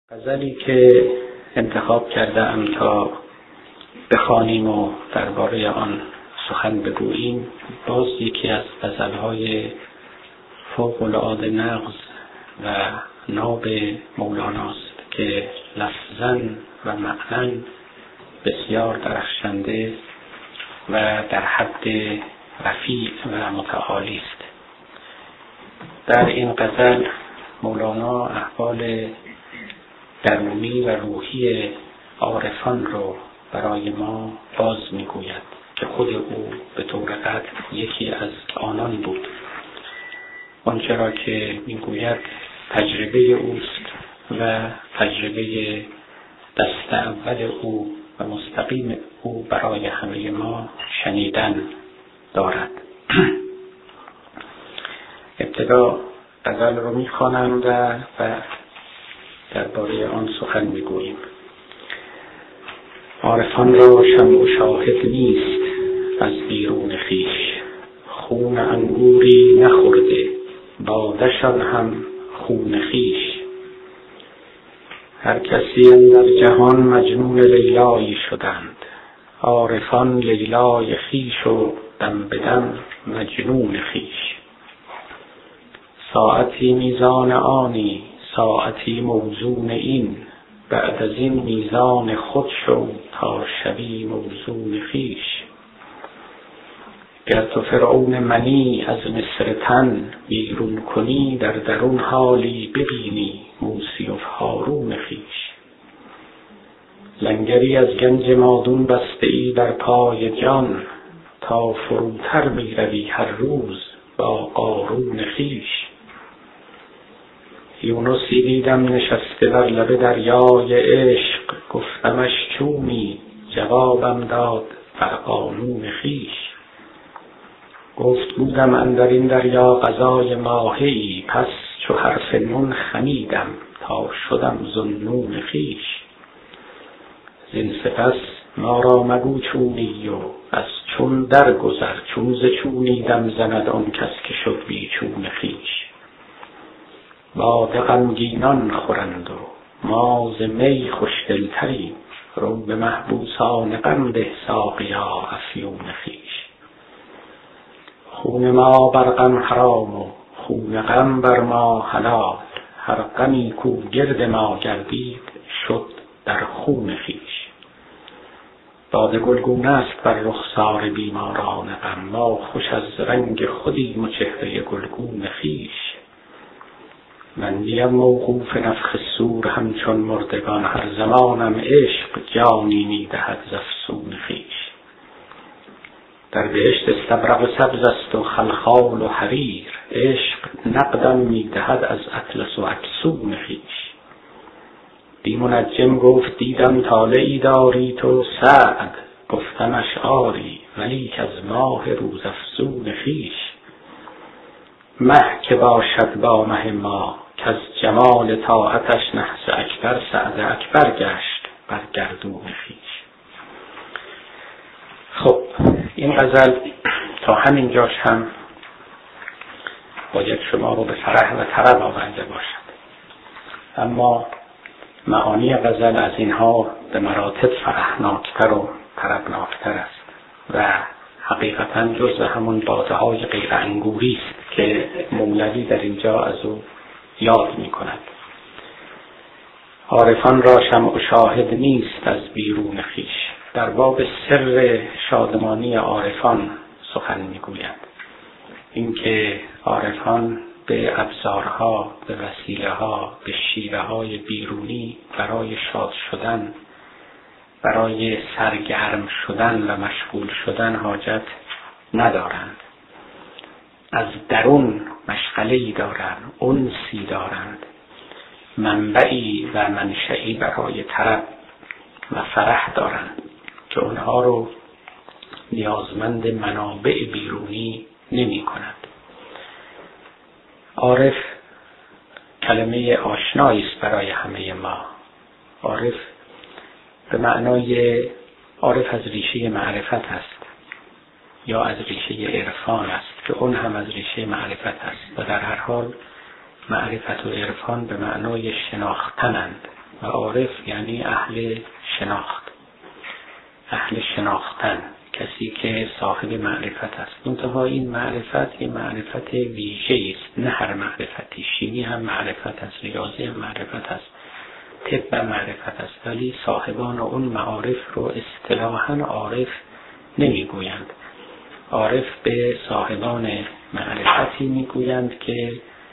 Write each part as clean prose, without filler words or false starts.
غزلی که انتخاب کردم تا بخوانیم و درباره آن سخن بگوییم، باز یکی از غزل‌های فوق‌العاده نغز و ناب مولاناست که لفظاً و معناً بسیار درخشنده و در حد رفیع و متعالی است. در این غزل مولانا احوال درونی و روحی عارفان رو برای ما باز میگوید که خود او به طور قطع یکی از آنان بود. آنچه را که میگوید تجربه اوست و تجربه دست اول او و مستقیم او برای همه ما شنیدن دارد. ابتدا غزل رو میخوانم و درباره آن سخن میگوییم. عارفان را شمع و شاهد نیست از بیرون خویش، خون انگوری نخورده بادشان هم خون خویش. هر کسی اندر جهان مجنون لیلایی شدند، عارفان لیلای خویش و دم به دم مجنون خویش. ساعتی میزان آنی ساعتی موزون این، بعد از این میزان خود شو تا شوی موزون خویش. گر تو فرعون منی از مصر تن بیرون کنی، در درون حالی ببینی موسی و هارون خویش. لنگری از گنج مادون بسته ای در پای جان، تا فروتر می روی هر روز با قارون خویش. یونسی دیدم نشسته بر لب دریای عشق، گفتمش چونی جوابم داد بر قانون خویش. گفت بودم اندر این دریا غذای ماهی، پس چو حرف نون خمیدم تا شدم ذوالنون خویش. زین سپس ما را مگو چونی و از چون درگذر، چون ز چونی دم زند آن کس که شد بی چون خویش. باده غمگینان خورند و ما ز می خوشدلتریم، رو به محبوسان غم ده ساقیا افیون خویش. خون ما بر غم حرام و خون غم بر ما حلال، هر غمی کو گرد ما گردید شد در خون خویش. باده گلگون است بر رخسار بیماران غم، ما خوش از رنگ خودیم و چهره گلگون خویش. من نیم موقوف نفخ صور همچون مردگان، هر زمانم عشق جانی میدهد ز افسون خویش. در بهشت استبرق سبز است و خلخال و حریر، عشق نقدم میدهد از اطلس و اکسون خویش. بی منجم گفت دیدم طالعی داری تو سعد، گفتمش آری ولیک از ماه روز افزون خویش. مه که باشد با مه ما کز جمال طاعتش، نحس اکبر سعد اکبر گشت بر گردون خویش. خب این غزل تا همین جاش هم باید شما رو به فرح و طرب آورده باشد، اما معانی غزل از اینها به مراتب فرحناکتر و طربناکتر است و حقیقتاً جزء همون باده های غیر انگوری است که مولوی در اینجا از او یاد می کند. عارفان را شمع و شاهد نیست از بیرون خویش، در باب سر شادمانی عارفان سخن می گوید. اینکه عارفان به ابزارها، به وسیله‌ها، به شیوه‌های بیرونی برای شاد شدن، برای سرگرم شدن و مشغول شدن حاجت ندارند. از درون مشغله‌ای دارند، انسی دارند، منبعی و منشئی برای طرب و فرح دارند که اونها رو نیازمند منابع بیرونی نمی کند. عارف کلمه آشنایی است برای همه ما. عارف به معنای عارف از ریشه معرفت است یا از ریشه عرفان است که اون هم از ریشه معرفت است و در هر حال معرفت و عرفان به معنای شناختنند و عارف یعنی اهل شناخت، اهل شناختن، کسی که صاحب معرفت است. منتها این معرفت یه معرفت ویژه‌ای است، نه هر معرفتی. شیمی هم معرفت است، ریاضی هم معرفت است، طب هم معرفت است، ولی صاحبان اون معارف رو اصطلاحاً عارف نمیگویند. عارف به صاحبان معرفتی میگویند که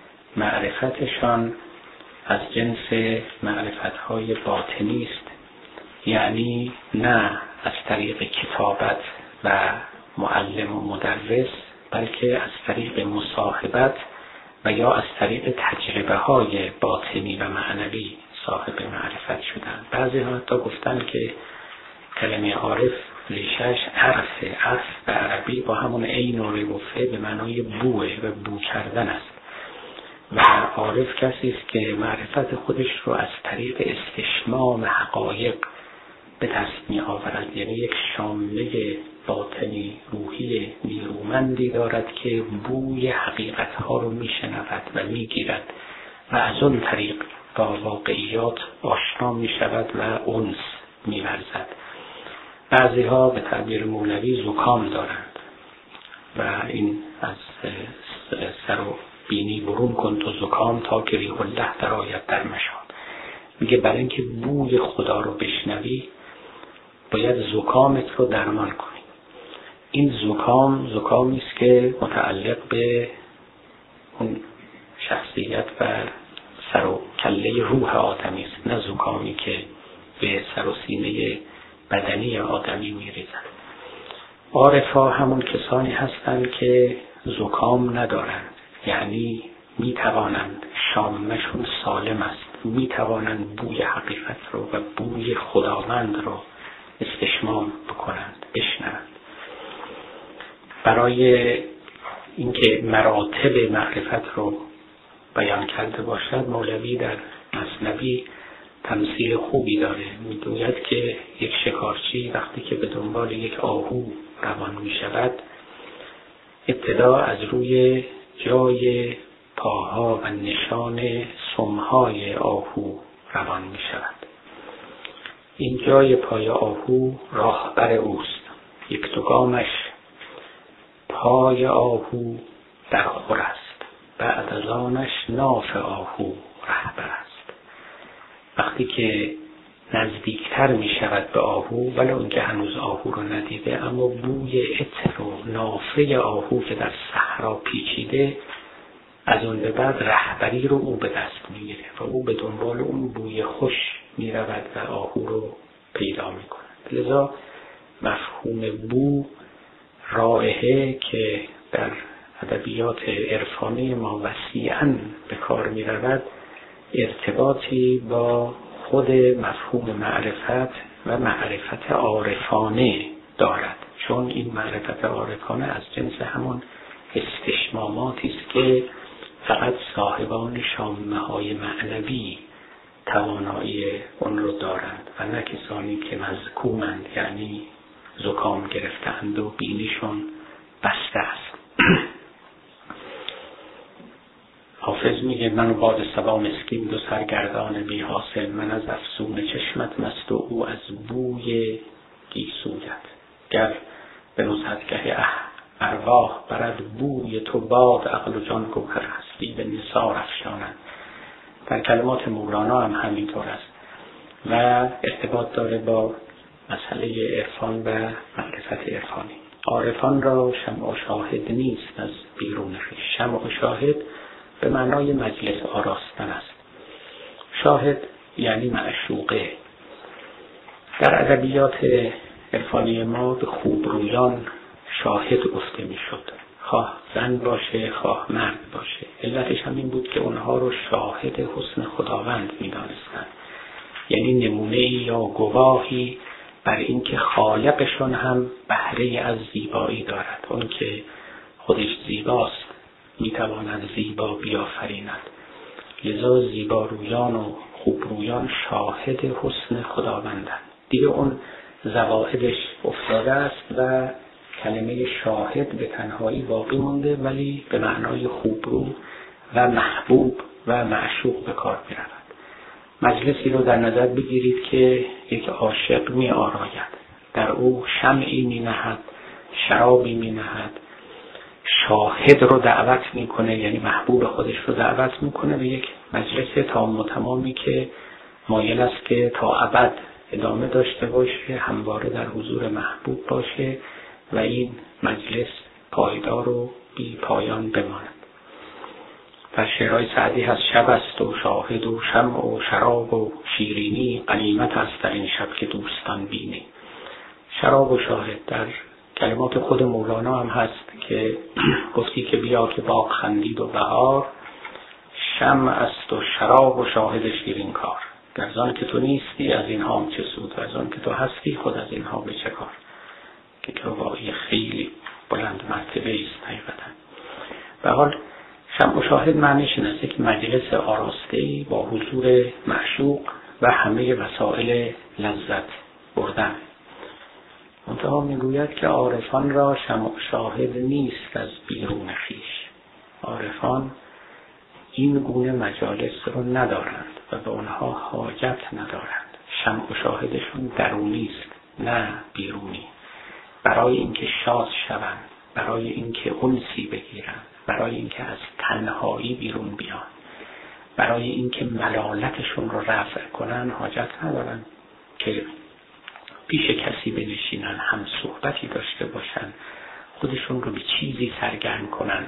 معرفتشان از جنس معرفت‌های باطنی است، یعنی نه از طریق کتابت و معلم و مدرس، بلکه از طریق مصاحبت و یا از طریق تجربه‌های باطنی و معنوی صاحب معرفت شدند. بعضی ها حتی گفتن که کلمه عارف ریشش عرف به عربی با همون عین و رفعه به معنای بوه و بو کردن است و عارف کسی است که معرفت خودش رو از طریق استشمام حقایق به دست می آورد، یعنی یک شامه باطنی روحی نیرومندی دارد که بوی حقیقت ها رو می شنود و می گیرد و از اون طریق با واقعیات آشنا می شود و انس می ورزد. بعضی ها به تعبیر مولوی زکام دارند و این از سر و بینی برون کن تو زکام تا که ریح الله در آید در مشام. میگه برای اینکه بوی خدا رو بشنوی باید زکامت رو درمان کنی. این زکامی است که متعلق به اون شخصیت و سر و کله روح آدمی است، نه زکامی که به سر و سینه بدنی آدمی میریزد. عارفا همون کسانی هستند که زکام ندارند، یعنی میتوانند، شامشون سالم است، میتوانند بوی حقیقت رو و بوی خداوند رو استشمام بکنند، بشنوند. برای اینکه مراتب معرفت رو بیان کرده باشد، مولوی در مثنوی تمثیل خوبی داره. میگوید که یک شکارچی وقتی که به دنبال یک آهو روان می شود، ابتدا از روی جای پاها و نشان سمهای آهو روان می شود. این جای پای آهو راهبر اوست، یک دو گامش پای آهو در خور است، بعد از آنش ناف آهو رهبر است. وقتی که نزدیکتر می شود به آهو، ولی اون که هنوز آهو رو ندیده، اما بوی عطر و نافه آهو که در صحرا پیچیده، از اون به بعد رهبری رو او به دست میگیره و او به دنبال اون بوی خوش می رود و آهو رو پیدا می کند. لذا مفهوم بو، رائحه که در ادبیات عرفانی ما وسیعاً به کار می رود، ارتباطی با خود مفهوم معرفت و معرفت عارفانه دارد، چون این معرفت عارفانه از جنس همون استشماماتی است که فقط صاحبان شامه‌های معنوی توانایی اون رو دارند و نه کسانی که مزکومند، یعنی زکام گرفتند و بینیشون بسته است. حافظ میگه من و باد صبا مسکین دو سرگردان بی حاصل، من از افسون چشمت مست و او از بوی گیسویت. گر به نزهتگه ارواح برد بوی تو، باد عقل و جان گوهر هستی به نثار افشانند. در کلمات مولانا هم همینطور است و ارتباط داره با مسئله عرفان و معرفت عرفانی. عارفان را شمع و شاهد نیست از بیرون خویش. شمع و شاهد به معنای مجلس آراستن است. شاهد یعنی معشوقه. در ادبیات عرفانی ما به خوبرویان شاهد گفته می شد، خواه زن باشه خواه مرد باشه. علتش هم این بود که اونها رو شاهد حسن خداوند می دانستن، یعنی نمونه یا گواهی بر این که خالقشون هم بهره از زیبایی دارد. اون که خودش زیباست می تواند زیبا بیافریند. لذا زیبارویان و خوبرویان شاهد حسن خداوندند. دیگه اون زوائدش افتاده است و کلمه شاهد به تنهایی باقی مونده، ولی به معنای خوبرو و محبوب و معشوق به کار می رود. مجلسی رو در نظر بگیرید که یک عاشق می آراید، در او شمعی می نهد، شرابی می نهد، شاهد رو دعوت میکنه، یعنی محبوب خودش رو دعوت میکنه به یک مجلس تام و تمامی که مایل است که تا ابد ادامه داشته باشه، همواره در حضور محبوب باشه و این مجلس پایدار و بی پایان بماند. در شعرهای سعدی هست شب است و شاهد و شمع و شراب و شیرینی، غنیمت است در این شب که دوستان بینی. شراب و شاهد در کلمات خود مولانا هم هست که گفتی که بیا که باغ خندید و بهار، شمع است و شراب و شاهد شیرین کار. در زان که تو نیستی از اینها هم چه سود، و از آن که تو هستی خود از اینها به چه کار. که روایی خیلی بلند مرتبه است حقیقتا. به حال شمع و شاهد معنیش این است که مجلس آراسته‌ای با حضور معشوق و همه وسایل لذت بردن. منتها میگوید که عارفان را شمع و شاهد نیست از بیرون خویش. عارفان این گونه مجالس رو ندارند و به آنها حاجت ندارند. شمع و شاهدشون درونی است نه بیرونی. برای اینکه شاد شوند، برای اینکه انسی بگیرند، برای اینکه از تنهایی بیرون بیان، برای اینکه ملالتشون رو رفع کنن حاجت ندارن که پیش کسی بنشینن، هم صحبتی داشته باشن، خودشون رو به چیزی سرگرم کنن،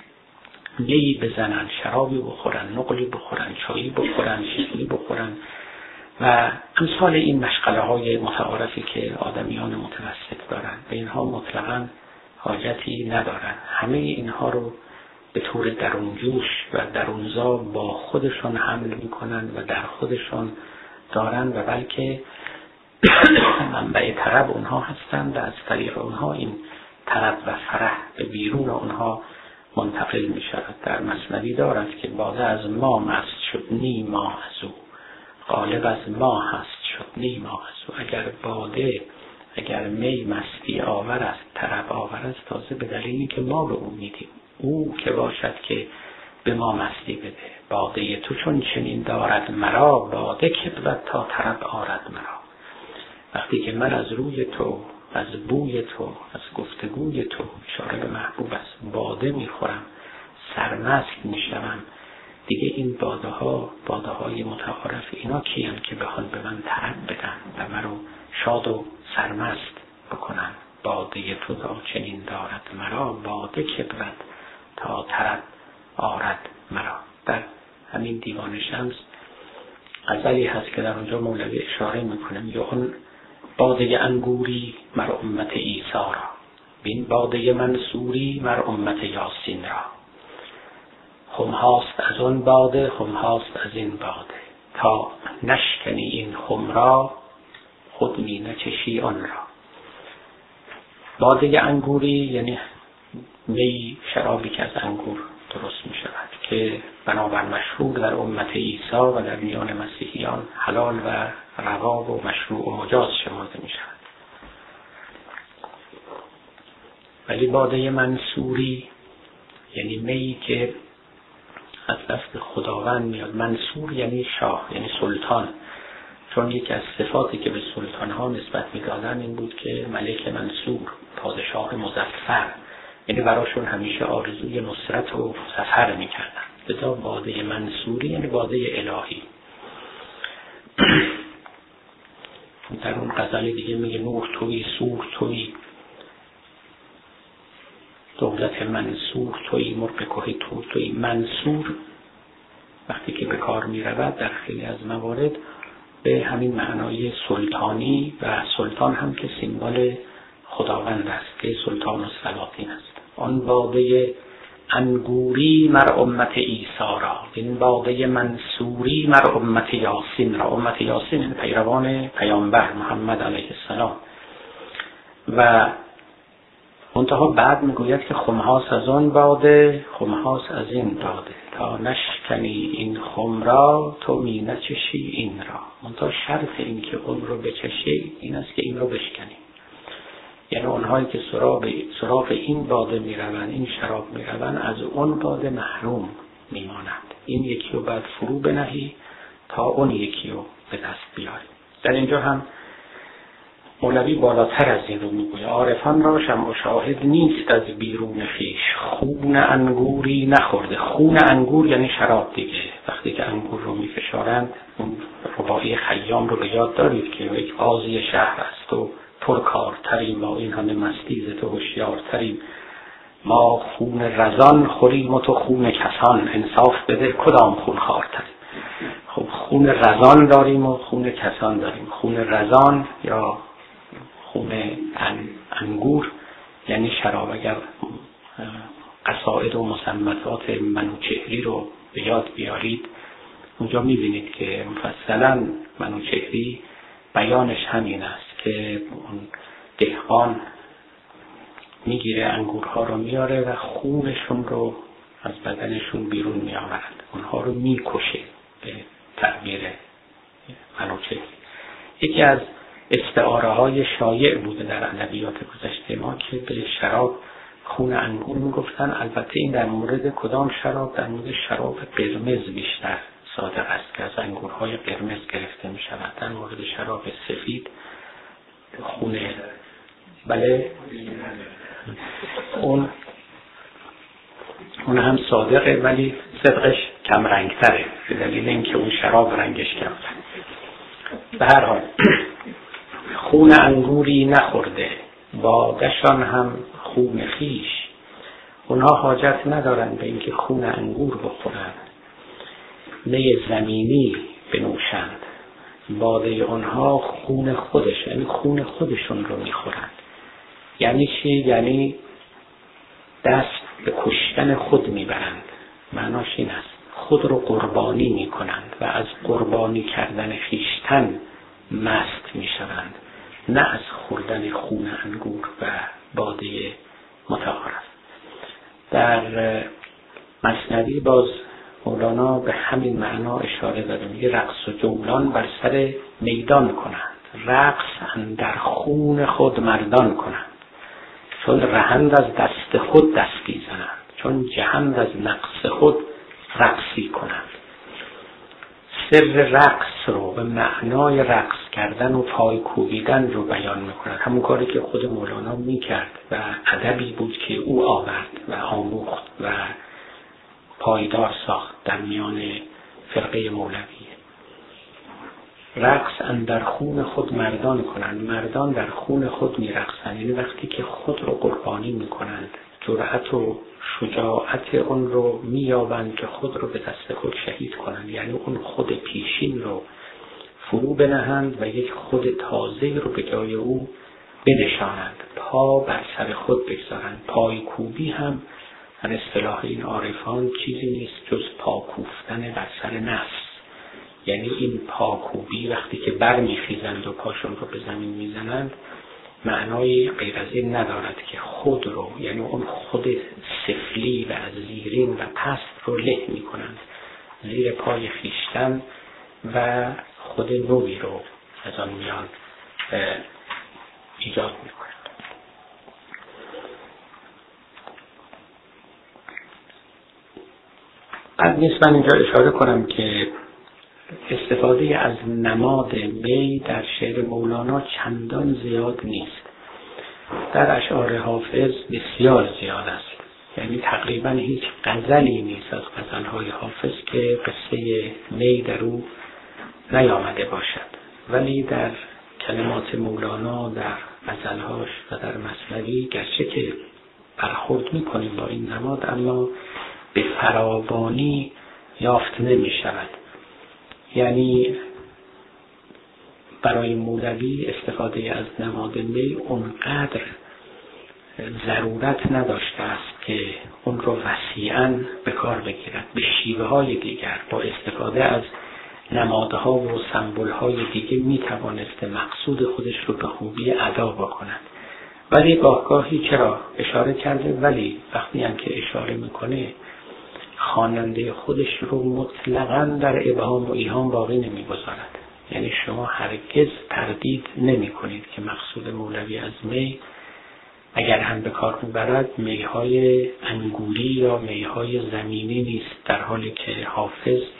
میی بزنن، شرابی بخورن، نقلی بخورن، چایی بخورن، شیرینی بخورن و امثال این مشغله های متعارفی که آدمیان متوسط دارن. به اینها مطلقاً حاجتی ندارن. همه اینها رو به طور درونجوش و درونزا با خودشون حمل میکنن و در خودشون دارن و بلکه منبع طرب اونها هستند و از طریق اونها این طرب و فرح به بیرون اونها منتقل می شود. در مثنوی دارد که باده از ما مست شد نی ما از او، غالب از ما هست شد نی ما از او. اگر باده، اگر می مستی آور است، طرب آور است، تازه به دلیلی که ما به او میدیم. او که باشد که به ما مستی بده. باده تو چون چنین دارد مرا، باده که بود تا طرب آرد مرا. وقتی که من از روی تو، از بوی تو، از گفتگوی تو، اشاره به محبوب است، باده میخورم، سرمست میشوم، دیگه این باده های متعارف اینا کیان که بخوان به من طرب بدن و مرا شاد و سرمست بکنن. باده تو تا چنین دارد مرا، باده که بود تا طرب آرد مرا. در همین دیوان شمس غزلی هست که در اونجا مولوی اشاره میکنه، یا اون باده انگوری مر امت عیسی را، بین باده منصوری مر امت یاسین را. خم هاست از اون باده، خم هاست از این باده، تا نشکنی این خم را خود می نچشی آن را. باده انگوری یعنی می، شرابی که از انگور درست می شود که بنابر مشهور در امت عیسی و در میان مسیحیان حلال و روا و مشروع و مجاز شمرده می شود. ولی باده منصوری یعنی می که از دست خداوند میاد. منصور یعنی شاه، یعنی سلطان، چون یکی از صفاتی که به سلطان ها نسبت میدادن این بود که ملک منصور، پادشاه مظفر، یعنی براشون همیشه آرزوی نصرت و ظفر میکردن. لذا باده منصوری یعنی باده الهی. در اون غزل دیگه میگه نور توی، سور توی، دولت منصور توی، مرغ کوه تور توی. منصور وقتی که به کار می رود در خیلی از موارد به همین معنای سلطانی و سلطان هم که سیمبل خداوند است که سلطان السلاطین است. آن باده انگوری مر امت عیسی را، این باده منصوری مر امت یاسین را. امت یاسین این پیروان پیامبر محمد علیه السلام. و منتها بعد میگوید که خمهاس از آن باده، خمهاس از این باده، تا نشکنی این خم را تو می نچشی این را. منتها شرط این که اون رو بچشی این است که این رو بشکنی. یعنی اونهایی که سراغ این باده میروند، این شراب میروند، از اون باده محروم میمانند. این یکی رو بعد فرو بنهی تا اون یکی رو به دست بیاریم. در اینجا هم مولوی بالاتر از این رو میگوید: عارفان را شمع و شاهد نیست از بیرون خویش، خون انگوری نخورده. خون انگور یعنی شراب دیگه. وقتی که انگور رو میفشارند، اون رباعی خیام رو به یاد دارید که یک قاضی شهر است و پرکارتریم، با این همه مستی ز تو هوشیارتریم. ما خون رزان خوریم و تو خون کسان، انصاف بده کدام خون خوارتریم. خب خون رزان داریم و خون کسان داریم. خون رزان یا خون انگور یعنی شراب. اگر قصائد و مصنفات منوچهری رو به یاد بیارید، اونجا میبینید که مفصلا منوچهری بیانش همین است که اون دهقان میگیره انگورها رو میاره و خونشون رو از بدنشون بیرون میآورد، اونها رو میکشه به تعبیر منوچهری. یکی از استعاره های شایع بوده در ادبیات گذشته ما که به شراب خون انگور میگفتن. البته این در مورد کدام شراب؟ در مورد شراب قرمز بیشتر صادق است که از انگورهای قرمز گرفته می شود. در مورد شراب سفید خون بله اون هم صادقه ولی صدقش کم رنگتره به دلیل اینکه اون شراب رنگش کم. به هر حال خون انگوری نخورده، بادشان هم خون خیش. اونها حاجت ندارن به اینکه خون انگور بخورند، می زمینی بنوشند. باده اونها خون خودش، یعنی خون خودشون رو میخورند. یعنی چی؟ یعنی دست به کشتن خود میبرند. معناش این است خود رو قربانی میکنند و از قربانی کردن خویشتن مست میشوند، نه از خوردن خون انگور و باده متعارف. در مثنوی باز مولانا به همین معنا اشاره داره، میگه رقص و جولان بر سر میدان کنند، رقص اندر خون خود مردان کنند. چون رهند از دست خود دستی زنند، چون جهند از نقص خود رقصی کنند. سر رقص رو به معنای رقص کردن و پای کوبیدن رو بیان میکند. همون کاری که خود مولانا میکرد و ادبی بود که او آورد و آموخت و پایدار ساخت در میان فرقه مولوی. رقص اندر خون خود مردان کنند. مردان در خون خود میرقصند، یعنی وقتی که خود رو قربانی میکنند، جرأت و شجاعت اون رو مییابند که خود رو به دست خود شهید کنند، یعنی اون خود پیشین رو فرو بنهند و یک خود تازه رو به جای او بنشانند، پا بر سر خود بگذارند. پای کوبی هم در اصطلاح این عارفان چیزی نیست جز پا کوفتن بر سر نفس. یعنی این پاکوبی وقتی که بر میخیزند و پاشون رو به زمین میزنند معنای غیر از این ندارد که خود رو، یعنی اون خود سفلی و زیرین و پست رو له میکنند زیر پای خیشتن و خود نوعی رو از آن میان ایجاد میکنند. قد نیست من اینجا اشاره کنم که استفاده از نماد می در شعر مولانا چندان زیاد نیست. در اشعار حافظ بسیار زیاد است. یعنی تقریبا هیچ غزلی نیست از غزلهای حافظ که قصه می در او نیامده باشد. ولی در کلمات مولانا، در غزلهاش و در مثنوی گرچه که برخورد میکنیم با این نماد، اما به فراوانی یافت نمی شود. یعنی برای مولوی استفاده از نماد می اونقدر ضرورت نداشته است که اون رو وسیعاً به کار بگیرد. به شیوه های دیگر با استفاده از نمادها و سمبول‌های دیگه میتوانست مقصود خودش رو به خوبی ادا بکند. ولی گاهی چرا اشاره کرده، ولی وقتی هم که اشاره میکنه خواننده خودش رو مطلقاً در ابهام و ایهام باقی نمیگذارد. یعنی شما هرگز تردید نمی کنید که مقصود مولوی از می اگر هم به کار میبرد میهای انگوری یا میهای زمینی نیست، در حالی که حافظ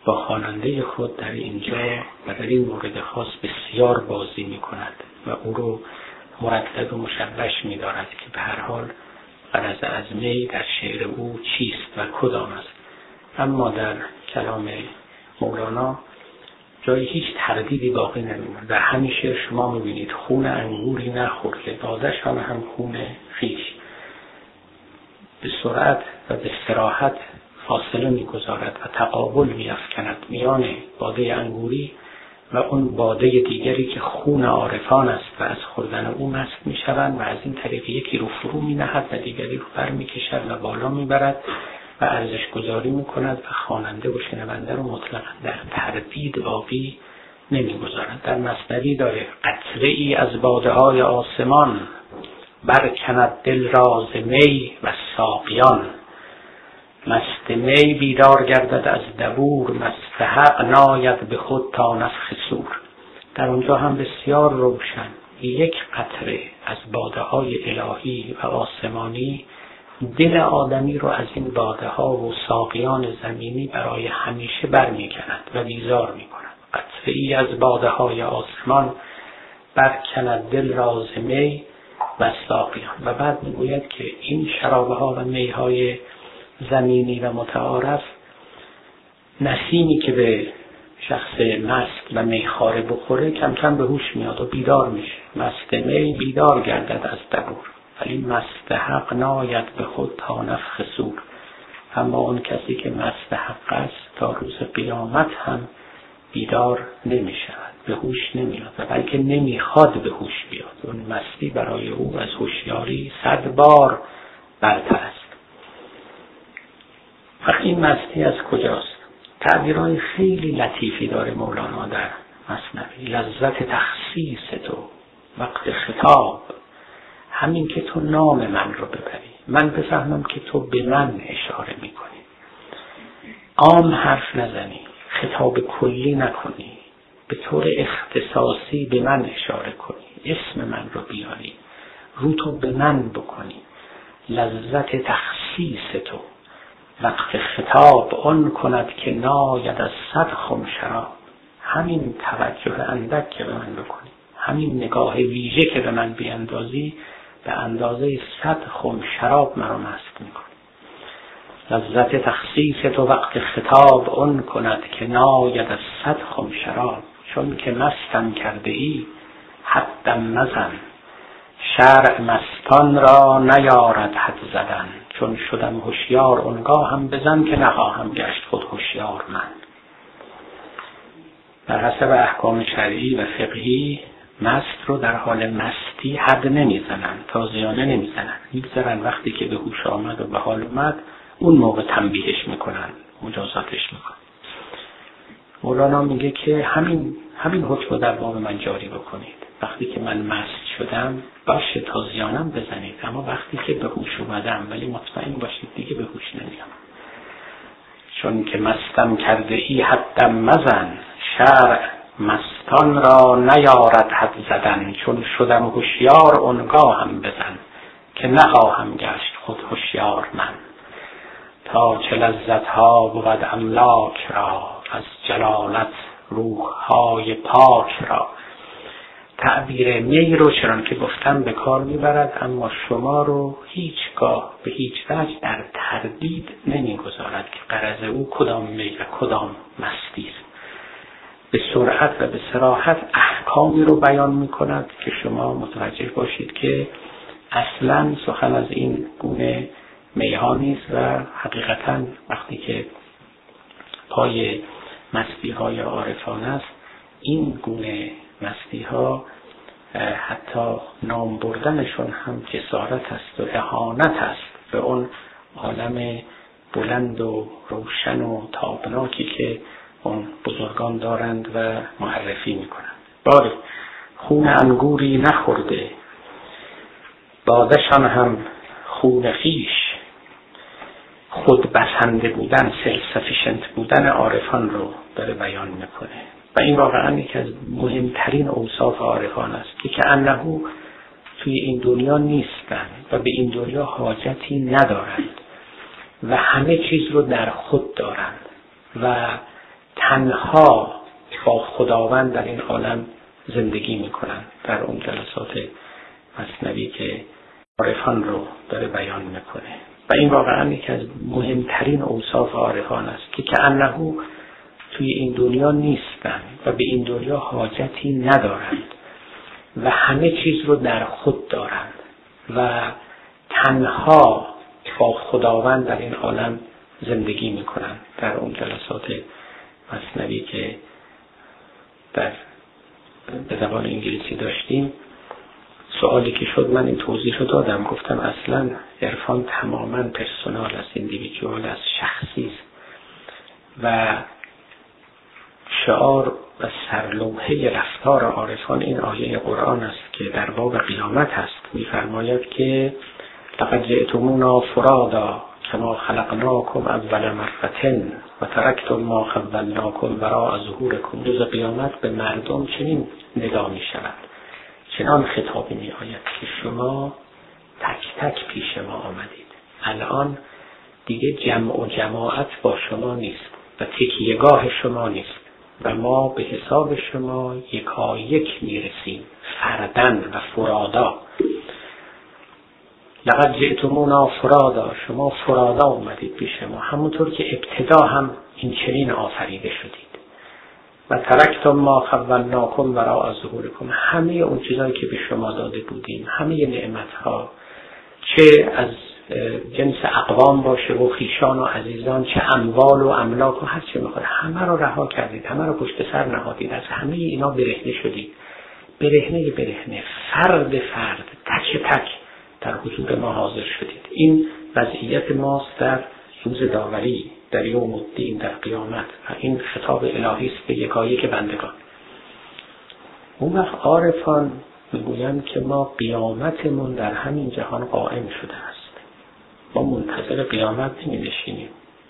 با خواننده خود در اینجا و در این مورد خاص بسیار بازی می کند و او رو مردد و مشوش می دارد که به هر حال غرض از می در شعر او چیست و کدام است. اما در کلام مولانا جای هیچ تردیدی باقی نمی‌ماند. در همین شعر شما می‌بینید خون انگوری نخورده، بادشان هم خون خویش. به سرعت و به صراحت فاصله می‌گذارد و تقابل می‌افکند میان باده انگوری و اون باده دیگری که خون عارفان است و از خوردن او مست می‌شوند و از این طریق یکی رو فرو می‌نهد و دیگری رو بر می‌کشد و بالا می‌برد و ارزش گذاری می‌کند و خواننده و شنونده رو مطلقاً در تردید باقی نمی‌گذارد. در مثنوی داره قطره‌ای از باده‌های آسمان برکند دل راز می و ساقیان، مست می بیدار گردد از دبور، مست حق ناید به خود تا نفخ صور. در اونجا هم بسیار روشن یک قطره از باده‌های الهی و آسمانی دل آدمی رو از این باده‌ها و ساقیان زمینی برای همیشه برمی‌کند و بیزار می‌کند. قطره‌ای از باده‌های آسمان برکند دل راز می و ساقیان. و بعد میگوید که این شرابه‌ها و می‌های زمینی و متعارف نسیمی که به شخص مست و میخواره بخوره کم کم به هوش میاد و بیدار میشه. مست می بیدار گردد از دبور، ولی مست حق ناید به خود تا نفخ صور. اما اون کسی که مست حق است تا روز قیامت هم بیدار نمی شود، به هوش نمیاد و بلکه نمیخواد به هوش بیاد. اون مستی برای او از هوشیاری 100 بار برتر است. این مستی از کجاست؟ تعبیرهای خیلی لطیفی داره مولانا در مثنوی. لذت تخصیص تو وقت خطاب، همین که تو نام من رو ببری، من بفهمم که تو به من اشاره میکنی، عام حرف نزنی، خطاب کلی نکنی، به طور اختصاصی به من اشاره کنی، اسم من رو بیاری، رو تو به من بکنی. لذت تخصیص تو وقت خطاب آن کند که ناید از 100 خم شراب. همین توجه اندک که به من بکنی، همین نگاه ویژه که به من بیاندازی، به اندازه 100 خم شراب مرا مست میکنی. لذت تخصیص تو وقت خطاب آن کند که ناید از 100 خم شراب. چون که مستم کرده ای حدم مزن، شرع مستان را نیارد حد زدن. چون شدم هوشیار اونگاه هم بزن که نخواهم گشت خود هوشیار من. در حسب احکام شرعی و فقهی مست رو در حال مستی حد نمیزنن، تازیانه نمیزنن، میگذارن وقتی که به هوش آمد و به حال اومد اون موقع تنبیهش میکنن، مجازاتش میکنن. مولانا میگه که همین حکم رو در باب من جاری بکنید. وقتی که من مست شدم باشه تازیانم بزنید، اما وقتی که به هوش اومدم ولی مطمئن باشید دیگه به هوش نمیام. چون که مستم کرده ای حدم مزن، شرع مستان را نیارد حد زدن. چون شدم هوشیار اونگاه هم بزن که نخواهم گشت خود هوشیار من. تا چه لذت ها بود املاک را، از جلالت روح های پاک را. تعبیر می رو چرا که گفتم به کار میبرد، اما شما رو هیچگاه به هیچ وجه در تردید نمیگذارد که غرض او کدام می و کدام مستی است. به سرعت و به صراحت احکامی رو بیان میکند که شما متوجه باشید که اصلا سخن از این گونه میها نیست و حقیقتا وقتی که پای مستی های عارفان است، این گونه مستی ها حتی نام بردنشون هم جسارت است و اهانت است به اون عالم بلند و روشن و تابناکی که اون بزرگان دارند و معرفی میکنند. باری خون انگوری نخورده، بادشان هم خون خویش. خود بسنده بودن، سلف سفیشنت بودن عارفان رو داره بیان میکنه و این واقعا یکی از مهمترین اوصاف عارفان است که انه توی این دنیا نیستند و به این دنیا حاجتی ندارند و همه چیز رو در خود دارند و تنها با خداوند در این عالم زندگی میکنن. در اون جلسات مثنوی که عارفان رو داره بیان میکنه و این واقعا یکی از مهمترین اوصاف عارفان است که انه توی این دنیا نیستن و به این دنیا حاجتی ندارند و همه چیز رو در خود دارند و تنها با خداوند در این عالم زندگی میکنن. در اون جلسات مثنوی که به زبان انگلیسی داشتیم، سوالی که شد من این توضیح رو دادم، گفتم اصلا عرفان تماما پرسونال است، ایندیویدوال است، شخصی است و شعار و سرلوحه رفتار عارفان این آیه قرآن است که در باب قیامت هست. می‌فرماید که لقد جئتمونا فرادا کما خلقناکم اول مرة و ترکتم ما خولناکم وراء ظهورکم. روز قیامت به مردم چنین ندا می‌شود، چنان خطابی می‌آید که شما تک تک پیش ما آمدید، الان دیگه جمع و جماعت با شما نیست و تکیه‌گاه شما نیست و ما به حساب شما یکایک میرسیم، فردن و فرادا. لقد جئتمونا فرادا، شما فرادا اومدید پیش ما، همونطور که ابتدا هم این چنین آفریده شدید. و ترکتم ما خولناکم وراء ظهورکم، همه اون چیزایی که به شما داده بودیم، همه نعمتها، چه از جنس اقوام باشه و خیشان و عزیزان، چه اموال و املاک و هر چه میخواد، همه رو رها کردید، همه رو پشت سر نهادید، از همه اینا برهنه شدید، برهنه فرد تک تک در حضور ما حاضر شدید. این وضعیت ماست در روز داوری، در یوم الدین، در قیامت و این خطاب الهی است به یکایک بندگان. اون وقت عارفان میگویند که ما قیامتمون در همین جهان قائم شده است، ما منتظر قیامت نمی نشینیم،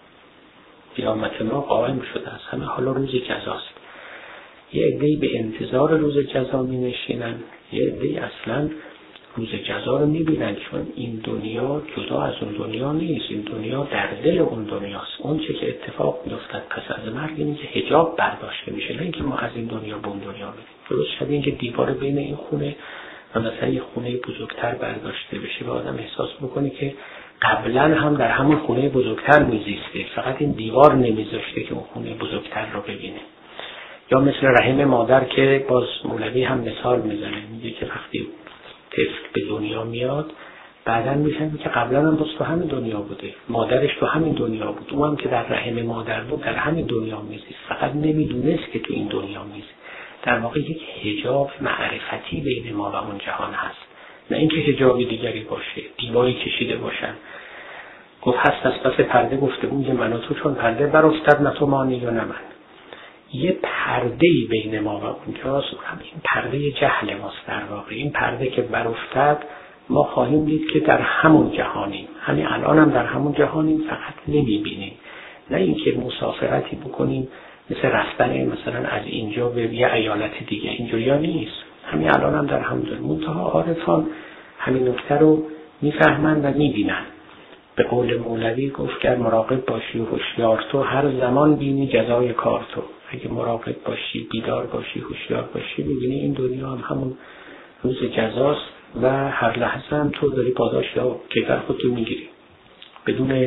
قیامت ما قائم شده است، همه حالا روز جزاست. یه عده‌ای به انتظار روز جزا می نشینن، یه عده‌ای اصلا روز جزا رو می بینن، چون این دنیا جدا از اون دنیا نیست، این دنیا در دل اون دنیاست. اون چه که اتفاق می افتد پس از مرگ اینه که حجاب برداشته میشه، نه اینکه ما از این دنیا به اون دنیا میریم. درست شده اینکه دیوار بین این خونه و مثلا یه خونه بزرگتر برداشته بشه و آدم احساس بکنه که قبلا هم در همون خونه بزرگتر میزیسته، فقط این دیوار نمیذاشته که اون خونه بزرگتر رو ببینه. یا مثل رحم مادر که باز مولوی هم مثال میزنه، میگه که وقتی طفل به دنیا میاد بعداً میفهمه که قبلا هم باز تو همین دنیا بوده، مادرش تو همین دنیا بود، اون هم که در رحم مادر بود در همین دنیا میزیست، فقط نمیدونست که تو این دنیا میزیست. در واقع یک حجاب معرفتی بین ما و اون جهان هست، نه اینکه حجابی دیگری باشه، دیواری کشیده باشن. گفت هست از پس پرده گفته بود من و تو، چون پرده برافتد نه تو مانی یا نه من. یه پرده‌ای بین ما و اونجاست، این پرده جهل ماست. در واقع این پرده که برافتد ما خواهیم دید که در همون جهانیم، همین الان هم در همون جهانیم، فقط نمیبینیم. نه اینکه مسافرتی بکنیم مثل رفتن مثلا از اینجا به یه ایالت دیگه، اینجوریا نیست، همین الان هم در همون جهان. منتها عارفان همین نکته رو میفهمن و میبینن. به قول مولوی گفت که مراقب باشی و هوشیار تو، هر زمان بینی جزای کار تو. اگه مراقب باشی، بیدار باشی، هوشیار باشی، میبینی این دنیا هم همون روز جزاست و هر لحظه هم تو داری پاداش یا کیفر خودتو میگیری بدون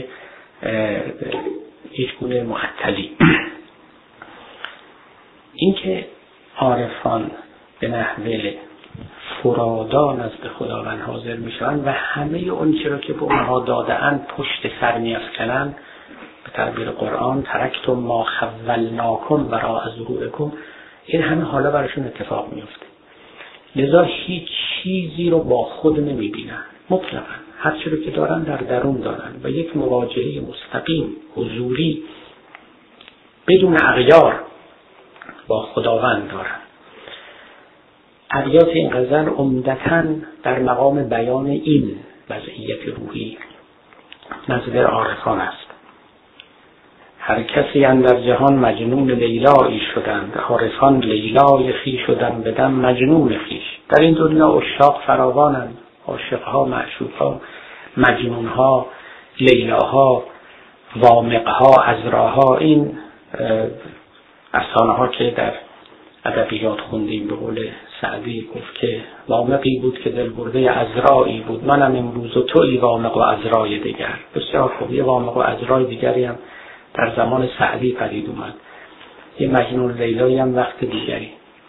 هیچ گونه معطلی. این که عارفان به نحوه فرادا نزد خداوند حاضر میشن و همه اون چرا که به اونها داده‌اند پشت سر میافکنن، به تعبیر قرآن ترکتم ما خولناکم وراء ظهورکم، این همه حالا براشون اتفاق میفته. لذا هیچ چیزی رو با خود نمیبینن، مطلقا هر چیزی که دارن در درون دارن و یک مواجهه مستقیم حضوری بدون اغیار با خداوند دارن. ابیات این غزل عمدتاً در مقام بیان این وضعیت روحی نزد عارفان است. هر کسی اندر جهان مجنون لیلایی شدند، عارفان لیلای خویش شدند بدم مجنون خویش. در این دنیا عشاق فراوانند، عاشقها، معشوقها، مجنونها، لیلاها، وامقها، عذراها. این افسانه ها که در ادبیات خوندیم به قول سعدی گفت که وامقی بود که دل برده عذرایی بود، منم امروز و تویی وامق و عذرای دیگر. بسیار خوب. یه وامق و عذرای دیگری هم در زمان سعدی پدید اومد، یه مجنون لیلایی هم وقت دیگری.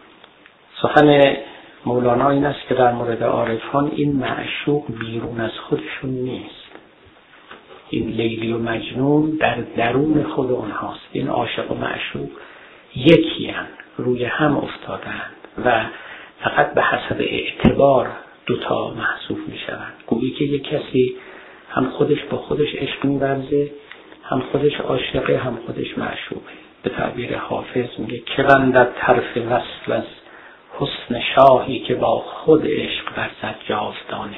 سخن مولانا این است که در مورد عارفان این معشوق بیرون از خودشون نیست، این لیلی و مجنون در درون خود اونهاست. این عاشق و معشوق یکی هم روی هم افتادند و فقط به حسب اعتبار دوتا محسوب می شوند. گویی که یک کسی هم خودش با خودش عشق می ورزه، هم خودش عاشقه، هم خودش معشوقه. به تعبیر حافظ میگه که بندد طرف وصل از حسن شاهی که با خود عشق ورزد جاودانه.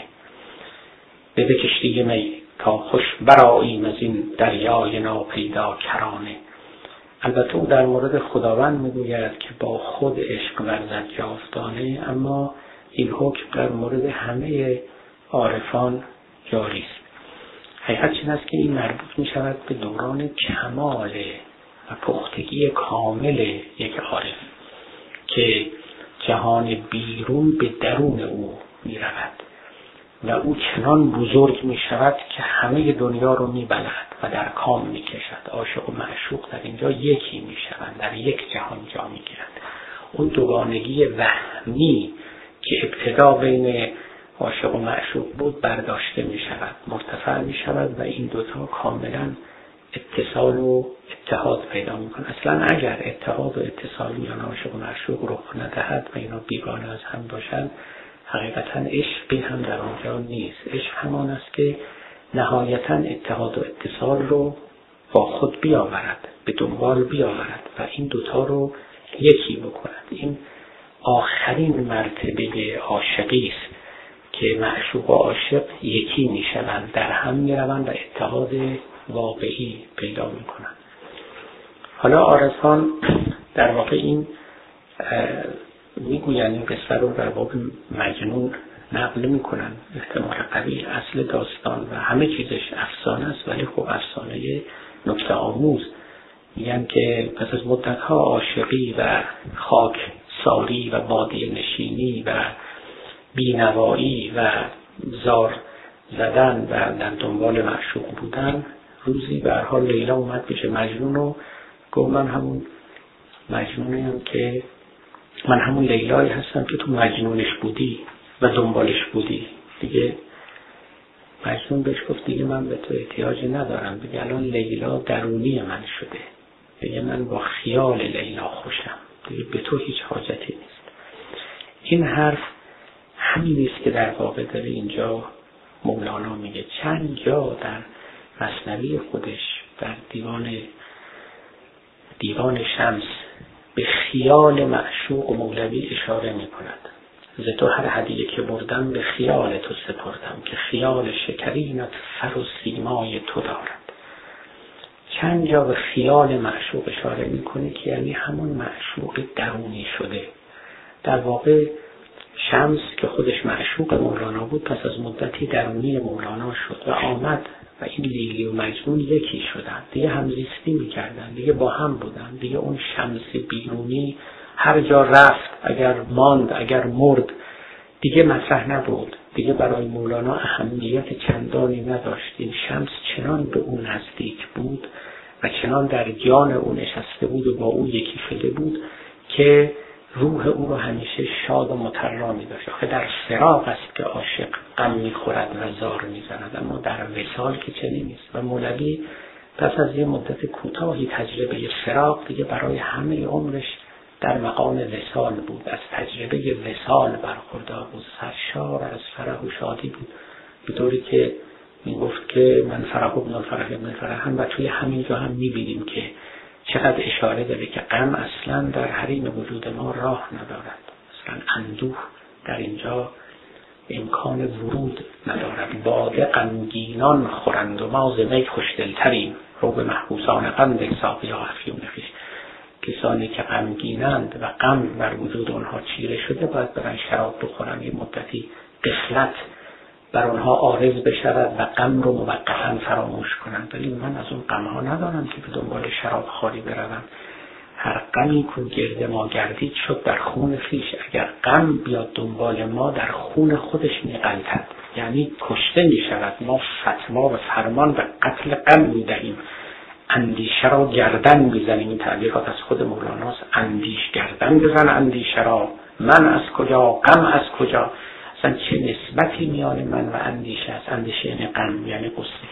به کشتی می تا خوش برآییم از این دریای ناپیدا کرانه. البته او در مورد خداوند میگوید که با خود عشق ورزد جاودانه، اما این حکم در مورد همه عارفان جاری است. حقیقت چیز است که این مربوط می شود به دوران کمال و پختگی کامل یک عارف که جهان بیرون به درون او می رود و او چنان بزرگ می شود که همه دنیا رو می بلد و در کام می کشد. عاشق و معشوق در اینجا یکی می شوند، در یک جهان جا می گیرند. اون دوگانگی وهمی که ابتدا بین عاشق و معشوق بود برداشته می شود، مرتفع می شود و این دوتا کاملا اتصال و اتحاد پیدا می کنند. اصلا اگر اتحاد و اتصال میان عاشق و معشوق رخ ندهد و اینا بیگانه از هم باشند، حقیقتا عشقی هم در آنجا نیست. عشق همان است که نهایتا اتحاد و اتصال رو با خود بیاورد، به دنبال بیاورد و این دوتا رو یکی بکند. این آخرین مرتبه عاشقی است که معشوق و عاشق یکی می شوند، در هم می روند و اتحاد واقعی پیدا می کنند. حالا عارفان در واقع این میگویند این قصه رو در باب مجنون نقل می کنند. احتمال قوی اصل داستان و همه چیزش افسانه است، ولی خب افسانه نکته آموز. میگن که پس از مدت‌ها عاشقی و خاک ساری و بادیه نشینی و بینوایی و زار زدن و در دنبال معشوق بودن، روزی به هر حال لیلا اومد پیش مجنون و گفت من همون مجنونیم که من همون لیلایی هستم که تو مجنونش بودی و دنبالش بودی. دیگه مجنون بهش گفت دیگه من به تو احتیاجی ندارم، دیگه الان لیلا درونی من شده، دیگه من با خیال لیلا خوشم، دیگه به تو هیچ حاجتی نیست. این حرف همین است که در واقع داره اینجا مولانا میگه. چند جا در مثنوی خودش در دیوان شمس به خیال معشوق و مولوی اشاره میکند. ز تو هر هدیه که بردم به خیال تو سپردم، که خیال شکرینت فر و سیمای تو دارد. چند جا به خیال معشوق اشاره میکنه که یعنی همون معشوق درونی شده. در واقع شمس که خودش معشوق مولانا بود پس از مدتی درونی مولانا شد و آمد و این لیلی و مجنون یکی شدن، دیگه همزیستی میکردن، دیگه با هم بودن. دیگه اون شمس بیرونی هر جا رفت، اگر ماند اگر مرد دیگه مطرح نبود، دیگه برای مولانا اهمیت چندانی نداشت. این شمس چنان به اون نزدیک بود و چنان در جان او نشسته بود و با او یکی شده بود که روح او رو همیشه شاد و مطرا می داشت. آخه در فراق است که عاشق غم می خورد و زار می زند، اما در وصال که چنین نیست. و مولوی پس از یه مدت کوتاهی تجربه فراق دیگه برای همه عمرش در مقام وصال بود، از تجربه وصال برخوردار بود، سرشار از فرح و شادی بود، به طوری که می گفت که من فرح ابن الفرح ابن الفرح هم. و توی همین جا هم می بینیم که چقدر اشاره داره که غم اصلا در حریم وجود ما راه ندارد، اصلا اندوه در اینجا امکان ورود ندارد. باده غمگینان خورند و ما ز می خوشدلتریم، رو به محبوسان غم ساقیا افیون خویش. کسانی که غمگینند و غم بر وجود آنها چیره شده باید برن شراب بخورن، یه مدتی غفلت بر آنها عارض بشود و غم رو موقتا فراموش کنند. ولی من از اون غم ها ندارم که به دنبال شراب خالی بروم. هر غمی کو گرد ما گردید شد در خون خویش. اگر غم بیاد دنبال ما در خون خودش میغلطد، یعنی کشته میشود. ما فتوا و فرمان به قتل غم میدهیم، اندیشه را گردن میزنیم. این تعبیرات از خود مولاناست. اندیش گردن بزن اندیشه را، من از کجا غم از کجا. اصلا چه نسبتی میان من و اندیشه است؟ اندیشه یعنی غم، یعنی قصه.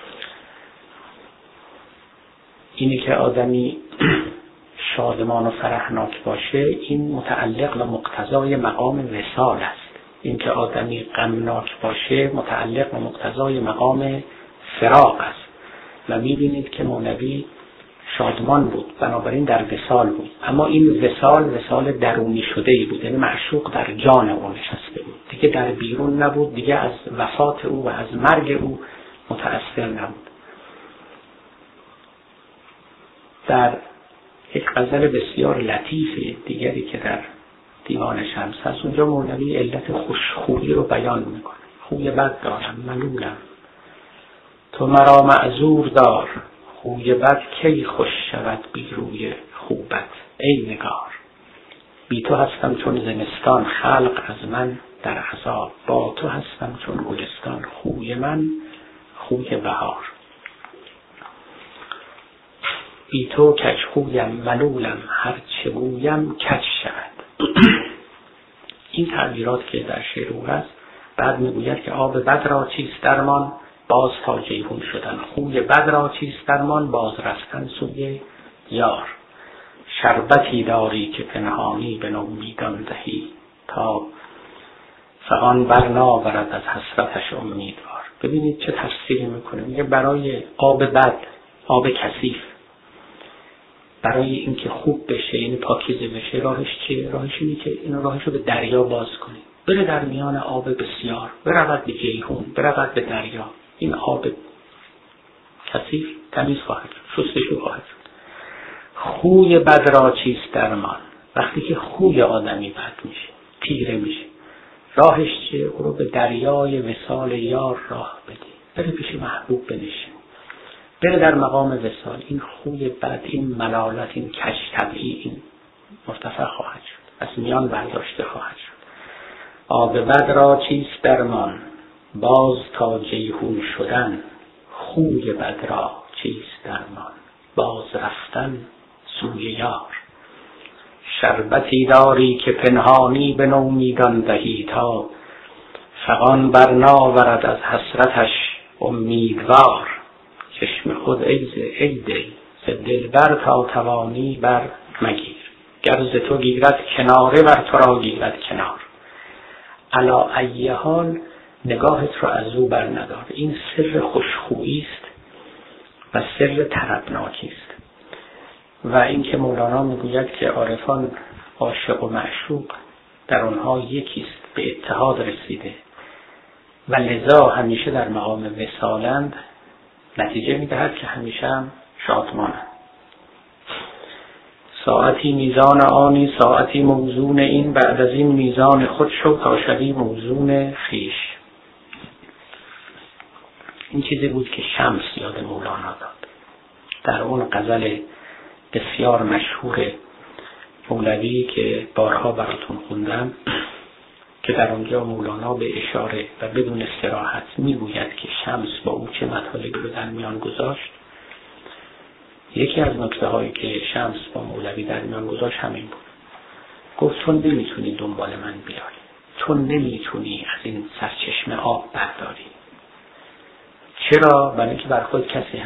اینی که آدمی شادمان و فرحناک باشه، این متعلق و مقتضای مقام وصال است. این که آدمی غمناک باشه متعلق و مقتضای مقام فراق است. و میبینید که مولوی شادمان بود، بنابراین در وصال بود. اما این وصال درونی شده ای بود، یعنی معشوق در جان او نشسته بود، دیگه در بیرون نبود، دیگه از وفات او و از مرگ او متأثر نبود. در یک غزل بسیار لطیف دیگری که در دیوان شمس هست، اونجا مولوی علت خوشخویی رو بیان میکنه. خوی بد دارم ملولم، تو مرا معذور دار، خوی بد کی خوش شود بی روی خوبت ای نگار. بی تو هستم چون زمستان، خلق از من در عذاب، با تو هستم چون گلستان، خوی من خوی بهار. بی تو کج خویم ملولم، هر چه گویم کج شود. این تعبیرات که در شعر او هست، بعد میگوید که آب بد را چیست درمان، باز تا جیحون شدن. خوی بد را چیست درمان، باز رفتن سوی یار. شربتی داری که پنهانی به نومیدان دهی، تا فغان برناورد از حسرتش امیدوار. ببینید چه تفسیری میکنه. میگه برای آب بد، آب کثیف، برای اینکه خوب بشه، یعنی پاکیزه بشه، راهش چیه؟ راهش اینه که اینو راهشو به دریا باز کنی، بره در میان آب بسیار، برود به جیحون، برود به دریا. این آب کثیف تمیز خواهد شد، شستشو خواهد شد. خوی بد را چیست درمان، وقتی که خوی آدمی بد میشه، تیره میشه، راهش چیه؟ او رو به دریای وصال یار راه بدی، بره پیش محبوب بنشین، بره در مقام وصال. این خوی بد، این ملالت، این کج طبعی، این مرتفع خواهد شد، از میان برداشته خواهد شد. آب بد را چیست درمان، باز تا جیحون شدن. خوی بد را چیست درمان، باز رفتن سوی یار. شربتی داری که پنهانی به نومیدان دهی، تا فغان برناورد از حسرتش امیدوار. چشم خود ای دل ز دلبر تا توانی بر مگیر، گر ز تو گیرد کناره بر تو را گیرد کنار. علی ای حال نگاهت رو از او بر ندار. این سر خوشخویی است و سر طربناکی است. و اینکه مولانا میگوید که عارفان عاشق و معشوق در آنها یکیست، به اتحاد رسیده و لذا همیشه در مقام وصالند، نتیجه میدهد که همیشه هم شادمانند. ساعتی میزان آنی ساعتی موزون این، بعد از این میزان خود شو تا شوی موزون خیش. این چیزی بود که شمس یاد مولانا داد در اون غزل بسیار مشهور مولوی که بارها براتون خوندم، که در اونجا مولانا به اشاره و بدون صراحت میگوید که شمس با او چه مطالبی رو در میان گذاشت. یکی از نکته هایی که شمس با مولوی در میان گذاشت همین بود. گفت تو نمیتونی دنبال من بیاری، تو نمیتونی از این سرچشمه آب برداری. چرا؟ برای اینکه بر خود کسی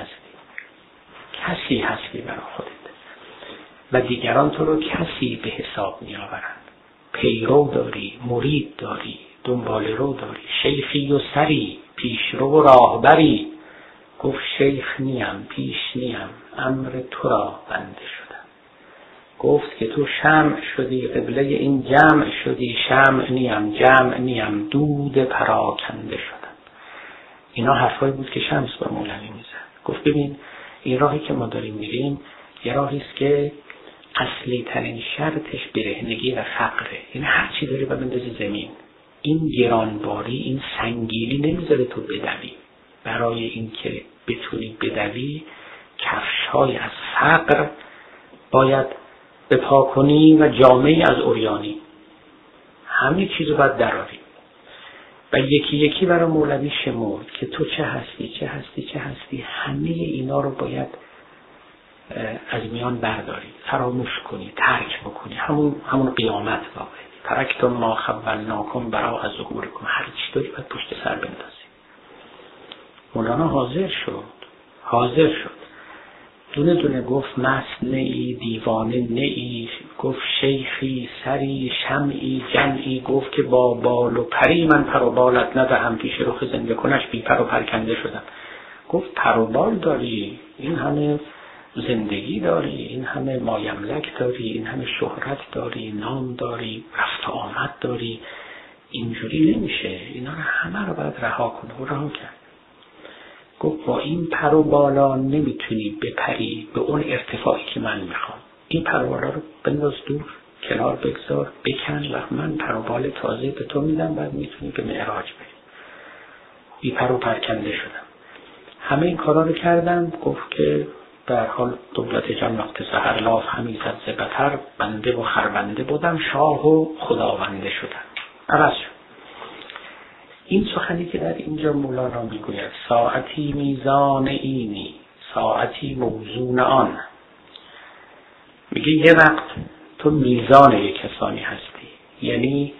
هستی برای خودت و دیگران تو رو کسی به حساب می آورند. پیرو داری، مرید داری، دنبال رو داری، شیخی و سری، پیشرو و راهبری. گفت شیخ نیم، پیش نیم، امر تو را بنده شدم. گفت که تو شمع شدی، قبله این جمع شدی، شمع نیم، جمع نیم، دود پراکنده شدم. اینا حرفایی بود که شمس با مولوی میزد. گفت ببین این راهی که ما داریم میریم یه راهی است که اصلی ترین شرطش برهنگی و فقره. این هر چی داری بندازی زمین. این گرانباری، این سنگینی نمیذاره تو بدوی. برای اینکه بتونی بدوی کفش‌های از فقر باید بپا کنی و جامعی از عریانی. همه چیزو باید دراری و یکی یکی برای مولوی شمرد که تو چه هستی. همه اینا رو باید از میان برداری، فراموش کنی، ترک بکنی. همون قیامت واقعی. ترکتم ما خولناکم برا از ظهورکم. هر چی داری باید پشت سر بندازی. مولانا حاضر شد. دونه دونه گفت مست نیی، دیوانه نیی، گفت شیخی، سری، شمعی، جمعی، گفت که با بال و پری من پر و بالت ندهم، پیش رخ زنده کنش بی پر و پرکنده شدم. گفت پر و بال داری، این همه زندگی داری، این همه مایملک داری، این همه شهرت داری، نام داری، رفت و آمد داری، اینجوری نمیشه. اینا رو همه رو باید رها کنه. و رها کرد. گفت با این پر و بالا نمیتونی بپری به اون ارتفاعی که من میخوام. این پر و بالا رو بنداز دور، کنار بگذار، بکن و من پر و بال تازه به تو میدم، بعد میتونی به معراج بری. بی پر و پرکنده شدم. همه این کارا رو کردم. گفت که به هر حال دولت جان وقت سحر لاف همی زد ز بطر، بنده و خربنده بودم، شاه و خداونده شدم. عوض شد. این سخنی که در اینجا مولانا میگوید ساعتی میزان اینی، ساعتی موزون آن. میگه یه وقت تو میزان یک کسانی هستی، یعنی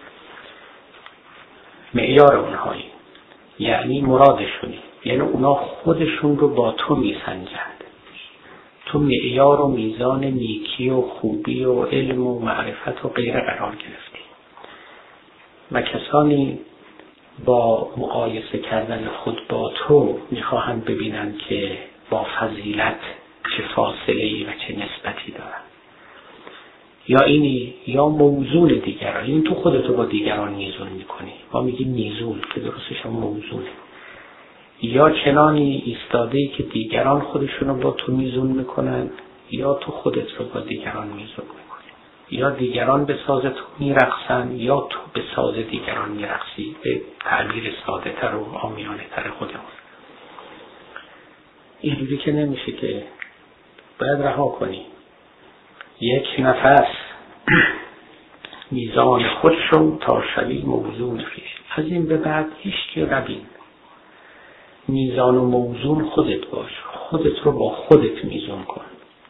معیار اونهایی، یعنی مرادشونی، یعنی اونا خودشون رو با تو میسنجند. تو معیار و میزان نیکی و خوبی و علم و معرفت و غیره قرار گرفتی و کسانی با مقایسه کردن خود با تو میخواهند ببینن که با فضیلت چه فاصله‌ای و چه نسبتی دارن. یا اینی یا موزون دیگران، این تو خودتو با دیگران میزون میکنی. ما میگیم میزون که درستش هم موزونه. یا چنانی ایستاده‌ای که دیگران خودشونو با تو میزون میکنن، یا تو خودت رو با دیگران میزون میکنی. یا دیگران به ساز تو میرقصن، یا تو به ساز دیگران میرقصی. به تعبیر ساده تر و عامیانه تر خودمون. اینجوری که نمیشه، که باید رها کنی. یک نفس میزان خود شو تا شوی موزون خویش. از این به بعد هیچ کی نبین. میزان و موزون خودت باش. خودت رو با خودت میزون کن.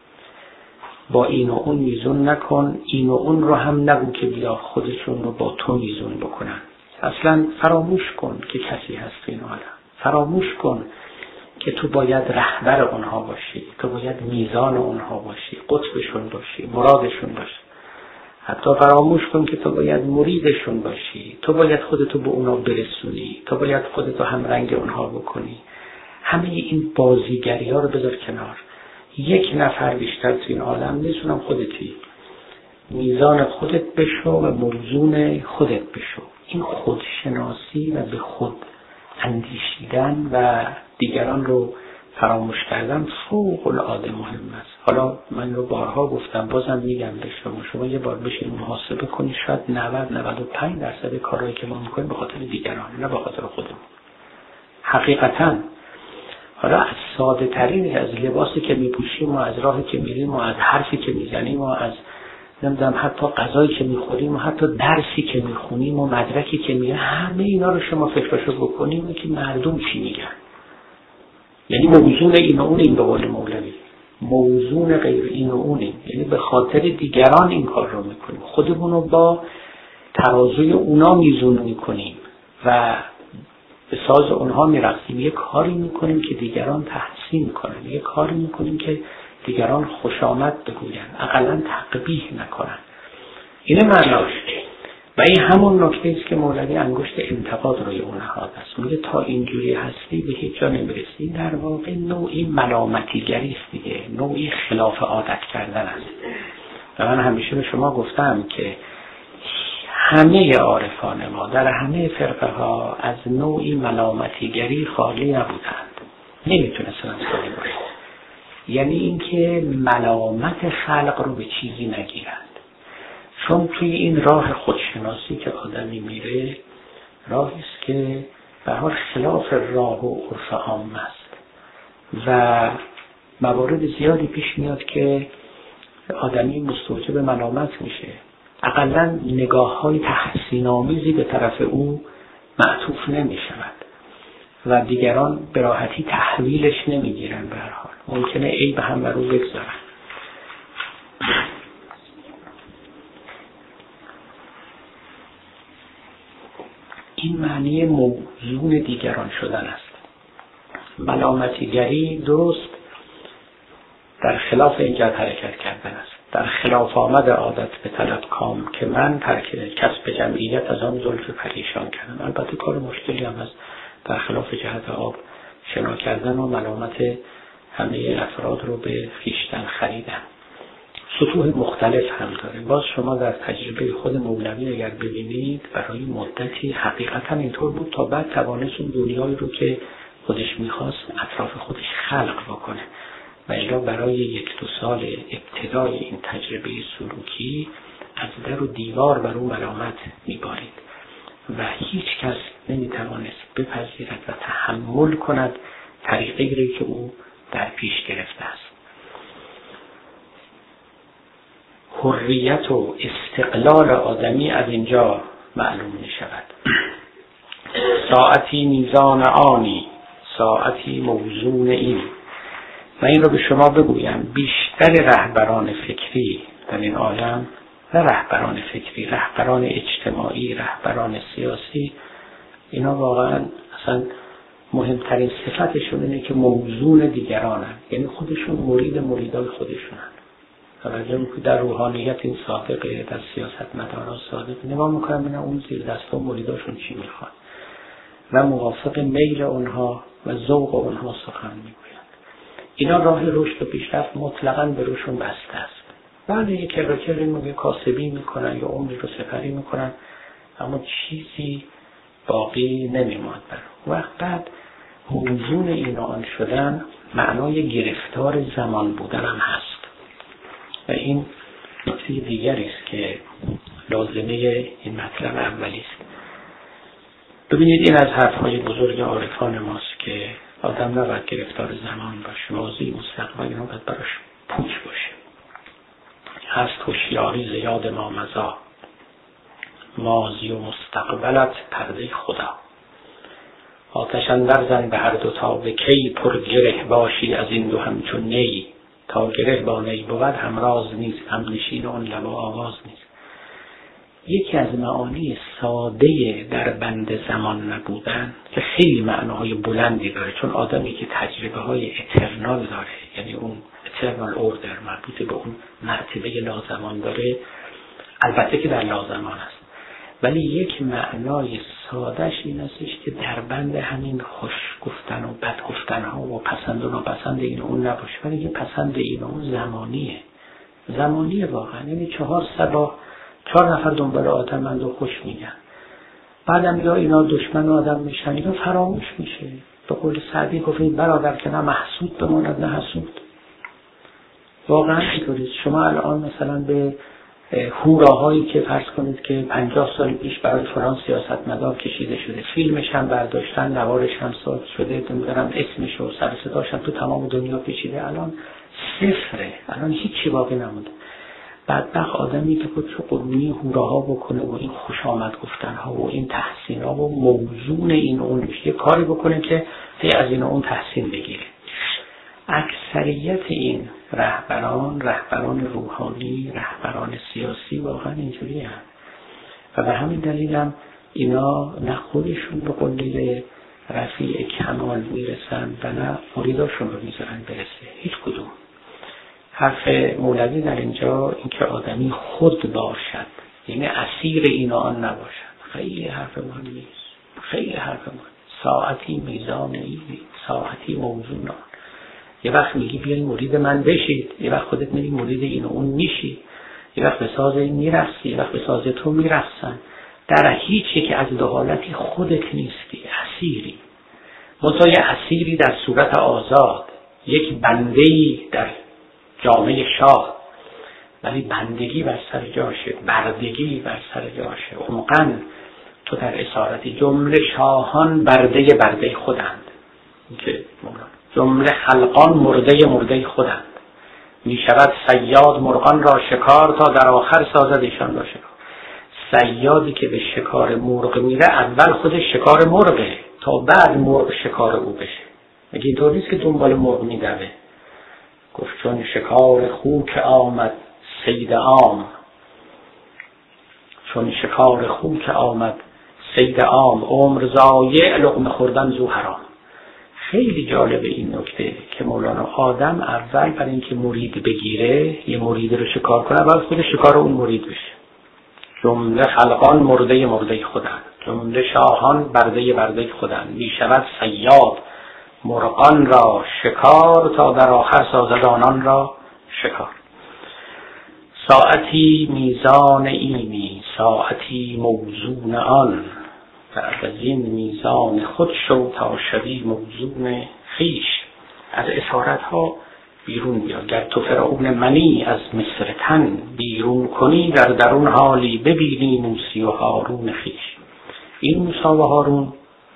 با این و اون میزون نکن. این و اون رو هم نگو که بیا خودشون رو با تو میزون بکنن. اصلا فراموش کن که کسی هست این عالم. فراموش کن که تو باید رهبر اونها باشی. تو باید میزان اونها باشی. قطبشون باشی. مرادشون باشی. حتی فراموش کن که تو باید مریدشون باشی. تو باید خودتو به اونا برسونی. تو باید خودتو هم رنگ اونها بکنی. همه این بازیگری ها رو بذار کنار. یک نفر بیشتر تو این عالم نیستونم خودتی. میزان خودت بشو و موزون خودت بشو. این خودشناسی و به خود اندیشیدن و دیگران رو فراموش کردن فوق العاده مهم است. حالا من رو بارها گفتم، بازم میگم به شما یه بار بشین محاسبه کنید، شاید 90-95% کارهایی که ما میکنیم به خاطر دیگران، نه به خاطر خودمون. حقیقتاً حالا از ساده ترین، از لباسی که میپوشیم و از راهی که میریم و از حرفی که میزنیم و از نمیدونم حتی غذایی که میخوریم و حتی درسی که میخونیم و مدرکی که میگیم، همه اینا رو شما فکرشو بکنیم که مردم چی میگن. یعنی موزون این و اون، این به قول مولوی موزون غیر این و اونیم. یعنی به خاطر دیگران این کار رو میکنیم، خودمون رو با ترازوی اونا میزون میکنیم و به ساز اونها میرقصیم. یه کاری میکنیم که دیگران تحسین کنن، یه کاری میکنیم که دیگران خوش آمد بگوین، اقلا تقبیح نکنن. اینه معناش. و این همون نکته است که مولوی انگشت انتقاد روی اون نهاد است. میگه تا اینجوری هستی به هیچ جا نمیرسی. در واقع نوعی ملامتیگری است دیگه، نوعی خلاف عادت کردن است. و من همیشه به شما گفتم که همه عارفان ما در همه فرقه ها از نوعی ملامتیگری خالی نبودند. نمیتونستن خالی باشند. یعنی اینکه ملامت خلق رو به چیزی نگیرند. چون توی این راه خودشناسی که آدمی میره، راهی است که به هر خلاف راه و عرف عام است و موارد زیادی پیش میاد که آدمی مستوجب ملامت میشه. اقلا نگاه‌های تحسین‌آمیزی به طرف او معطوف نمی‌شود و دیگران به راحتی تحویلش نمیگیرن. به هر حال ممکنه عیب هم بر او بگذارن. این معنی موزون دیگران شدن است. ملامتیگری درست در خلاف این جهت حرکت کردن است. در خلاف آمد عادت به طلب کام که من ترک کسب جمعیت از آن زلف پریشان کردم. البته کار مشکلی هم است در خلاف جهت آب شنا کردن و ملامت همه افراد رو به خویشتن خریدن. سطوح مختلف هم داره. باز شما در تجربه خود مولوی اگر ببینید برای مدتی حقیقتا اینطور بود تا بعد توانست اون دنیایی رو که خودش میخواست اطراف خودش خلق بکنه و الا برای 1-2 سال ابتدای این تجربه سلوکی از در و دیوار بر اون ملامت میبارید و هیچ کس نمیتوانست بپذیرد و تحمل کند طریقی رو که او در پیش گرفته است. حریت و استقلال آدمی از اینجا معلوم می شود. ساعتی میزان آنی، ساعتی موزون این. و این رو به شما بگویم بیشتر رهبران فکری در این عالم و رهبران فکری، رهبران اجتماعی، رهبران سیاسی، اینا واقعا اصلا مهمترین صفتشون اینه که موزون دیگرانن، یعنی خودشون مریدای خودشونن. توجه میکنید در روحانیت این صادقه، در سیاست مداران صادقه، نگاه میکنم ببینم اون زیر دستا مریداشون چی میخواد و موافق میل اونها و ذوق اونها سخن میگویند. اینا راه رشد و پیشرفت مطلقاً به روشون بسته است. بعد یک کلکلی میگه کاسبی میکنن یا عمری رو سپری میکنن اما چیزی باقی نمیماند برای وقت. بعد موزون این و آن شدن معنای گرفتار زمان بودن هم هست و این نکته دیگری است که لازمه این مطلب اولی است. ببینید این از حرفهای بزرگ عارفان ماست که آدم نباید گرفتار زمان باشه، ماضی مستقبل اینا باید براش پوچ باشه. هست هوشیاری ز یاد ما مضی، ماضی و مستقبلت پرده خدا. آتش اندر زن به هر دو تا به کی، پر گره باشی از این دو همچون نی. تا گره با نی بود هم راز نیست، هم نشین اون لب و آواز نیست. یکی از معانی ساده در بند زمان نبودن که خیلی معناهای بلندی داره، چون آدمی که تجربه های اترنال داره، یعنی اون اترنال اوردر مربوط به اون مرتبه لازمان داره، البته که در لازمان است، ولی یک معنای سادهش این استش که در بند همین خوش گفتن و بد گفتن ها و پسند و ناپسند این اون نباشه، ولی که پسند این اون زمانیه واقعا. یعنی 4 صبح 4 نفر دنبال آدمند و خوش میگن، بعدم یا اینا دشمن آدم میشن، اینا فراموش میشه. به قول سعدی گفتید برادر که نه محسود بماند نه حسود. واقعا اینطوریه. شما الان مثلا به هوراهایی که فرض کنید که 50 سال پیش برای فلان سیاستمدار کشیده شده، فیلمش هم برداشتن، نوارش هم ساخته شده، نمیدونم اسمش و سر صداش هم تو تمام دنیا پیچیده، الان صفره، الان هیچی باقی نمونده. بدبخت آدمی که خودشو قربانی هوراها بکنه و این خوش آمد گفتن ها و این تحسین ها و موزون این اون یه کاری بکنه که از این اون تحسین بگیره. اکثریت این رهبران روحانی، رهبران سیاسی واقعا اینجوری هم و به همین دلیل هم اینا نه خودشون به قله رفیع کمال میرسن و نه مریداشون رو میذارن برسه. هیچ کدوم. حرف مولوی در اینجا این که آدمی خود باشد، یعنی اسیر این آن نباشد، خیلی حرف مهمی است. خیلی حرف مهم. ساعتی میزان این، ساعتی موزون آن. یه وقت میگی بیاین مرید من بشید، یه وقت خودت میگی مرید این و اون میشی، یه وقت به ساز این میرسی، یه وقت به ساز تو میرسن. در هیچ یک از دو حالتی خودت نیستی، اسیری. منتها یه اسیری در صورت آزاد، یک بنده‌ای در جامعه شاه، ولی بندگی بر سر جاشه، بردگی بر سر جاشه. عمقاً تو در اسارتی جمله شاهان برده خودند، که جمله خلقان مرده خودند. می شود صیاد مرغان را شکار تا در آخر سازد ایشان را شکار. صیادی که به شکار مرغ میره اول خودش شکار مرغه تا بعد مرغ شکار او بشه. مگه اینطور نیست که دنبال مرغ میدوه؟ گفت چون شکار خوک آمد صید عام، چون شکار خوک آمد صید عام، عمر ضایع لقمه خوردن زو حرام. خیلی جالب این نکته که مولانا آدم اول برای اینکه مرید بگیره، یه مرید رو شکار کنه، اول خود شکار اون مرید بشه. جمله خلقان مرده مرده خودند، جمله شاهان برده برده خودند. می شود صیاد مرغان را شکار تا در آخر سازد آنان را شکار. ساعتی میزان اینی ساعتی موزون آن، بعد از این میزان خود شو تا شوی موزون خیش. از اسارت ها بیرون بیا. گر تو فرعون منی از مصر تن بیرون کنی، در درون حالی ببینی موسی و هارون خیش. این موسی و هارون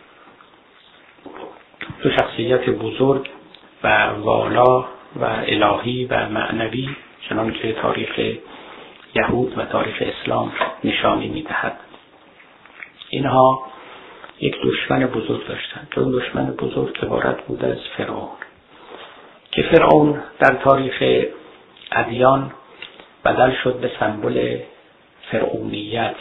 دو شخصیت بزرگ و والا و الهی و معنوی، چنان که تاریخ یهود و تاریخ اسلام نشانی می‌دهد. اینها یک دشمن بزرگ داشتند. اون دشمن بزرگ عبارت بود از فرعون، که فرعون در تاریخ ادیان بدل شد به سمبل فرعونیت،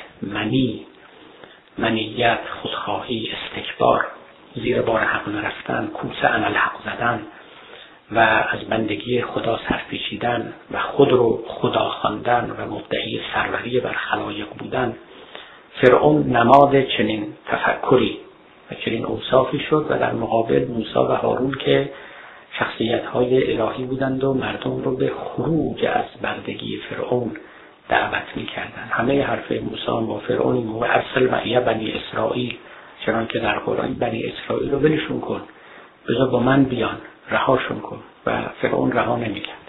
منیت، خودخواهی، استکبار، زیر بار حق نرفتن، کوسه انالحق زدن و از بندگی خدا سرپیچیدن و خود رو خدا خواندن و مدعی سروری بر خلایق بودن. فرعون نماد چنین تفکری و چنین اوصافی شد و در مقابل موسی و هارون که شخصیت‌های الهی بودند و مردم رو به خروج از بردگی فرعون دعوت می‌کردند. همه حرف موسی با فرعون این موقع ارسل معی بنی اسرائیل، چنان که در قرآن بنی اسرائیل رو ولشون کن، بذار با من بیان، رهاشون کن، و فرعون رها نمی‌کرد.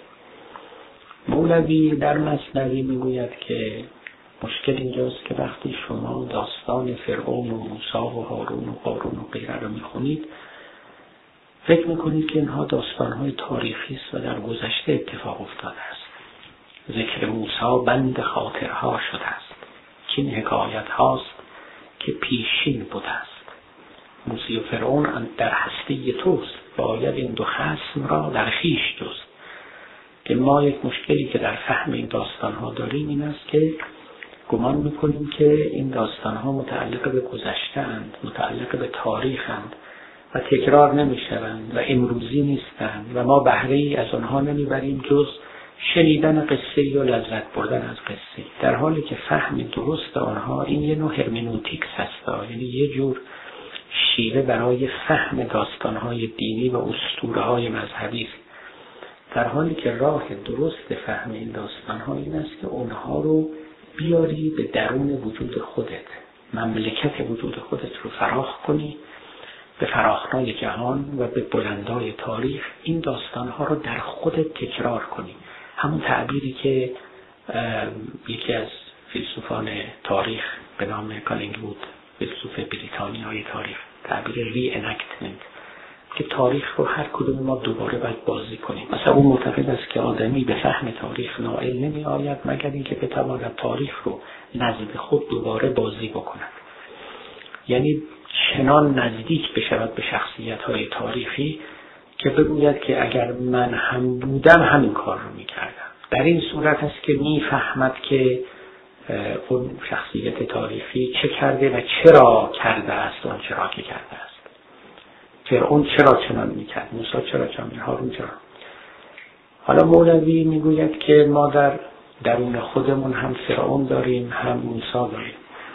مولوی در مثنوی میگوید که مشکل اینجاست که وقتی شما داستان فرعون و موسی و هارون و قارون و غیره رو میخونید، فکر میکنید که اینها داستانهای تاریخی است و در گذشته اتفاق افتاده است. ذکر موسی بند خاطرها شده است که این حکایت هاست که پیشین بوده است. موسی و فرعون در هستی توست، باید این دو خصم را در خویش جست. که ما یک مشکلی که در فهم این داستانها داریم این است که گمان میکنیم که این داستانها متعلق به گذشته اند، متعلق به تاریخ اند و تکرار نمیشوند و امروزی نیستند و ما بهره ای از آنها نمیبریم جز شنیدن قصه و لذت بردن از قصه، در حالی که فهم درست آنها این یه نوع هرمنوتیکس هست، یعنی یه جور شیوه برای فهم داستانهای دینی و اسطوره‌های مذهبی است، در حالی که راه درست فهم این داستانها این است که اونها رو بیاری به درون وجود خودت، مملکت وجود خودت رو فراخ کنی، به فراخنای جهان و به بلندای تاریخ این داستانها رو در خودت تکرار کنی. همون تعبیری که یکی از فیلسوفان تاریخ به نام کالینگوود، فیلسوف بریتانیای تاریخ، تعبیر ری انکتمنت، که تاریخ رو هر کدوم ما دوباره باید بازی کنیم. مثلا اون معتقد است که آدمی به فهم تاریخ نائل نمی آید مگر اینکه بتواند تاریخ رو نزد خود دوباره بازی بکند، یعنی چنان نزدیک بشود به شخصیت‌های تاریخی که بگوید که اگر من هم بودم همین کار رو می‌کردم. در این صورت است که می‌فهمد که اون شخصیت تاریخی چه کرده و چرا کرده است، اون چرا که کرده است. فرعون چرا چنان می‌کرد، موسی چرا چنان، هارون چرا. حالا مولوی میگوید که ما در درون خودمون هم فرعون داریم، هم موسی داریم.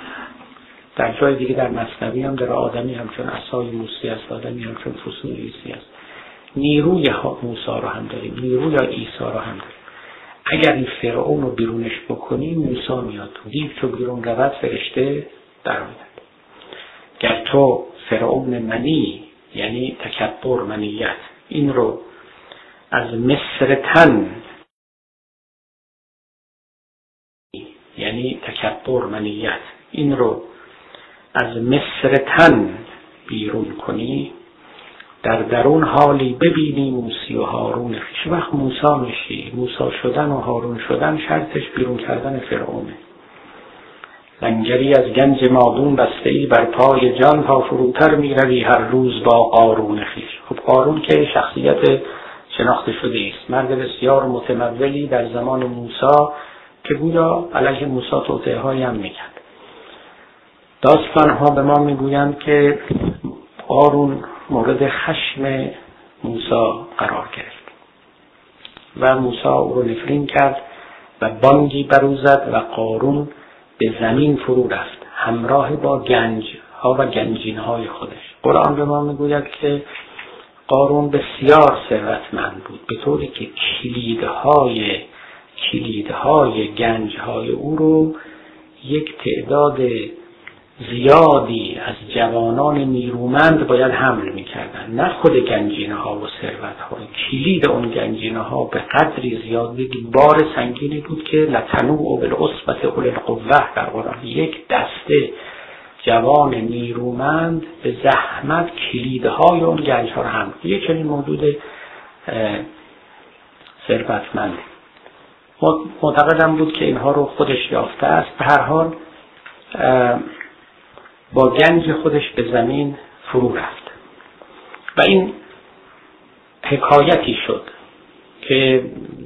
در جای دیگه در مثنوی هم در آدمی همچون عصای موسی است، آدمی همچون فسون عیسی است. نیروی موسی رو هم داریم، نیروی عیسی رو هم داریم. اگر این فرعون رو بیرونش بکنیم موسی میاد، دیو چو بیرون رود فرشته در آید. گر تو فرعون منی، یعنی تکبر، منیت، این رو از مصر تن، یعنی تکبر، منیت، این رو از مصر تن بیرون کنی، در درون حالی ببینی موسی و هارون خویش. وقت موسی میشی، موسی شدن و هارون شدن شرطش بیرون کردن فرعونه. لنگری از گنج مادون بسته ای بر پای جان، تا فروتر میروی هر روز با قارون خویش. خب قارون که شخصیت شناخته شده است، مرد بسیار متمولی در زمان موسی که گویا علیه موسی توطئه هایی هم میکرد. داستان ها به ما میگویند که قارون مورد خشم موسی قرار گرفت و موسی او رو نفرین کرد و بانگی برو زد و قارون به زمین فرو رفت همراه با گنج ها و گنجین های خودش. قرآن به ما میگوید که قارون بسیار ثروتمند بود، به طوری که کلیدهای گنج های او رو یک تعداد زیادی از جوانان نیرومند باید حمل میکردن، نه خود گنجینه ها و ثروت ها. کلید اون گنجینه ها به قدری زیاد بود، بار سنگینی بود که لتنوع بالعصبة اولی القوة در قرآن. یک دسته جوان نیرومند به زحمت کلیدهای اون گنج ها رو حمل کرد. یک چنین موجود ثروتمند معتقدم بود که اینها رو خودش یافته است. به هر حال با گنج خودش به زمین فرو رفت و این حکایتی شد که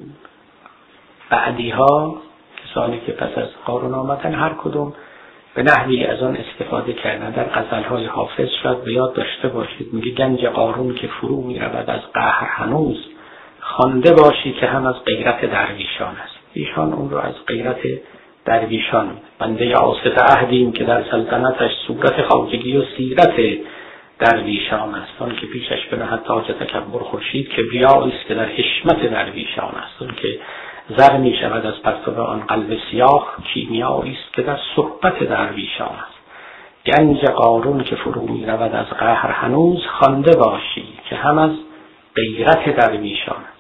بعدیها کسانی که پس از قارون آمدن هر کدوم به نحوی از آن استفاده کردن. در غزلهای حافظ شاید به یاد داشته باشید، میگه گنج قارون که فرو می رود از قهر هنوز، خوانده باشی که هم از غیرت درویشان است. ایشان اون رو از غیرت درویشان، بنده آصف عهدیم که در سلطنتش صورت خواجگی و سیرت درویشان است. آن که پیشش بنهد تاج تکبر خورشید، کبریایی است که در حشمت درویشان است. آن که زر می شود از پرتو آن قلب سیاه، کیمیایی است که در صحبت درویشان است. گنج قارون که فرو می رود از قهر هنوز، خوانده باشی که هم از غیرت درویشان است.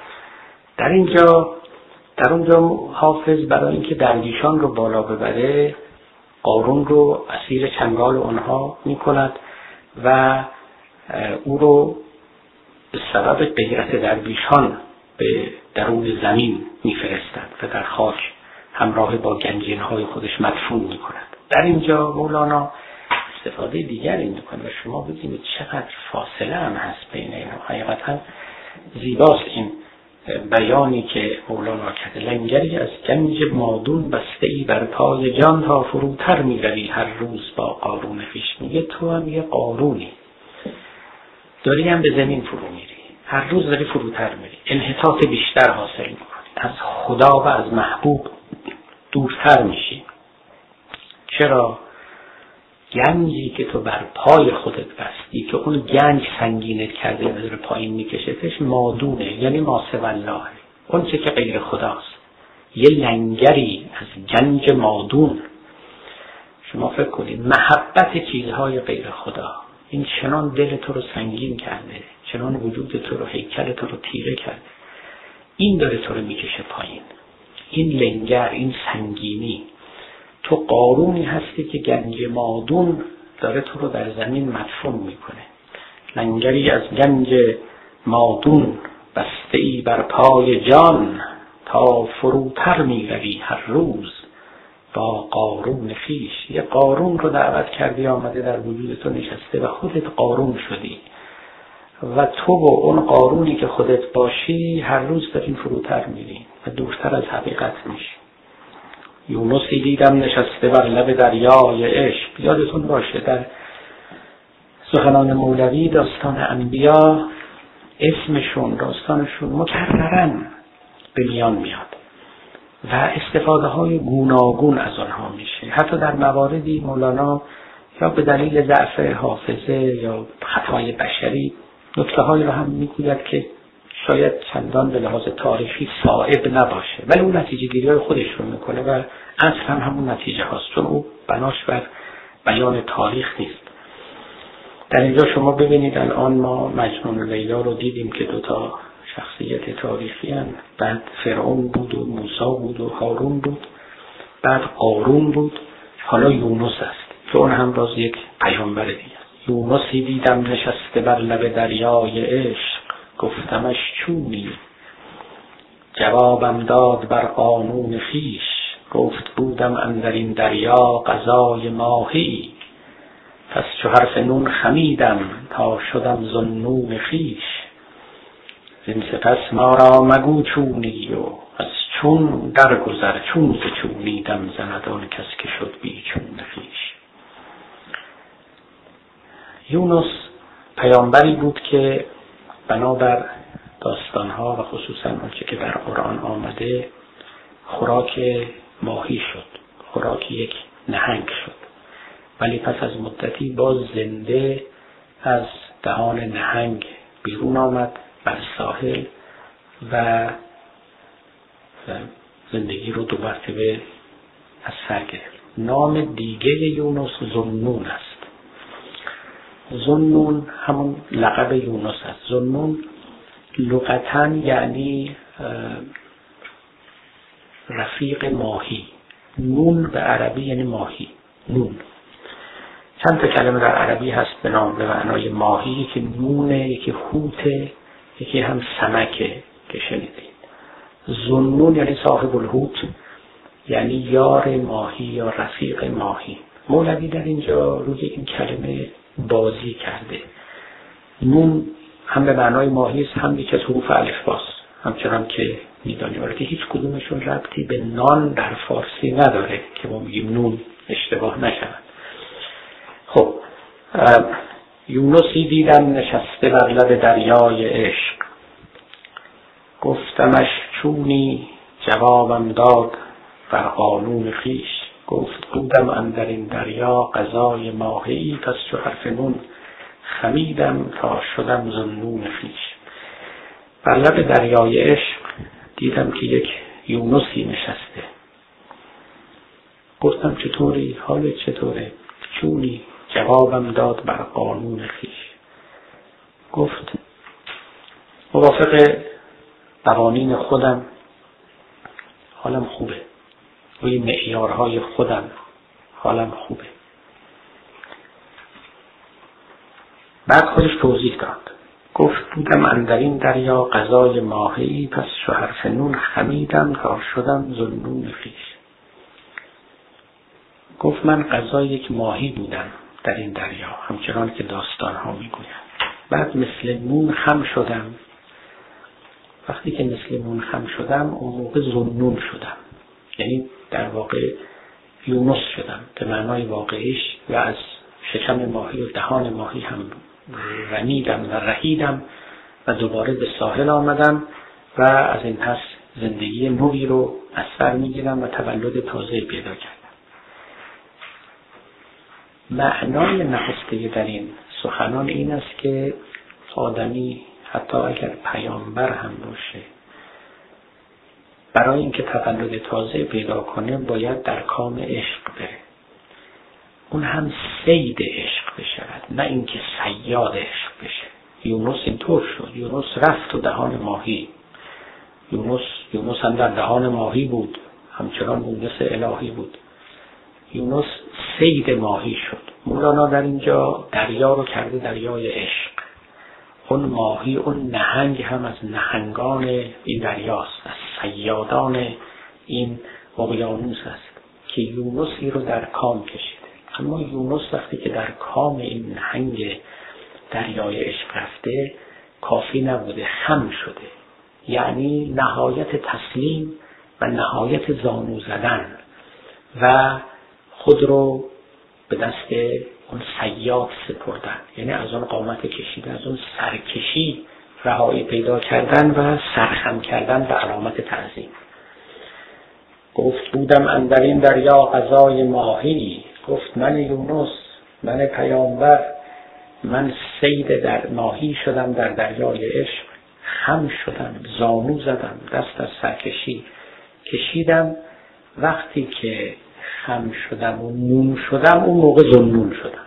در اونجا حافظ برای اینکه درویشان رو بالا ببره قارون رو اسیر چنگال اونها می کند و او رو به سبب غیرت درویشان به درون زمین می فرستد و در خاک همراه با گنجین های خودش مدفون می کند. در اینجا مولانا استفاده دیگری می کند و شما ببینید چقدر فاصله هم هست بین اینا. حقیقتا زیباست این بیانی که مولانا کرده. لنگری از گنج مادون بسته ای بر پای جان، تا فروتر می روی هر روز با قارون خویش. میگه تو هم یه قارونی، داری هم به زمین فرو میری، هر روز داری فروتر میری، انحطاط بیشتر حاصل میکنی، از خدا و از محبوب دورتر میشی. چرا؟ گنجی که تو بر پای خودت بستی که اون گنج سنگینت کرده و در پایین میکشتش مادونه، یعنی ماسو الله، اون چه که غیر خداست. یه لنگری از گنج مادون. شما فکر کنید محبت چیزهای غیر خدا این چنان دل تو رو سنگین کرده، چنان وجود تو رو، هیکل تو رو تیره کرده، این داره تو رو میکشه پایین. این لنگر، این سنگینی. تو قارونی هستی که گنج مادون داره تو رو در زمین مدفون میکنه. لنگری از گنج مادون بسته ای بر پای جان، تا فروتر میروی هر روز با قارون خویش. یه قارون رو دعوت کردی آمده در وجود تو نشسته و خودت قارون شدی و تو و اون قارونی که خودت باشی هر روز دارین فروتر میری و دورتر از حقیقت میشی. یونسی دیدم نشسته بر لب دریای عشق. یادتون باشه در سخنان مولوی داستان انبیا اسمشون، داستانشون مکرراً به میان میاد و استفاده های گوناگون از آنها میشه. حتی در مواردی مولانا یا به دلیل ضعف حافظه یا خطای بشری نکته هایی رو هم میگوید که شاید چندان به لحاظ تاریخی صائب نباشه، ولی اون نتیجه گیری های خودش رو میکنه و اصلا هم همون نتیجه هاست، چون او بناش بر بیان تاریخ نیست. در اینجا شما ببینید الان ما مجنون لیلا رو دیدیم که دوتا شخصیت تاریخی هستند. بعد فرعون بود و موسی بود و هارون بود، بعد قارون بود، حالا یونس است که اون هم باز یک پیامبر دیگه است. یونسی دیدم نشسته بر لب دریای عشق، گفتمش چونی؟ جوابم داد بر قانون خویش، گفت بودم اندر این دریا غذای ماهی. پس چو حرف نون خمیدم تا شدم ذوالنون خویش. زین سپس ما را مگو چونی و از چون درگذر، چون ز چونیدم زند آن کس که شد بی چون خویش. یونس پیامبری بود که بنابر داستانها و خصوصا آنچه که در قرآن آمده خوراک ماهی شد، خوراک یک نهنگ شد، ولی پس از مدتی باز زنده از دهان نهنگ بیرون آمد بر ساحل و زندگی رو 2 مرتبه از سر گرفت. نام دیگه یونس ذوالنون است. ذوالنون همون لقب یونس است. ذوالنون لغتاً یعنی رفیق ماهی. نون به عربی یعنی ماهی. نون. چند تا کلمه در عربی هست به نام به معنای ماهی، یکی نونه، یکی حوته، یکی هم سمکه که شنیدید. ذوالنون یعنی صاحب الحوت، یعنی یار ماهی یا رفیق ماهی. مولوی در اینجا روی این کلمه بازی کرده. نون هم به معنای ماهی است، هم یکی از حروف الفباست، همچنان که میدانیم که هیچ کدومشون ربطی به نان در فارسی نداره که ما میگیم نون، اشتباه نشود. خب یونسی دیدم نشسته بر لب دریای عشق، گفتمش چونی؟ جوابم داد بر قانون خویش. گفت بودم اندر این دریا غذای ماهی، پس چو حرف نون خمیدم تا شدم ذوالنون خویش. بر لب دریای عشق دیدم که یک یونسی نشسته. گفتم چطوری؟ حالت چطوره؟ چونی؟ جوابم داد بر قانون خویش. گفت موافق قوانین خودم حالم خوبه، روی معیارهای خودم حالم خوبه. بعد خودش توضیح داد. گفت بودم اندر این دریا غذای ماهی، پس چو حرف نون خمیدم تا شدم ذوالنون خویش. گفت من غذای یک ماهی بودم در این دریا، همچنان که داستانها میگویند. بعد مثل نون خم شدم. وقتی که مثل نون خم شدم اون موقع ذوالنون شدم، یعنی در واقع یونس شدم به معنای واقعیش، و از شکم ماهی و دهان ماهی هم رمیدم و رهیدم و دوباره به ساحل آمدم و از این پس زندگی نوی رو از سر میگیرم و تولد تازه پیدا کردم. معنای نهفته در این سخنان این است که آدمی حتی اگر پیامبر هم باشه، برای اینکه تولد تازه پیدا کنه باید در کام عشق بره، اون هم صید عشق بشود، نه اینکه صیاد عشق بشه. یونس اینطور شد. یونس رفت تو دهان ماهی. یونس هم در دهان ماهی بود، همچنان یونس الهی بود. یونس صید ماهی شد. مولانا در اینجا دریا رو کرده دریای عشق. اون ماهی، اون نهنگ هم از نهنگان این دریاست، از صیادان این اقیانوس است که یونسی رو در کام کشیده. اما یونس وقتی که در کام این نهنگ دریای عشق رفته کافی نبوده، خم شده، یعنی نهایت تسلیم و نهایت زانو زدن و خود رو به دست اون صیاد سپردن، یعنی از اون قامت کشیده، از اون سرکشی رهایی پیدا کردن و سرخم کردن به علامت تعظیم. گفت بودم اندر این دریا غذای ماهی. گفت من یونس، من پیامبر، من صید در ماهی شدم در دریای عشق، خم شدم، زانو زدم، دست از سرکشی کشیدم. وقتی که خم شدم و نون شدم اون موقع ذوالنون شدم.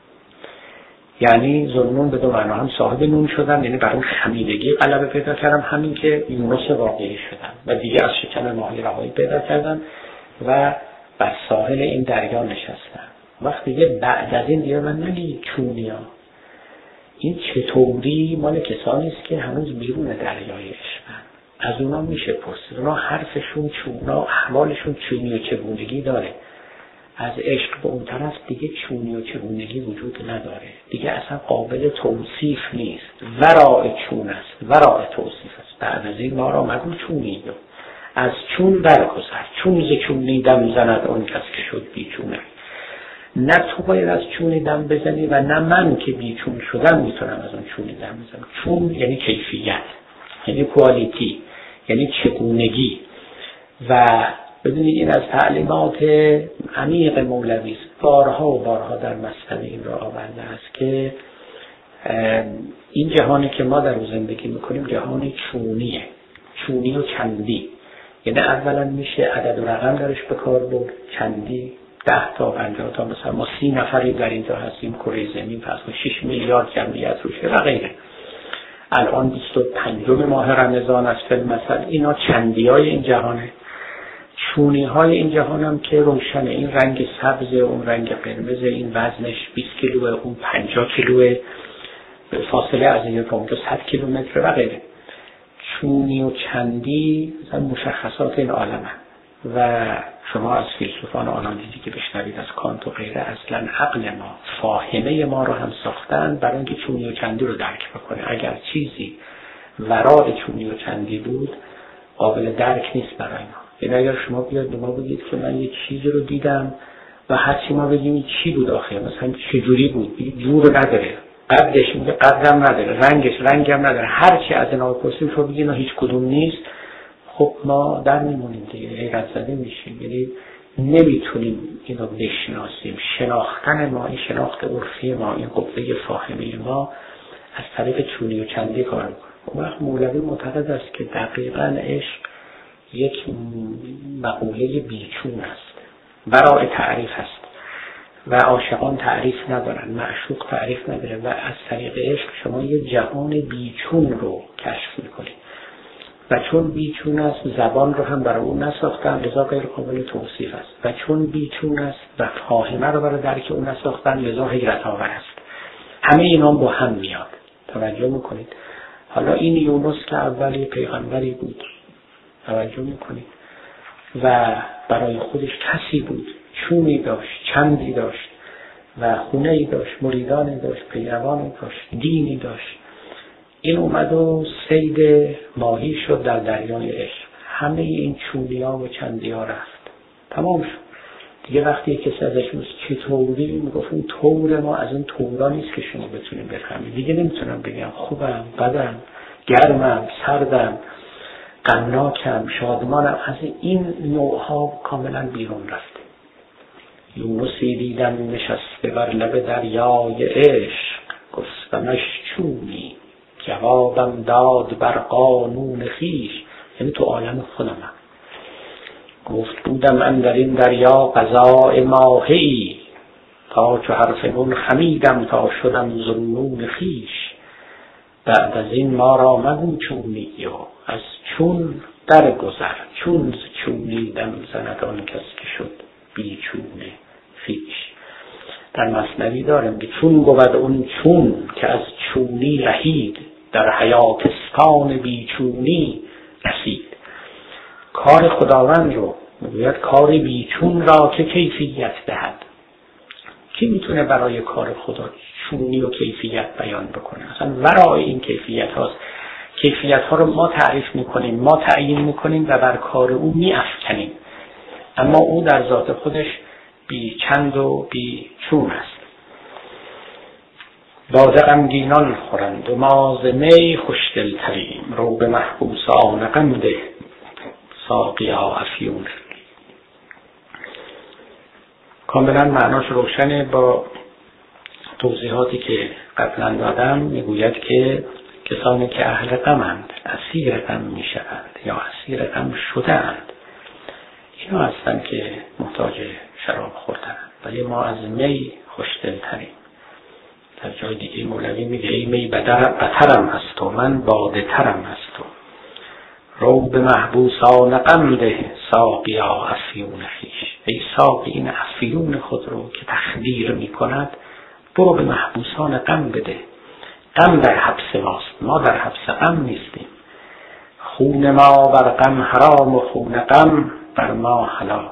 یعنی ذوالنون به 2 معنا، هم صاحب نون شدم یعنی بر اون خمیدگی غلبه پیدا کردم، همین که یونس واقعی شدم و دیگه از شکم ماهی رهایی پیدا کردم و بر ساحل این دریا نشستم. وقتی دیگه بعد از این دیگه من نگی چونیا، این چطوری مال کسانی است که هنوز بیرون دریای عشقن. از اونا میشه پرسید، اونا حرفشون چونا، احوالشون چونی و چگونگی داره. از عشق به اون طرف دیگه چونی و چگونگی وجود نداره، دیگه اصلا قابل توصیف نیست، ورای چون است، ورای توصیف است. بعد از این ما را مگو چونی، از چون برگذر، چون ز چونی دم زند اون کس که شد بیچونه. نه تو باید از چونی دم بزنی و نه من که بیچون شدم میتونم از اون چونی دم بزنم. چون یعنی کیفیت، یعنی کوالیتی، یعنی چگونگی. و بدونید این از تعلیمات عمیق مولوی است. بارها و بارها در مثنوی این را آورده است که این جهانی که ما در او زندگی میکنیم جهان چونیه، چونی و چندی. یعنی اولا میشه عدد و رقم درش به کار برد، چندی 10 تا 50 تا، مثلا ما 30 نفری در اینجا هستیم کره زمین، پس 6 میلیارد جمعیت روشه و غیره. الان 25 ماه رمضان است مثلا. اینا چندی های این جهانه. چونی های این جهان هم که روشنه، این رنگ سبز، اون رنگ قرمز، این وزنش 20 کیلوه، اون 50 کیلوه، فاصله از این تا اونجا 100 کیلومتر و غیره. چونی و چندی مشخصات این عالمه. و شما از فیلسوفان آنالیزی که بشنوید از کانت و غیره، اصلا عقل ما، فاهمه ما رو هم ساختن برای اینکه چونی و چندی رو درک بکنه. اگر چیزی ورای چونی و چندی بود قابل درک نیست برای ما. یعنی اگر شما بیاد به ما بگید که من یه چیزی رو دیدم و هرچی ما بگیم این چی بود آخر، مثلا چجوری بود، جور نداره، قدش میگه قدم نداره، رنگش رنگم نداره، هرچی از اینا بپرسیم شما بگید هیچ کدوم نیست، خب ما در میمونیم دیگه، حیرت زده میشیم. یعنی نمیتونیم اینو بشناسیم. شناختن ما، این شناخت عرفی ما، این قوه فاهمه ما از طریق چونی و چندی کار میکنه. اون وقت مولوی معتقد است که دقیقاً عشق یک مقوله بیچون است، برای تعریف است و عاشقان تعریف ندارن، معشوق تعریف نداره و از طریق عشق شما یه جهان بیچون رو کشف میکنید. و چون بیچون است زبان رو هم برای اون نساختن، لذا غیر قابل توصیف است. و چون بیچون است و فاهمه رو برای درک اون نساختن، لذا حیرت آور است. همه اینا با هم میاد. توجه میکنید؟ حالا این یونس که اولی پیغمبری بود، توجه میکنید، و برای خودش کسی بود، چونی داشت، چندی داشت و خونه‌ای داشت، مریدانی داشت، پیروانی داشت، دینی داشت. این اومد و صید ماهی شد در دریای عشق. همه این چونی‌ها و چندی‌ها رفت، تمام شد دیگه. وقتی کسی ازش چطوری میگفت اون طور ما از اون طورا نیست که شما بتونید بفهمید. دیگه نمیتونم بگم خوبم، بدم، گرمم، سردم، غمناکم، شادمانم، از این نوعها کاملا بیرون رفته. یونسی دیدم نشسته بر لب دریای عشق، گفتمش چونی، جوابم داد بر قانون خویش. یعنی تو عالم خودمم. گفت بودم اندر این دریا قضاء ماهی، تا چو حرف نون خمیدم تا شدم ذوالنون خویش. بعد از این ما را مگو چونی و از چون درگذر، چون چونی دم زند آن کس که شد بیچونه خویش. در مثنوی دارم که چون بود اون چون که از چونی رهید، در حیاتستان بیچونی رسید. کار خداوند رو میگوید کار بیچون را که کیفیت دهد. کی میتونه برای کار خدا چونی و کیفیت بیان بکنه؟ اصلا ورای این کیفیت هاست. کیفیت ها رو ما تعریف میکنیم، ما تعیین میکنیم و بر کار او میافکنیم، اما او در ذات خودش بی چند و بی چون است. باده غمگینان خورند و ما ز می خوشدل تریم، رو به محبوسان غم ده ساقیا افیون. کاملا معناش روشنه با توضیحاتی که قبلا دادم. میگوید که کسانی که اهل غمند، اسیر غم میشوند یا اسیر غم شدند، اینا هستند که محتاج شراب خوردن، ولی ما از می خوشدل تریم. در جای دیگه مولوی میگه ای می بترم از تو، من باده ترم از تو، رو به محبوسان غم ده ساقیا افیون خویش. ای ساقی این افیون خود رو که تخدیر می کند برو به محبوسان غم بده. غم در حبس ماست، ما در حبس غم نیستیم. خون ما بر غم حرام و خون غم بر ما حلال.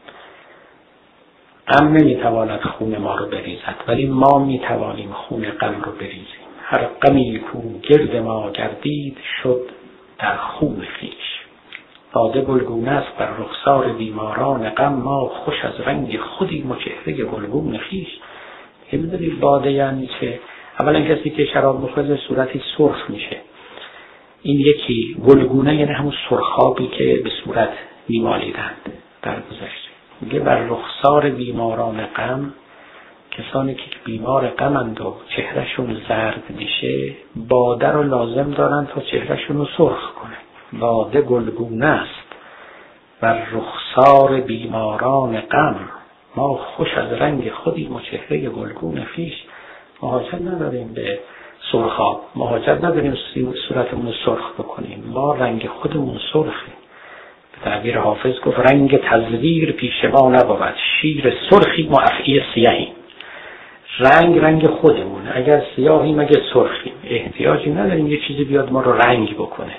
غم نمیتواند خون ما رو بریزد، ولی ما میتوانیم خون غم رو بریزیم. هر غمی کو گرد ما گردید شد در خون خویش. باده گلگونه است بر رخسار بیماران غم، ما خوش از رنگ خودیم و چهره گلگون خویش. می‌دونید باده یعنی چه؟ اولا کسی که شراب بخوره صورتی سرخ میشه. این یکی. گلگونه یعنی همون سرخابی که به صورت میمالیدند در گذشته. میگه بر رخسار بیماران غم، کسانی که بیمار غمند و چهرهشون زرد میشه باده رو لازم دارن تا چهرهشون رو سرخ کنه. باده گلگونه است بر رخسار بیماران غم، ما خوش از رنگ خودیم و چهره گلگون خویش. ما حاجت نداریم به سرخاب، ما حاجت نداریم صورتمون رو سرخ بکنیم، ما رنگ خودمون سرخه. به تعبیر حافظ گفت رنگ تزویر پیش ما نبود، شیر سرخیم و افعی سیاهیم. رنگ خودمون، اگر سیاهیم اگر سرخیم، احتیاجی نداریم یه چیزی بیاد ما رو رنگ بکنه.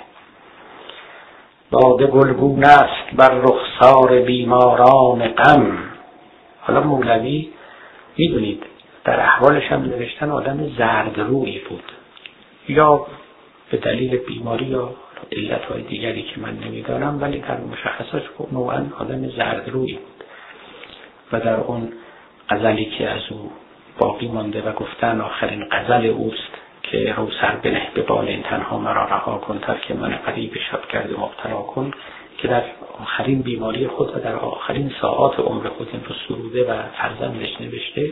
باده گلگونه است بر رخسار بیماران غم. حالا مولوی میدونید در احوالش هم نوشتن آدم زرد روی بود، یا به دلیل بیماری یا علتهای دیگری که من نمیدانم، ولی در مشخصاش نوعا آدم زرد روی بود. و در اون غزلی که از او باقی مانده و گفتن آخرین غزل اوست که رو سر بنه به بالین تنها مرا رها کن، ترک من قریب شب کرد مبتلا کن، که در آخرین بیماری خود و در آخرین ساعات عمر خود این رو سروده و فرزندش نوشته: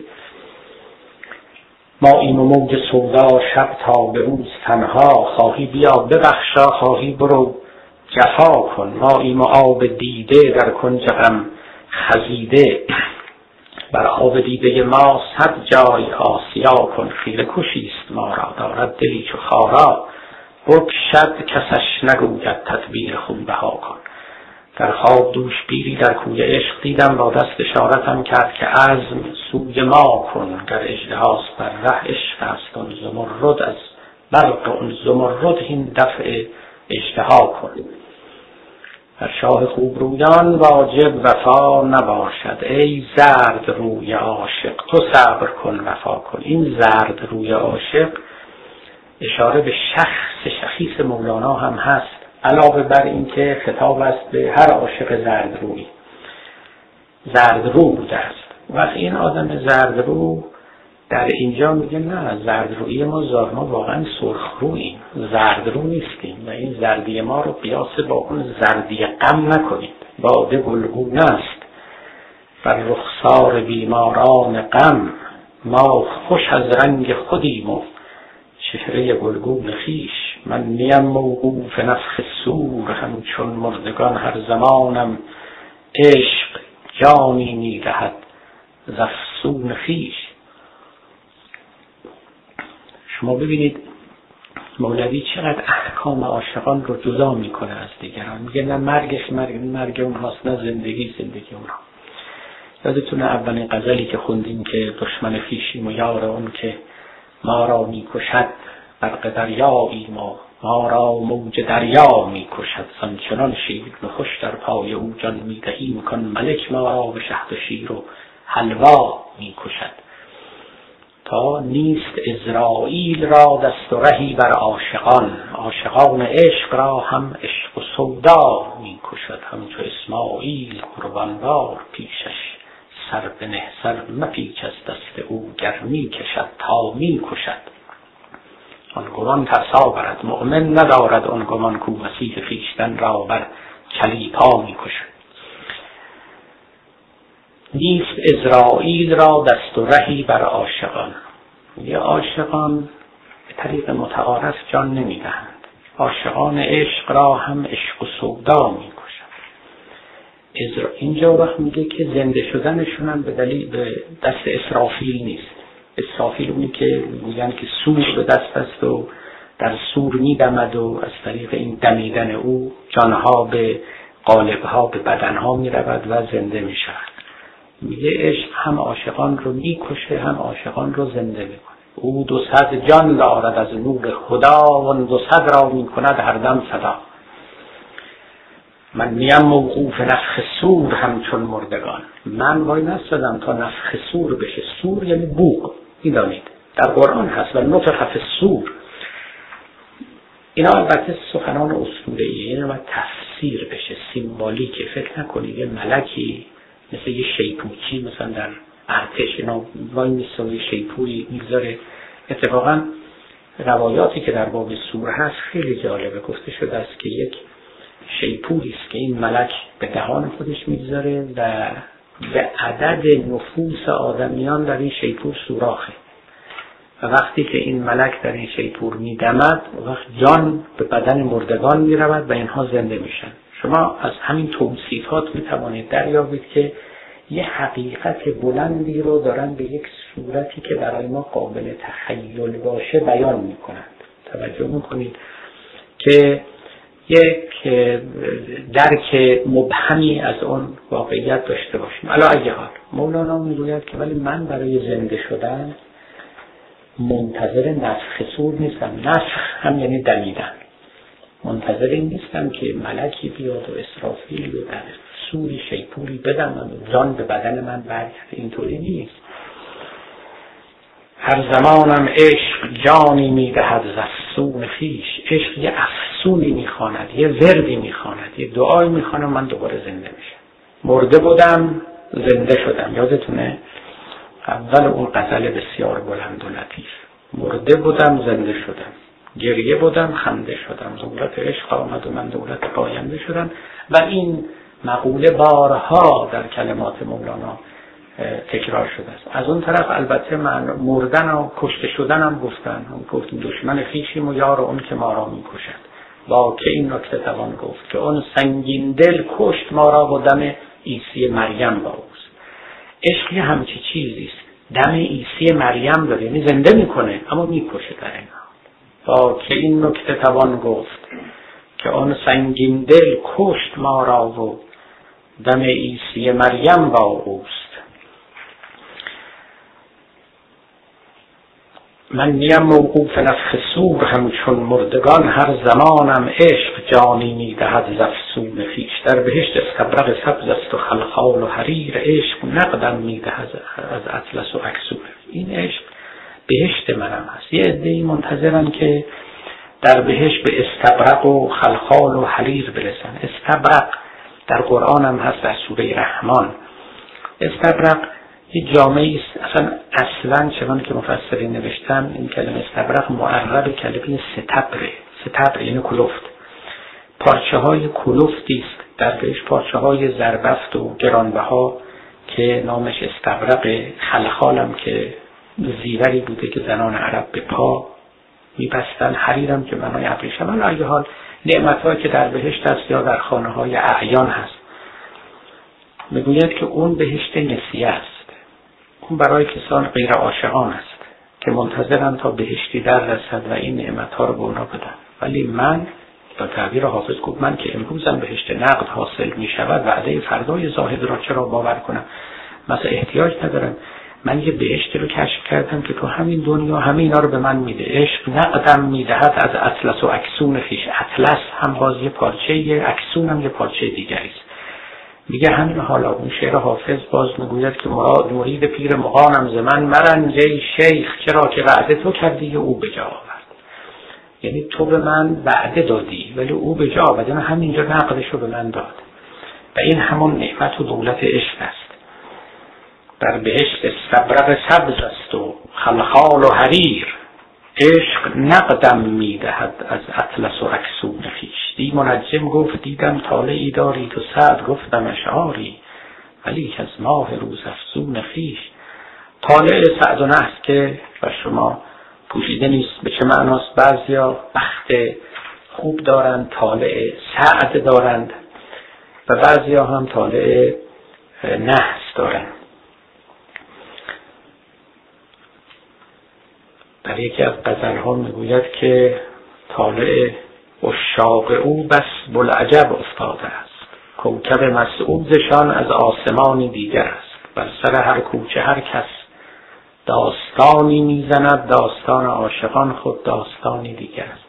ما این موج سودا شب تا به روز تنها، خواهی بیا ببخشا خواهی برو جفا کن. ما این آب دیده در کنج غم خزیده، بر آب دیده ما 100 جای آسیا کن. خیره کشیست ما را دارد دلی چو خارا، بکشد کسش نگوید تدبیر خون بها کن. در خواب دوش پیری در کوی عشق دیدم، با دست اشارتم کرد که عزم سوی ما کن. گر اژدهاست بر ره عشق است آن زمرد، از برق آن زمرد هین دفع اژدها کن. بر شاه خوب رویان واجب وفا نباشد، ای زرد روی عاشق تو صبر کن وفا کن. این زرد روی عاشق اشاره به شخیص مولانا هم هست، علاوه بر این که خطاب است به هر عاشق زرد رو بوده است. وقتی این آدم زرد رو در اینجا میگه نه، زرد روی ما واقعا سرخ روییم، زرد رو نیستیم و این زردی ما رو قیاس با اون زردی غم نکنید. باده گلگونه است بر رخسار بیماران غم، ما خوش از رنگ خودیم و چهره گلگون خویش. من نیم موقوف نفخ صور، همچون مردگان هر زمانم عشق جانی میدهد ز افسون خویش. شما ببینید مولوی چقدر احکام عاشقان رو جدا میکنه از دیگران. میگه نه مرگ اونهاست، نه زندگی اونها. یادتونه اولین غزلی که خوندیم که دشمن خویشیم و یار اون که ما را میکشد، برق دریاییم و ما را موج دریا میکشد. همچنان شیر خوش در پای او جان میدهیم، کن ملک ما را به شهد و شیر و حلوا میکشد. تا نیست عزراییل را دست و رهی بر عاشقان عشق را هم عشق و سودا میکشد. همچو اسماعیل قربانوار پیشش سر بنه، سر مپیچ از دست او گر میکشد تا میکشد. آن گمان ترسا برد مؤمن ندارد، آن گمان کو مسیح خویشتن را بر کلیپا میکشد. نیست عزراییل را دست و رهی بر عاشقان. یه عاشقان به طریق متعارف جان نمیدهند، عاشقان عشق را هم عشق و سودا میکشند. اینجا وقت میگه که زنده شدنشون هم به دست اسرافیل نیست. اسرافیل اونی که میگن که سور به دست است و در سور میدمد و از طریق این دمیدن او جانها به قالبها به بدنها میرود و زنده میشود. میگه عشق هم عاشقان رو میکشه هم عاشقان رو زنده میکنه. او 200 جان دارد از نور خدا و آن 200 را میکند هر دم صدا. من نیم موقوف نفخ صور همچون مردگان. من وای نستدم تا نفخ صور بشه. صور یعنی بوق، میدانید در قرآن هست و نفخ فی الصور. اینا البته سخنان اسطوره‌ایه، یعنی باید تفسیر بشه، سیمبولیکه. فکر نکنید یه ملکی مثل یه شیپورچی مثلا در ارتش اینا وای میسته شیپوری میگذاره. اتفاقا روایاتی که در باب صور هست خیلی جالبه. گفته شده است که یک شیپوری است که این ملک به دهان خودش میگذاره و به عدد نفوس آدمیان در این شیپور سوراخه و وقتی که این ملک در این شیپور میدمد وقت جان به بدن مردگان میرود و اینها زنده میشن. شما از همین توصیفات میتوانید دریابید که یه حقیقت بلندی رو دارن به یک صورتی که برای ما قابل تخیل باشه بیان میکنند. توجه میکنید که یک درک مبهمی از اون واقعیت داشته باشیم. علی ای حال مولانا میگوید که ولی من برای زنده شدن منتظر نفخ صور نیستم. نفخ هم یعنی دمیدن. منتظر این نیستم که ملکی بیاد و اسرافیل و در صوری شیپوری بدم و جان به بدن من برگرده. اینطوری نیست. هر زمانم عشق جانی میدهد ز افسون خویش. عشق یه افسونی میخواند، یه وردی میخواند، یه دعایی میخواند، من دوباره زنده میشم. مرده بودم زنده شدم. یادتونه اول اون غزل بسیار بلند و لطیف. مرده بودم زنده شدم، گریه بودم خنده شدم، دولت عشق آمد و من دولت قاینده شدم. و این مقوله بارها در کلمات مولانا تکرار شده است. از اون طرف البته من مردن و کشته شدنم گفتن. گفتیم دشمن خویشیم و یار اون که ما را میکشد. با که این نکته توان گفت که اون سنگین دل کشت ما را و دم عیسی مریم با اوست. عشق یه همچی چیزیست. دم عیسی مریم داره، یعنی زنده میکنه اما میکشه در این حال. با که این نکته توان گفت که اون سنگین دل کشت ما را و دم عیسی مریم با اوست. من نیم موقوف نفخ صور همچون مردگان. هر زمانم عشق جانی میدهد ز افسون خویش. در بهشت استبرق سبز است و خلخال و حریر. عشق نقدم میدهد از اطلس و اکسور. این عشق بهشت منم هست. یه عده‌ای منتظرن که در بهشت به استبرق و خلخال و حریر برسن. استبرق در قرآن هم هست در سوره رحمان. استبرق یه جامعه است. اصلا چون که مفسرین نوشتن این کلمه استبرق معرب کلمه ستبره. ستبر یعنی کلفت. پارچه های کلفتی است در بهش، پارچه های زربفت و گرانبها که نامش استبرق. خلخالم که زیوری بوده که زنان عرب به پا میبستن. حریرم که معنای ابریشم. ولی اگه حال نعمت‌هایی که در بهشت است یا در خانه های اعیان هست. میگوید که اون بهشت نسیه است. اون برای کسان غیر عاشقان است که منتظرن تا بهشتی در رسد و این نعمت‌ها رو به اونا بدن. ولی من با تعبیر حافظ گفت من که امروزم بهشت نقد حاصل می شود وعده فردای زاهد را چرا باور کنم؟ مثلا احتیاج ندارم. من یه بهشتی رو کشف کردم که تو همین دنیا همه اینا رو به من میده. عشق نقدم میدهد از اطلس و اکسون خویش. اطلس هم باز یه پارچه، اکسون هم یه پارچه دیگری است. میگه همین حالا اون شعر حافظ باز میگوید که مرید پیر مغانم ز من مرنجه شیخ چرا که وعده تو کردی او به جا آورد. یعنی تو به من وعده دادی ولی او به جا آورد. یعنی همینجا نقدش رو به من داد و این همون نعمت و دولت عشق است. در بهشت استبرق سبز است و خلخال و حریر. عشق نقدم میدهد از اطلس و اکسون خویش. دی منجم گفت دیدم طالعی داری تو سعد گفتم اشعاری ولی از ماه روز افزون خویش. طالع سعد و نحس که بر شما پوشیده نیست به چه معناست. بعضیا بخت خوب دارند، طالع سعد دارند و بعضیا هم طالع نحس دارند. در یکی از غزل‌ها میگوید که طالع عشاق او بس بلعجب افتاده است. کوکب مسعودشان از آسمانی دیگر است. بر سر هر کوچه هر کس داستانی میزند، داستان عاشقان خود داستانی دیگر است.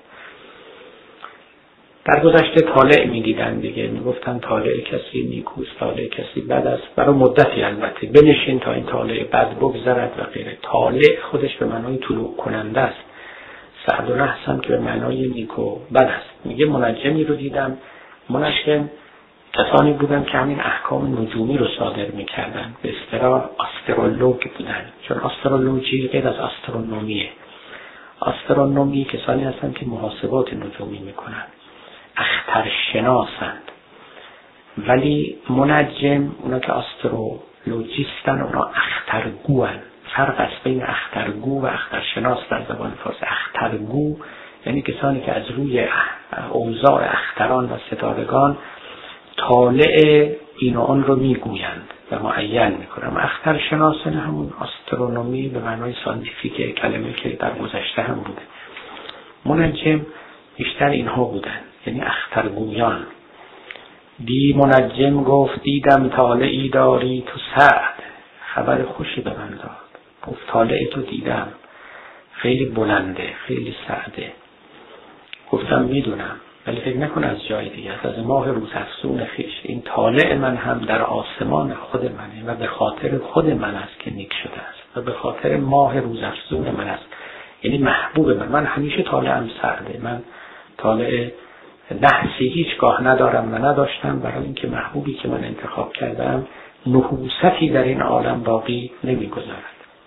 در گذشته طالع میدیدن دیگه، میگفتن طالع کسی نیکوست، طالع کسی بد است، برای مدتی البته، بنشین تا این طالع بد بگذرد و غیره. طالع خودش به معنای طلوع کننده است. سعد و نحس هم که به معنای نیک و بد است. میگه منجمی رو دیدم. منجم کسانی بودن که همین احکام نجومی رو صادر میکردن، به اصطلاح آسترولوگ بودن، چون آسترولوژی غیر از آسترونومیه. آسترونومی کسانی هستن که محاسبات نجومی میکنن، اخترشناسند. ولی منجم اونا که آسترولوژیستن اونا اخترگوان. فرق است بین اخترگو و اخترشناس در زبان فارسی. اخترگو یعنی کسانی که از روی اوضاع اختران و ستارگان طالع این و آن رو میگویند و معین میکنند. اخترشناسان همون آسترونومی به معنای ساینتیفیک کلمه که در گذشته هم بوده. منجم بیشتر اینها بودن، یعنی اخترگویان. دی منجم گفت دیدم طالعی داری تو سعد، خبر خوشی به من داد. گفت طالع تو دیدم، خیلی بلنده، خیلی سعده. گفتم میدونم، ولی فکر نکن از جای دیگه، از ماه روزافزون خویش. این طالع من هم در آسمان خود منه و به خاطر خود من است که نیک شده است و به خاطر ماه روزافزون من است، یعنی محبوب من. من همیشه طالعم سعده، من طالع نحسی هیچگاه ندارم و نداشتم، برای اینکه محبوبی که من انتخاب کردم نحوستی در این عالم باقی نمیگذارد.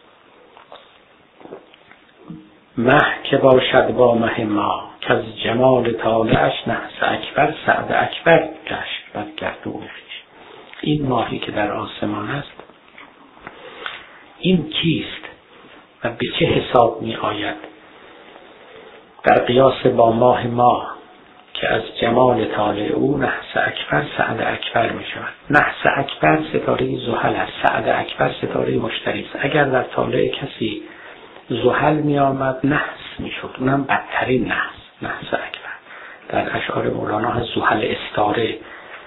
مه که باشد با مه ما، که از جمال طالعش نحس اکبر سعد اکبر گشت بر گردون خویش. این ماهی که در آسمان است، این کیست و به چه حساب می آید در قیاس با ماه ما که از جمال طالع او نحس اکبر سعد اکبر می شود. نحس اکبر ستاره زحل است، سعد اکبر ستاره مشتری است. اگر در طالع کسی زحل می آمد نحس می شد، اونم بدترین نحس اکبر. در اشعار مولانا هست زحل استاره.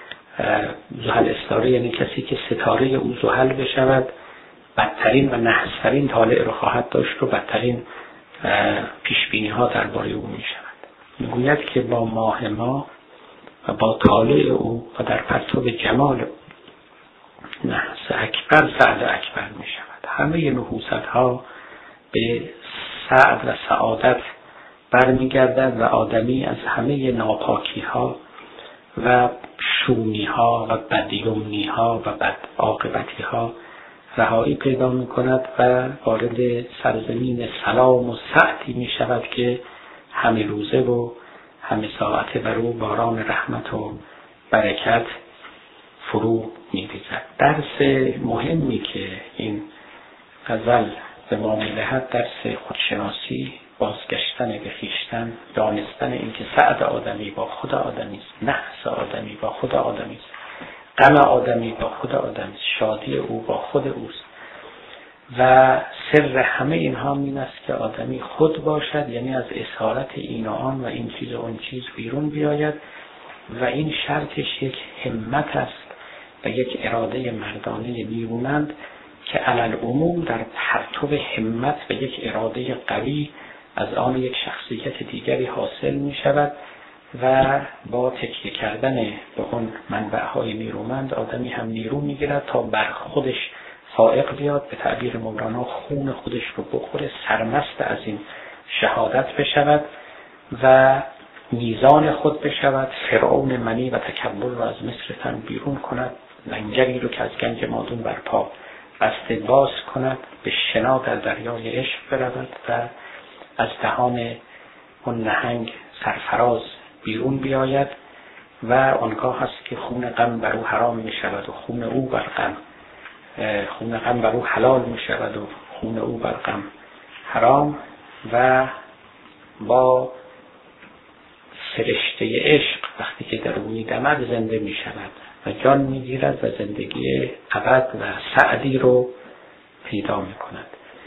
زحل استاره یعنی کسی که ستاره او زحل بشود، بدترین و نحس‌ترین طالع رو خواهد داشت و بدترین پیشبینی ها درباره او می شود. میگوید که با ماه ما و با طالع او و در پرتو جمال نحس اکبر سعد اکبر می شود. همه نحوست ها به سعد و سعادت برمیگردد و آدمی از همه ناپاکی ها و شومی ها و بدیومنی ها و بد عاقبتی ها رهایی پیدا می کند و وارد سرزمین سلام و سعدی می شود که همه روزه و همه ساعته بر او باران رحمت و برکت فرو می ریزد. درس مهمی که این غزل به ما می‌دهد درس خودشناسی، بازگشتن به خویشتن، دانستن اینکه سعد آدمی با خود آدمی است، نحس آدمی با خود آدمی است، غم آدمی با خود آدمی است، شادی او با خود اوست. و سر همه اینها این است که آدمی خود باشد، یعنی از اسارت این و آن و این چیز و اون چیز بیرون بیاید و این شرطش یک همت است و یک اراده مردانه نیرومند که علل عموم در پرتو همت و یک اراده قوی از آن یک شخصیت دیگری حاصل می شود و با تکیه کردن به اون منبعهای نیرومند آدمی هم نیرو می گیرد تا بر خودش فائق بیاد، به تعبیر مولانا خون خودش رو بخوره، سرمست از این شهادت بشود و میزان خود بشود، فرعون منی و تکبر رو از مصر تن بیرون کند، لنگری رو که از گنج مادون بر پا بسته باز کند، به شنا در دریای عشق برود و از دهان اون نهنگ سرفراز بیرون بیاید و آنگاه هست که خون غم بر او حرام می شود و خون او بر غم، خون غم بر او حلال می شود و خون او بر غم حرام و با فرشته عشق وقتی که در او می دمد زنده می شود و جان می گیرد و زندگی ابد و سعدی رو پیدا می کند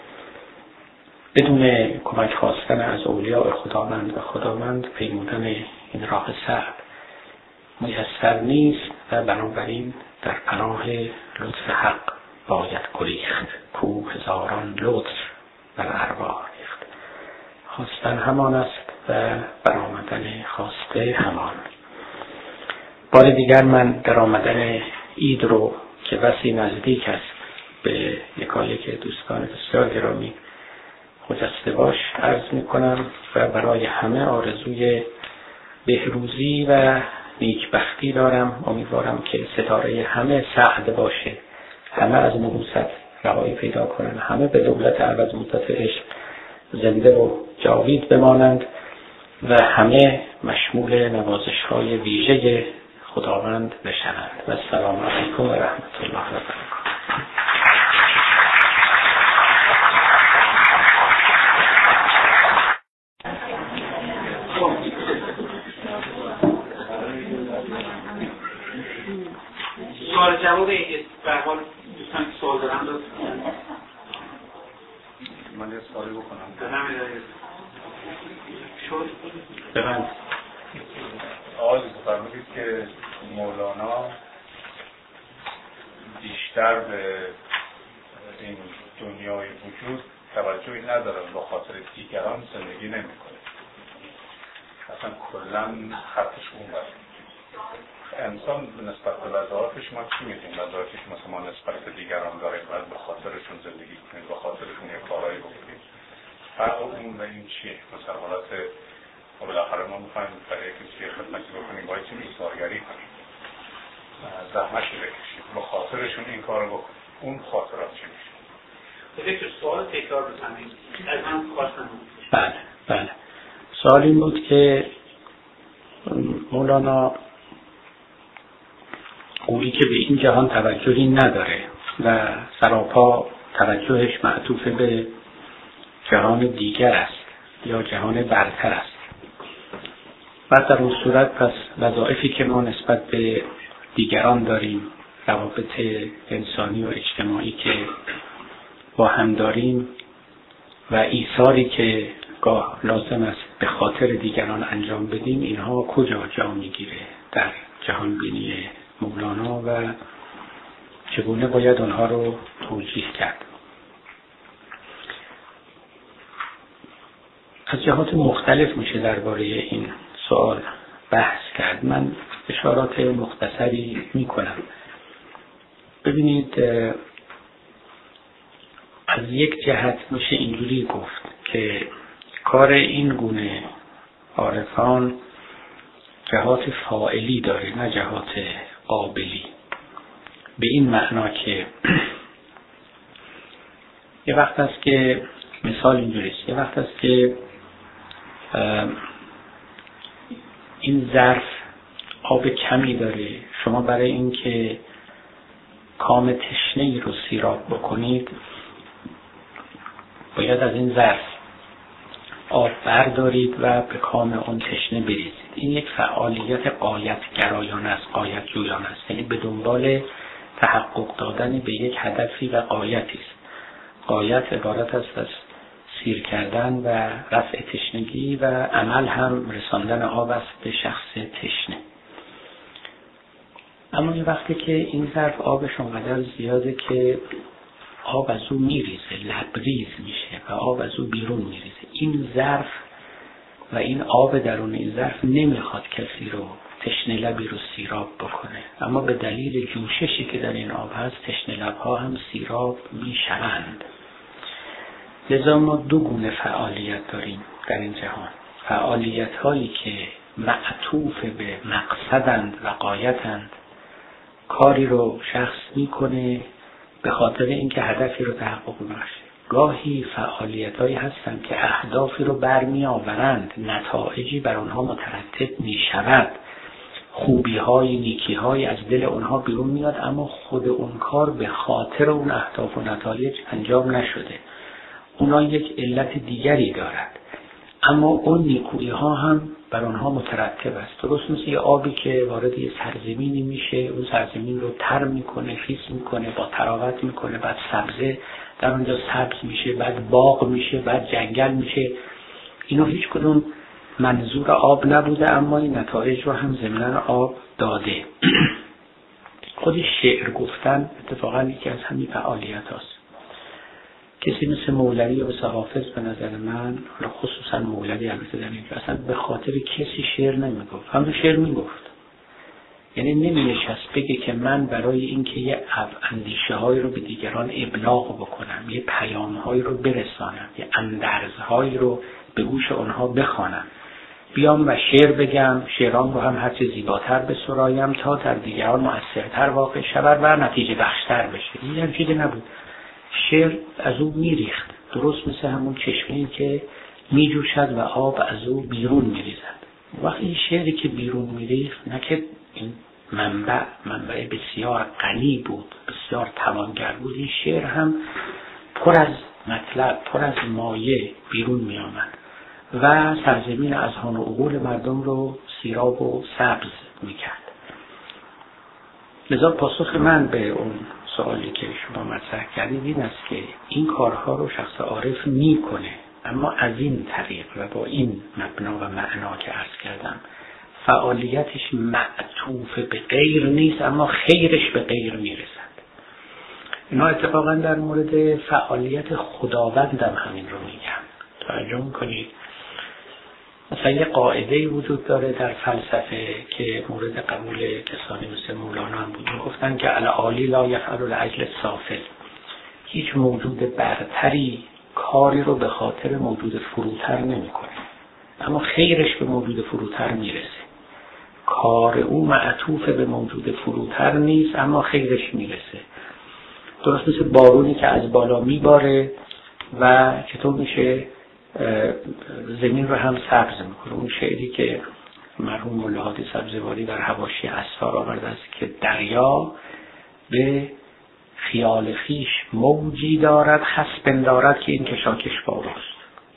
بدون کمک خواستن از اولیاء خداوند و خداوند. پیمودن این راه سعد میسر نیست و بنابراین در پناه لطف حق باید گریخت، کو هزاران لطف بر ارواح ریخت. خواستن همان است و برآمدن خواسته همان. بار دیگر من در آمدن عید رو که بسی نزدیک است به یکایک دوستان بسیار گرامی خجسته باش عرض می کنم و برای همه آرزوی بهروزی و نیکبختی دارم. امیدوارم که ستاره همه سعد باشه، همه از نحوست رهایی پیدا کنند، همه به دولت ابد مدت عشق زنده و جاوید بمانند و همه مشمول نوازش‌های ویژه خداوند بشوند. و السلام علیکم و رحمت الله و برکاته. سوال جواب به هر حال دوستان که سوال دارن من یه سوالی بکنم. شد ببند. آقای فرمودید که مولانا بیشتر به این دنیای وجود توجهی نداره، با خاطر دیگران زندگی نمی‌کنه. اصلا کلاً خطش اون باشه. انسان نسبت به لذاتش ما چی می‌دونیم؟ لذاتش مثلا ما نسبت به دیگران داره، باید به خاطرشون زندگی کنیم، به خاطرشون یه کارایی بکنیم. فرق اون و این چیه؟ مثلا حالت بالاخره ما می‌خوایم برای کسی خدمتی بکنیم، باید چی ایثارگری کنیم، زحمتش بکشیم، به خاطرشون این کارو بکنیم. اون خاطرات چی میشه؟ دکتر سوال تکرار بزنید. از من خواستم. بله. سوال این بود که مولانا گویی که به این جهان توجهی نداره و سراپا توجهش معطوف به جهان دیگر است یا جهان برتر است. بعد در اون صورت پس وظایفی که ما نسبت به دیگران داریم، روابط انسانی و اجتماعی که با هم داریم و ایثاری که گاه لازم است به خاطر دیگران انجام بدیم، اینها کجا جا میگیره در جهان بینی مولانا و چگونه باید اونها رو توجیه کرد؟ از جهات مختلف میشه درباره این سوال بحث کرد. من اشارات مختصری میکنم. ببینید، از یک جهت میشه اینجوری گفت که کار این گونه عارفان جهات فاعلی داره، نه جهات قابلی. به این معنا که یه وقت است که مثال اینجوریست، یه وقت است که این ظرف آب کمی داره، شما برای اینکه کام تشنه‌ای رو سیراب بکنید باید از این ظرف آب بردارید و به کام اون تشنه بریزید. این یک فعالیت غایت گرایانه است، غایت جویانه است، یعنی به دنبال تحقق دادن به یک هدفی و غایتی است. غایت عبارت است از سیر کردن و رفع تشنگی و عمل هم رساندن آب است به شخص تشنه. اما یه وقتی که این ظرف آبش اونقدر زیاده که آب از او میریزه، لبریز میشه و آب از او بیرون میریزه، این ظرف و این آب درون این ظرف نمیخواد کسی رو تشنه لبی رو سیراب بکنه، اما به دلیل جوششی که در این آب هست تشنه لبها هم سیراب میشوند. لذا ما دو گونه فعالیت داریم در این جهان. فعالیت هایی که معطوف به مقصدند و غایتند، کاری رو شخص میکنه به خاطر اینکه هدفی رو تحقق بخشه. گاهی فعالیت هایی هستند که اهدافی رو برمی آورند، نتایجی بر اونها مترتب می شود، خوبی های نیکی های از دل اونها بیرون میاد، اما خود اون کار به خاطر اون اهداف و نتایج انجام نشده، اونا یک علت دیگری دارد، اما اون نیکویی ها هم بر اونها مترتب است. درست مثل یه آبی که وارد یه سرزمینی میشه، اون سرزمین رو تر میکنه، خیس میکنه، با تراوت میکنه، بعد سبزه در اونجا سبز میشه، بعد باغ میشه، بعد جنگل میشه. اینا هیچ کدوم منظور آب نبوده، اما این نتایج رو هم ضمناً آب داده. خود شعر گفتن اتفاقا یکی از همین فعالیت هاست. کسی مثل مولوی و مثل حافظ به نظر من، خصوصا مولوی البته در اینجا اصلا به خاطر کسی شعر نمیگفت، هم شعر میگفت. یعنی نمی‌نشست بگه که من برای اینکه یه اندیشه های رو به دیگران ابلاغ بکنم، یه پیام های رو برسانم، یه اندرزهایی رو به گوش اونها بخوانم، بیام و شعر بگم، شعرام رو هم هرچه زیباتر بسرایم تا در دیگران مؤثرتر واقع شود و نتیجه بخشتر بشه. این هم چیزی نبود. شعر از او میریخت، درست مثل همون چشمه‌ای که میجوشد و آب از او بیرون میریزد. وقتی این شعری که بیرون میریخت، نه که این منبع بسیار غنی بود، بسیار توانگر بود، این شعر هم پر از مطلب، پر از مایه بیرون می آمد و سرزمین اذهان و عقول مردم رو سیراب و سبز می کرد. لذا پاسخ من به اون سوالی که شما مطرح کردید این است که این کارها رو شخص عارف می کنه، اما از این طریق و با این مبنا و معنا که عرض کردم، فعالیتش معطوف به غیر نیست، اما خیرش به غیر میرسد. اینا اتفاقا در مورد فعالیت خداوند هم همین رو میگن. توجه میکنید؟ مثلا یه قاعده‌ای وجود داره در فلسفه که مورد قبول کسانی مثل مولانا هم بود. گفتن که العالی لا یفعل لاجل السافل. هیچ موجود برتری کاری رو به خاطر موجود فروتر نمیکنه، اما خیرش به موجود فروتر میرسه. کار او معطوف به موجود فروتر نیست، اما خیرش میرسه. درست مثل بارونی که از بالا میباره و چطور میشه زمین رو هم سبز میکنه. اون شعری که مرحوم مولا هادی سبزواری در حواشی اسفار آورده است که دریا به خیال خیش موجی دارد، خس دارد که این کشاکش باراست.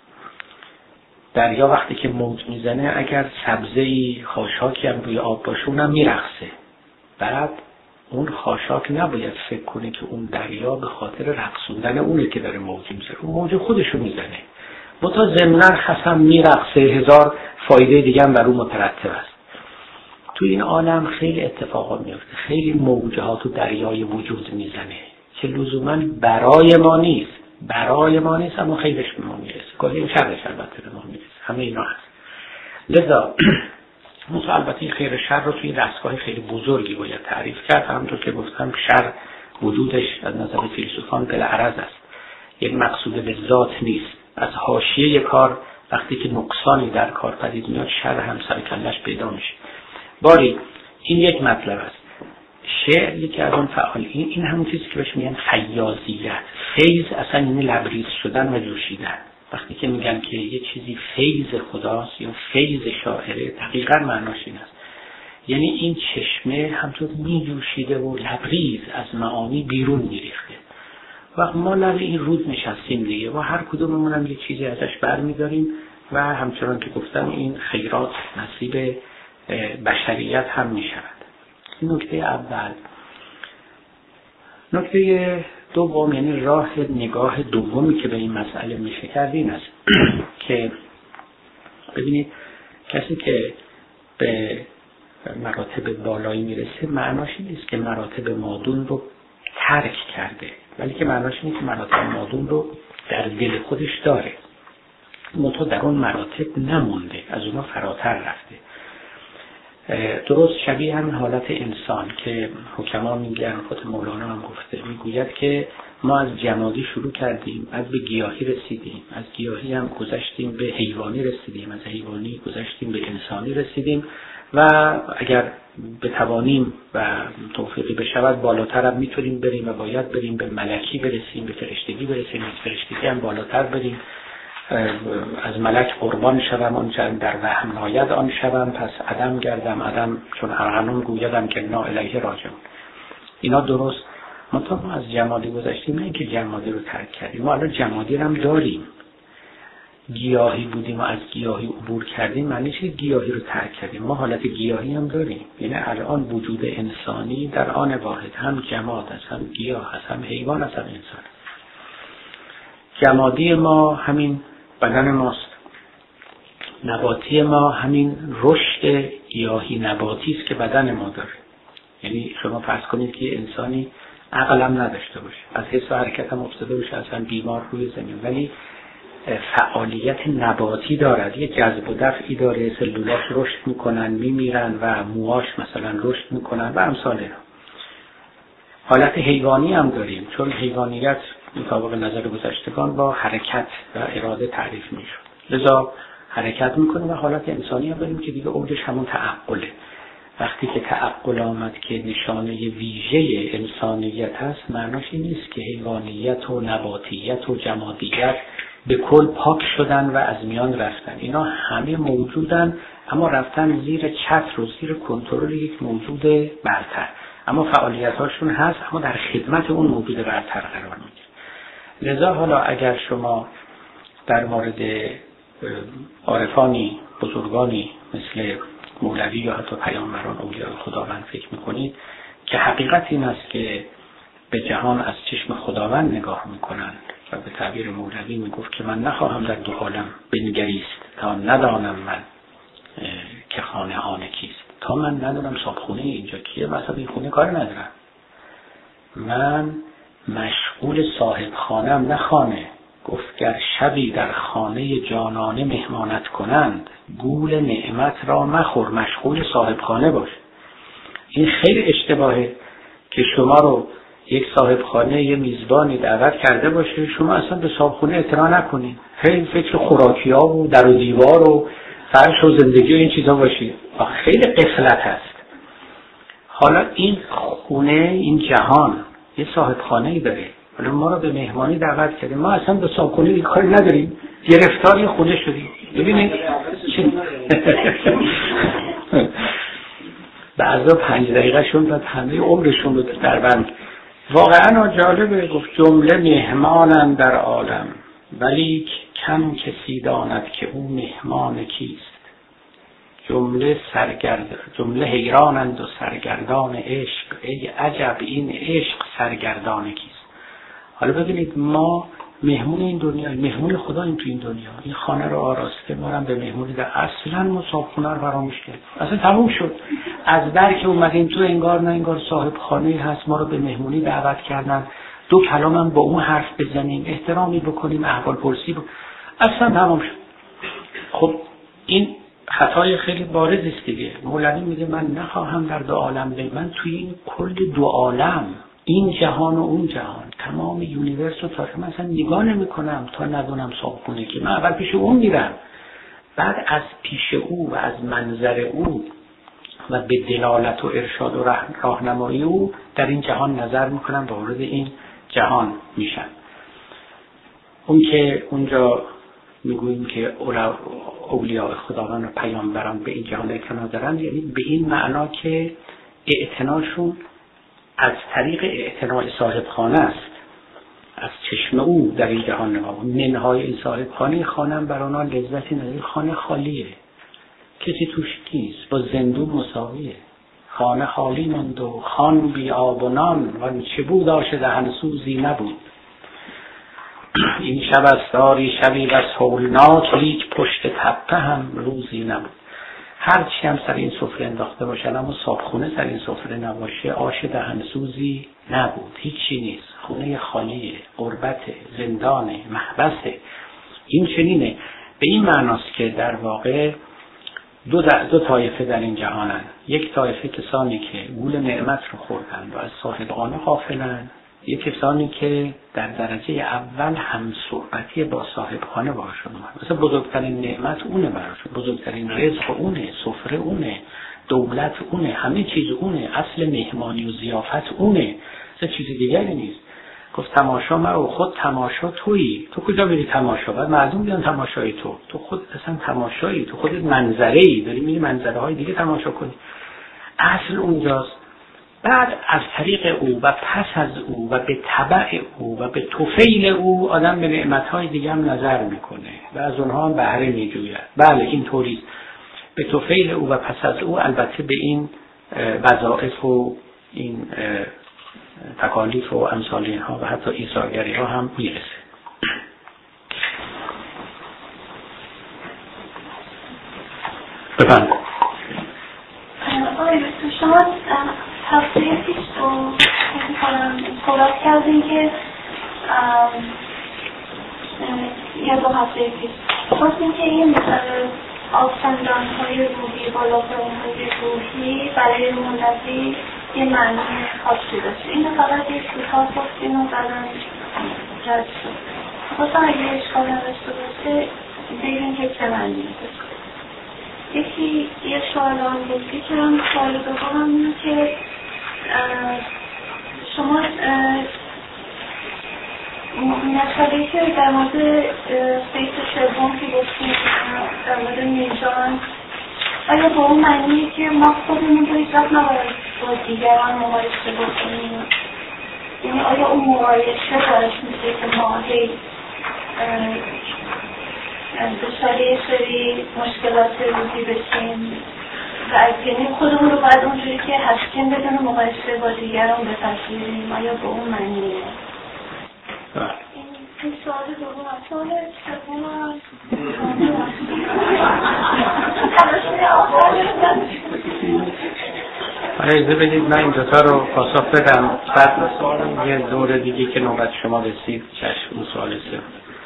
دریا وقتی که موج میزنه اگر سبزه‌ای خاشاکی هم روی آب باشه اونم میرقصه. بعد اون خاشاک نباید فکر کنه که اون دریا به خاطر رقصوندن اونه که داره موج میزنه، اون موج خودشو میزنه. تا ضمناً خسم میرقصه، هزار فایده دیگه هم بر اون مترتب است. تو این عالم خیلی اتفاقات میفته، خیلی موجها تو دریای وجود میزنه که لزوماً برای ما نیست، اما خیرش به ما میرسه، گاهی شرش البته به ما میرسه. همه اینا هست. لذا البته این خیر شر رو توی دستگاه خیلی بزرگی باید تعریف کرد. همونطور که گفتم شر وجودش از نظر فیلسوفان بالعرض است، یک مقصود به ذات نیست. از حاشیه کار وقتی که نقصانی در کار پدید میاد شر هم سر کلش پیدا میشه. باری این یک مطلب است. شعر یکی از اون فعالیت، این همون چیزی که بهش میگن فیاضیت. فیض اصلا یعنی لبریز شدن و جوشیدن. وقتی که میگن که یه چیزی فیض خداست یا فیض شاعره، دقیقاً معناش این است. یعنی این چشمه همطور میجوشیده و لبریز از معانی بیرون میریخته. و ما لب این رود نشستیم دیگه و هر کدوممون هم یه چیزی ازش برمیداریم و همچنان که گفتم این خیرات نصیب بشریت هم میشود. این نکته اول. نکته دوم، یعنی راه نگاه دومی که به این مسئله میشه کرد این است که ببینید کسی که به مراتب بالایی میرسه معناش نیست که مراتب مادون رو ترک کرده، ولی که معناش نیست که مراتب مادون رو در دل خودش داره، منتها در اون مراتب نمونده، از اونها فراتر رفته. درست شبیه همین حالت انسان که حکما میگن، خود مولانا هم گفته، میگوید که ما از جمادی شروع کردیم، از به گیاهی رسیدیم، از گیاهی هم گذشتیم به حیوانی رسیدیم، از حیوانی گذشتیم به انسانی رسیدیم و اگر بتوانیم و توفیقی بشود بالاتر هم میتونیم بریم و باید بریم به ملکی برسیم، به فرشتگی برسیم، از فرشتگی هم بالاتر بریم، از ملک قربان شوم آنچه در وهم ناید آن شوم، پس عدم گردم عدم چون ارغنون گویدم که نا الیه راجعون. اینا درست. ما از جمادی گذشتیم، نه اینکه جمادی رو ترک کردیم، ما الان جمادی رو هم داریم. گیاهی بودیم و از گیاهی عبور کردیم، معنی چه گیاهی رو ترک کردیم؟ ما حالت گیاهی هم داریم. یعنی الان وجود انسانی در آن واحد هم جماد است، هم گیاه است، هم حیوان است، هم انسان. جمادی ما همین بدن ماست، نباتی ما همین رشد گیاهی نباتی است که بدن ما داره. یعنی شما فرض کنید که انسانی عقلم نداشته باشه، از حس و حرکت هم افتاده باشه، اصلا بیمار روی زمین، ولی فعالیت نباتی دارد، یه جذب و دفعی داره، سلولاش رشد میکنن، میمیرن و موهاش مثلا رشد میکنن و امثال اینا. حالت حیوانی هم داریم، چون حیوانیت مطابق نظر گذشتگان با حرکت و اراده تعریف میشد، لذا حرکت میکنه. و حالت انسانی هم داریم که دیگه اوجش همون تعقله. وقتی که تعقل آمد که نشانه ویژه انسانیت هست، معناش این نیست که حیوانیت و نباتیت و جمادیت به کل پاک شدن و از میان رفتن. اینا همه موجودن، اما رفتن زیر چتر و زیر کنترل یک موجود برتر، اما فعالیت هاشون هست، اما در خدمت اون موجود برتر قرار میگیره. لذا حالا اگر شما در مورد عارفانی بزرگانی مثل مولوی یا حتی پیامبران اولیای خداوند فکر میکنید که حقیقت این است که به جهان از چشم خداوند نگاه میکنند و به تعبیر مولوی میگفت که من نخواهم در دو عالم بنگریست تا ندانم من که خانه آن کیست. تا من ندونم صاحبخونه اینجا کیه، مثلا این خونه کار ندارم، من مشغول صاحب خانم نه خانه. گفت گر شبی در خانه جانانه مهمانت کنند، گول نعمت را مخور، مشغول صاحب خانه باش. این خیلی اشتباهه که شما رو یک صاحب خانه، یه میزبانی دعوت کرده باشه، شما اصلا به صاحب خونه اعتنا نکنید، خیلی فکر خوراکی ها و در و دیوار و فرش و زندگی و این چیزا باشید. خیلی غفلت هست. حالا این خونه، این جهان یه صاحب خانه‌ای داره. حالا ما رو به مهمانی دعوت کردیم، ما اصلا به صاحب خونه کاری نداریم، گرفتار این خونه شدیم. ببینید بعضا 5 دقیقه شون و همه عمرشون رو در بند. واقعا جالبه، گفت جمله مهمانن در عالم، ولی کم کسی داند که او مهمان کیست. جمله حیرانند و سرگردان عشق، ای عجب این عشق سرگردان کیست. حالا ببینید ما مهمون این دنیا، مهمون خداییم تو این دنیا. این خانه رو آراسته، ما هم به مهمونی در اصلا ما صاحبخونه رو فراموش کردیم، اصلا تموم شد. از در که اومدیم تو انگار نه انگار صاحب خانه هست، ما رو به مهمونی دعوت کردن، 2 کلام هم با اون حرف بزنیم، احترامی بکنیم، احوال پرسی اصلا تموم شد. خب این خطای خیلی بارز است دیگه. مولوی میگه من نخواهم در 2 عالم بگم، من توی این کل 2 عالم، این جهان و اون جهان، تمام یونیورس رو تا مثلا نگاه نمی کنم تا ندونم صاحبخونه که من اول پیش اون میرم، بعد از پیش او و از منظر او و به دلالت و ارشاد و راهنمایی او در این جهان نظر میکنم، وارد این جهان میشم. اون که اونجا میگوییم که اولیاء خداوند و پیامبران به این جهان اعتنا دارن، یعنی به این معنا که اعتناشون از طریق اعتناع صاحب خانه است، از چشم او در این جهان نگاه. منهای این صاحب خانه، خانم بر آنها لذتی نداره، خانه خالیه، کسی توش نیست، با زندون مساویه. خانه خالی ماند و خان بی آب و نان، و چه بود آش دهنسوزی نبود. این شب استاری شبی بس هولناک، لیک پشت تپه هم روزی نبود. هرچی هم سر این سفره انداخته باشن، اما صاحبخونه سر این سفره نباشه، آش دهنسوزی نبود، هیچی نیست، خونه خالیه، غربته، زندانه، محبسه. این چنینه. به این معناست که در واقع دو طایفه در این جهانن. یک طایفه کسانی که گول نعمت رو خوردن و از صاحبانه غافلن، یک کسانی که در درجه اول هم صحبتی با صاحبخانه باشون اومد. مثلا بزرگترین نعمت اونه براشون، بزرگترین رزق اونه، سفره اونه، دولت اونه، همه چیز اونه، اصل مهمانی و ضیافت اونه، اصلا چیز دیگری نیست. گفت تماشا مرو، خود تماشا تویی. تو کجا بری تماشا؟ بعد مردم بیان تماشای تو خود اصلا تماشایی، تو خودت منظره‌ای، داری میری منظره های دیگه تماشا کنی. اصل اونجاست. بعد از طریق او و پس از او و به تبع او و به طفیل او آدم به نعمتهای دیگه هم نظر میکنه و از اونها هم بهره میجوید. بله این طوریست. به طفیل او و پس از او البته به این وظایف و این تکالیف و امثال اینها و حتی ایثارگری ها هم میرسه. بفرمایید. شما هفته پیش صحبت کردیم که یا 2 هفته پیش گفتیم که این آبسندان های روحی، بالا پایین های روحی برای مولوی یه معنی خاصی داشته. اینو فقط یک کوتاه گفتیم و بعدم رد شد. خواستم اگه اشکال نداشته باشه بگیم که چه معنی داشته. یکی یه سوال هم بود که سوال دوم اینه که شما مسئله که در مورد بیت سوم که گفتیم در مورد میزان، آیا با اون معنیه که ما خودمون رو هیچ وقت نباید با دیگران مقایسه بکنیم؟ یعنی آیا اون مقایسه باعث میشه که ما هی دچار یه سری مشکلات روحی بشیم و یعنی خودمون رو باید اونجوری که هستیم بدون مقایسه با دیگران بپذیریم؟ آیا با اون معنیه؟ این سوال دوم سوال سوم اجازه بدید من این دوتا رو پاسخ بدم، بعد سوال یه دور دیگه که نوبت شما رسید چشم اون سوال سوم.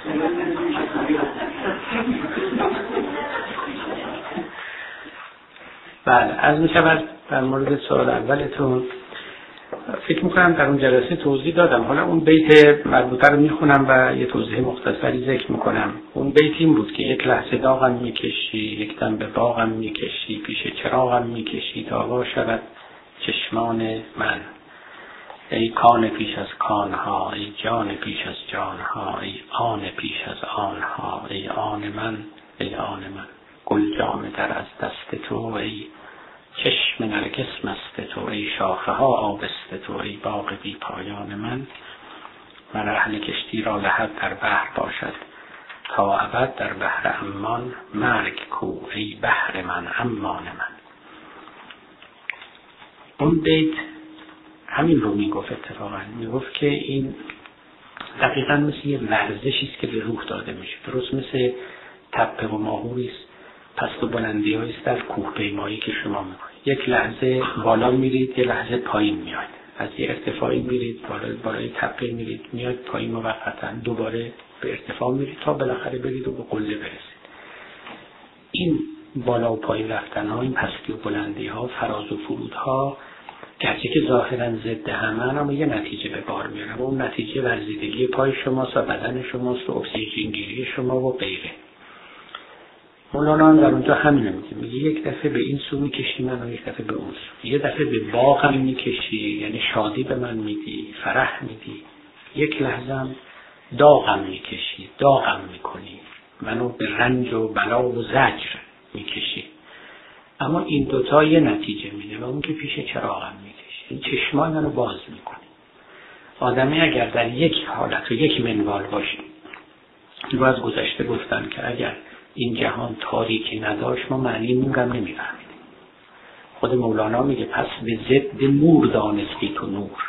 بله، از میشود در مورد سوال اولتون فکر میکنم در اون جلسه توضیح دادم. حالا اون بیت مربوطه رو میخونم و یه توضیح مختصری ذکر میکنم. اون بیت این بود که یک لحظه داغم میکشی، یک دم به باغم میکشی، پیش چراغم میکشی تا وا شود چشمان من. ای کان پیش از کانها، ای جان پیش از جانها، ای آن پیش از آنها، ای آن من، ای آن من. گل جامه در از دست تو، ای چشم نرگس مست تو، ای شاخه ها آبست تو، ای باغ بی پایان من. من اهل کشتی را لحد در بحر باشد تا ابد در بحر امان مرگ کو، ای بحر من امان من. اون بیت همین رو میگفت، اتفاقا میگفت که این دقیقا مثل یه لرزشی است که به روح داده میشه، درست مثل تپه و ماهوری است، پست و بلندی هایی است در کوه پیمایی که شما میکنید. یک لحظه بالا میرید، یه لحظه پایین میاد، از یه ارتفاعی میرید بالای تپه میرید، میاد پایین موقتا، دوباره به ارتفاع میرید تا بالاخره برید و به قله برسید. این بالا و پایین رفتن ها، این پستی و بلندی ها، فراز و فرود ها، گرچه که ظاهرا ضد همن، اما یه نتیجه به بار میارن و اون نتیجه ورزیدگی پای شماست و بدن شماست و اکسیژن گیری شما و غیره. مولانا هم در اونجا همین میگه یک دفعه به این سو میکشی من و یک دفعه به اون سو. یه دفعه به باغم میکشی، یعنی شادی به من میدی، فرح میدی. یک لحظه هم داغم میکشی، داغم میکنی، منو به رنج و بلا و زجر میکشی. اما این دوتا یه نتیجه میده و اون که پیش چراغم میکشی، این چشمای منو باز میکنی. آدمی اگر در یک حالت و یک منوال باشه، رو از گذشته گفتن که اگر این جهان تاریکی نداشت ما معنی نورم نمیفهمید. خود مولانا میگه پس به ضد نور دانستی تو نور،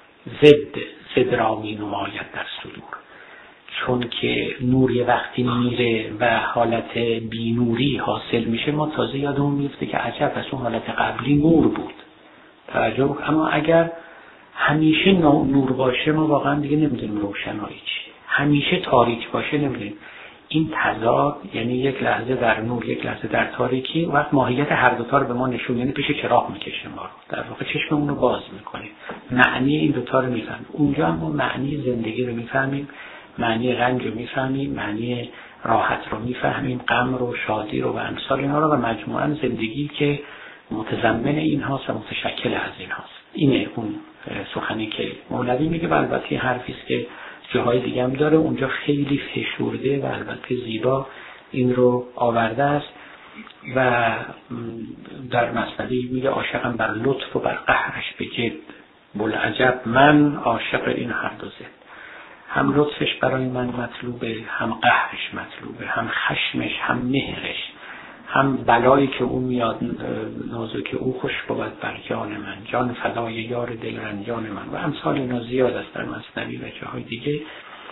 ضد را می نماید در صدور. چون که نور یه وقتی میره و حالت بینوری حاصل میشه، ما تازه یادمون میفته که عجب از اون حالت قبلی نور بود. توجه. اما اگر همیشه نور باشه ما واقعا دیگه نمیدونیم روشنایی چیه، همیشه تاریک باشه نمیدونیم. این تضاد، یعنی یک لحظه در نور یک لحظه در تاریکی، وقت ماهیت هر دوتا رو به ما نشون، یعنی پیش چراغ میکشه ما رو، در واقع چشممون رو باز میکنه، معنی این دوتا رو میفهمیم. اونجا ما معنی زندگی رو میفهمیم، معنی رنج رو میفهمیم، معنی راحت رو میفهمیم، غم رو، شادی رو و امثال اینها رو، و مجموعاً زندگی که متضمن این هاست و متشکل از این هاست. اینه اون سخنی که مولوی میگه و البته حرفی است که جاهای دیگه هم داره، اونجا خیلی فشرده و البته زیبا این رو آورده است. و در مثنوی میگه عاشقم بر لطف و بر قهرش به جد، بلعجب من عاشق این هر دو زد. هم لطفش برای من مطلوبه، هم قهرش مطلوبه، هم خشمش، هم مهرش، هم بلایی که او میاد نازک او خوش بود بر جان من، جان فدای یار دل رنجان من و امثال اینا زیاد است در مثنوی و جاهای دیگه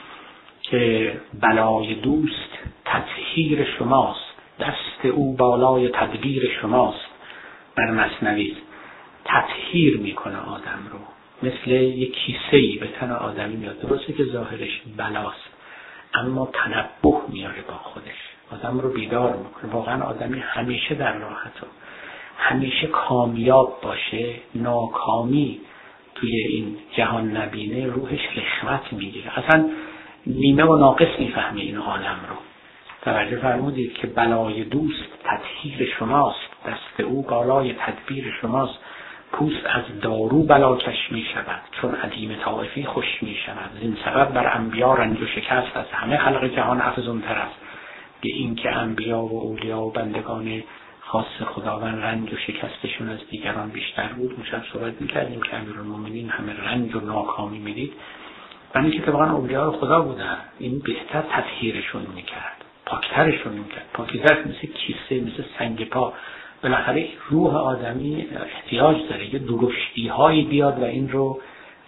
که بلای دوست تطهیر شماست، دست او بالای تدبیر شماست. در مثنوی تطهیر میکنه آدم رو، مثل یک کیسه‌ای به تن آدمی میاد. درسته که ظاهرش بلاست اما تنبه میاره با خودش، آدم رو بیدار میکنه. واقعا آدمی همیشه در راحت و همیشه کامیاب باشه، ناکامی توی این جهان نبینه، روحش رخوت میگیره، اصلا نیمه و ناقص میفهمه این عالم رو. توجه فرمودید که بلای دوست تطهیر شماست، دست او بالای تدبیر شماست. پوست از دارو بلاکش می شود، چون عدیم طائفی خوش می شود. زین سبب بر انبیا رنج و شکست، از همه خلق جهان افزونتر است. به این که انبیا و اولیا و بندگان خاص خداوند رنج و شکستشون از دیگران بیشتر بود. میشن صحبت میکردیم که امیرالمومنین همه رنج و ناکامی میدید، برای اینکه طبعا اولیاء خدا بودن، این بهتر تطهیرشون میکرد، پاکترشون میکرد. پاکیزش مثل کیسه، مثل سنگ پا. بالاخره روح آدمی احتیاج داره یه درشتی هایی بیاد و این رو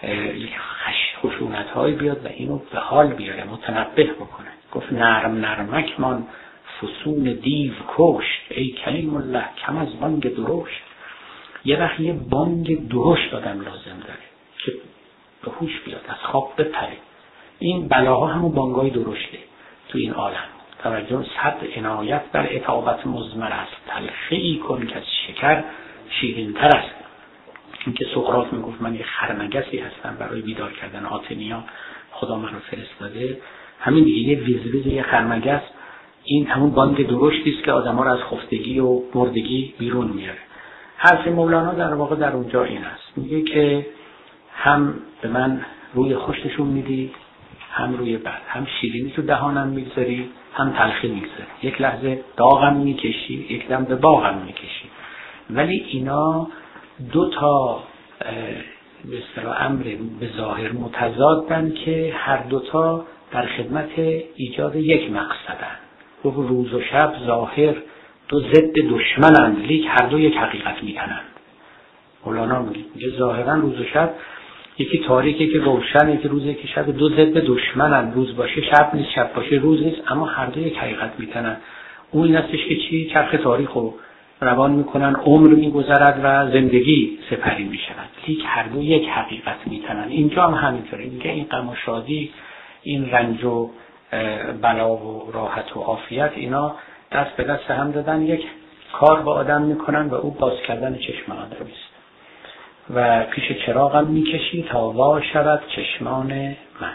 خشونت هایی بیاد و اینو به حال بیاره، متنبه بکنه. گفت نرم نرمک من فسون دیو کشت، ای کلیم الله کم از بانگ درشت. یه وقت یه بانگ درشت آدم لازم داره که به هوش بیاد، از خواب بپره. این بلاها همون بانگای درشته تو این عالم. توجه، صد عنایت در اطابت مضمر است، تلخی کن که از شکر شیرین تر است. این که سقراط میگفت من یه خرمگسی هستم برای بیدار کردن آتنیا، خدا من رو فرستاده. همین دیگه یه ویزویز یه خرمگس، این همون بانگ درشتی است که آدم‌ها رو از خفتگی و مردگی بیرون میاره. حرف مولانا در واقع در اونجا این است، میگه که هم به من روی خوششون میدی، هم روی بد، هم شیرینی تو دهانم میگذاری، هم تلخی میگذاری. یک لحظه داغم میکشی، یک دم به باغم میکشی. ولی اینا دو تا به اصطلاح امر به ظاهر متضادن که هر دوتا در خدمت ایجاد یک مقصدن. روز و شب ظاهر دو ضد دشمنند، لیک هر دو یک حقیقت میکنند. مولانا میگه ظاهرا روز و شب یکی تاریکه که روشنه، که روزه که شب، دو ضد دشمنن. روز باشه شب نیست، شب باشه روز نیست، اما هر دو یک حقیقت میکنن. اون این هستش که چی؟ چرخ تاریخ رو روان میکنن، عمر میگذرد و زندگی سپری میشود، لیک هر دو یک حقیقت میکنن. اینجا هم همینطوره، میگه این غم و شادی، این رنج و بلا و راحت و عافیت، اینا دست به دست هم دادن، یک کار با آدم میکنن و او باز کردن چشم آدمی است. و پیش چراغم میکشی تا وا شود چشمان من.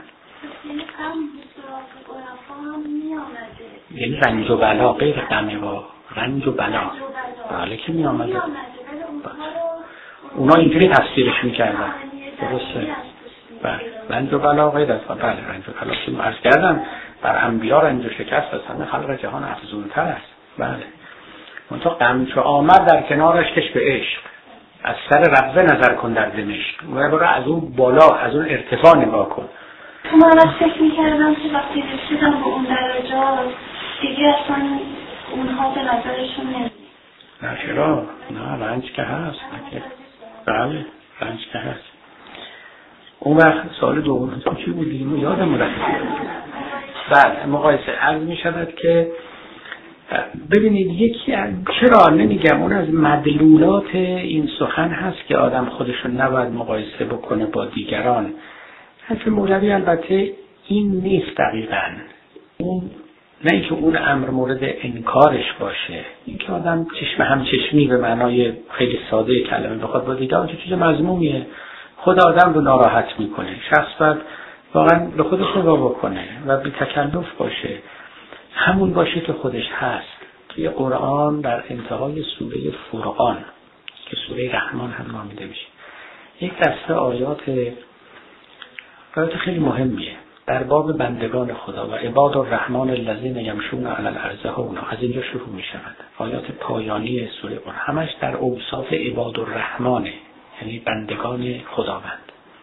یعنی رنج و بلا، غیر غم و رنج و بلا، بله که میامده. اونا اینجوری تفسیرش میکردن، درسته؟ بله، رنج و بلا غیر از بله، رنج و بلا که عرض کردم بر انبیا رنج و شکست از همه خلق جهان افزونتر است. بله، منتها غم چو آمد در کنارش کش به عشق، از سر ربوه نظر کن در دمشق. برای از اون بالا، از اون ارتفاع نگاه کن. من از فکر میکردم که وقتی رسیدم به اون درجات دیگه اصلا اونها به نظرشون نمید. نه چرا؟ نه، رنج که هست. بله، رنج که هست. اون وقت سال دوم چی بودیم؟ یادم رفت. بله، مقایسه عرض می شود که ببینید یکی چرا نمیگم اون از مدلولات این سخن هست که آدم خودشون نباید مقایسه بکنه با دیگران. حرف مولوی البته این نیست دقیقاً. اون نه اینکه اون امر مورد انکارش باشه، اینکه آدم چشم همچشمی به معنای خیلی ساده کلمه بخواد با دیگران، چه چیز مذمومیه، خود آدم رو ناراحت میکنه. شخص باید واقعا به خودش نگاه بکنه و بی تکلف باشه، همون باشه که خودش هست. توی قرآن در انتهای سوره فرقان که سوره رحمان هم نامیده میشه، یک دسته آیات خیلی مهمیه در باب بندگان خدا و عباد الرحمن الذین یمشون علی الارض هونا. از اینجا شروع می شود. آیات پایانی سوره قرآن همش در اوصاف عباد الرحمنه، یعنی بندگان خداوند.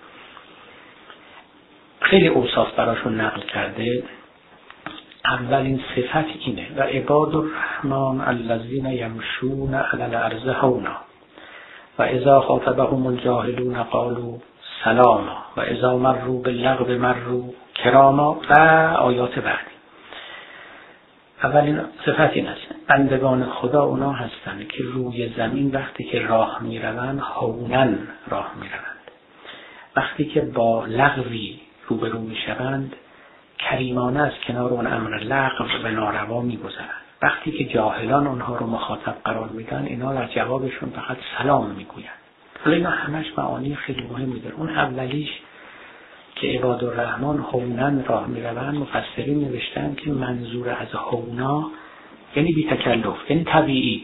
خیلی اوصاف براشون نقل کرده. اولین صفت اینه و عباد الرحمن الذین یمشون علی الارض هونا و اذا خاطبهم الجاهلون قالوا سلاما و اذا مروا باللغو مروا کراما و آیات بعدی. اولین صفت این است. بندگان خدا اونا هستند که روی زمین وقتی که راه میروند هونن راه میروند، وقتی که با لغوی روبرو میشوند کریمانه از کنار اون امر لغو و ناروا میگذرند، وقتی که جاهلان اونها رو مخاطب قرار میدن اینا در جوابشون فقط سلام میگویند. حالا اینا همش معانی خیلی مهمی داره. اون اولیش که عباد الرحمن هونن راه میروند، مفسرین نوشتن که منظور از هونا یعنی بی تکلف، یعنی طبیعی،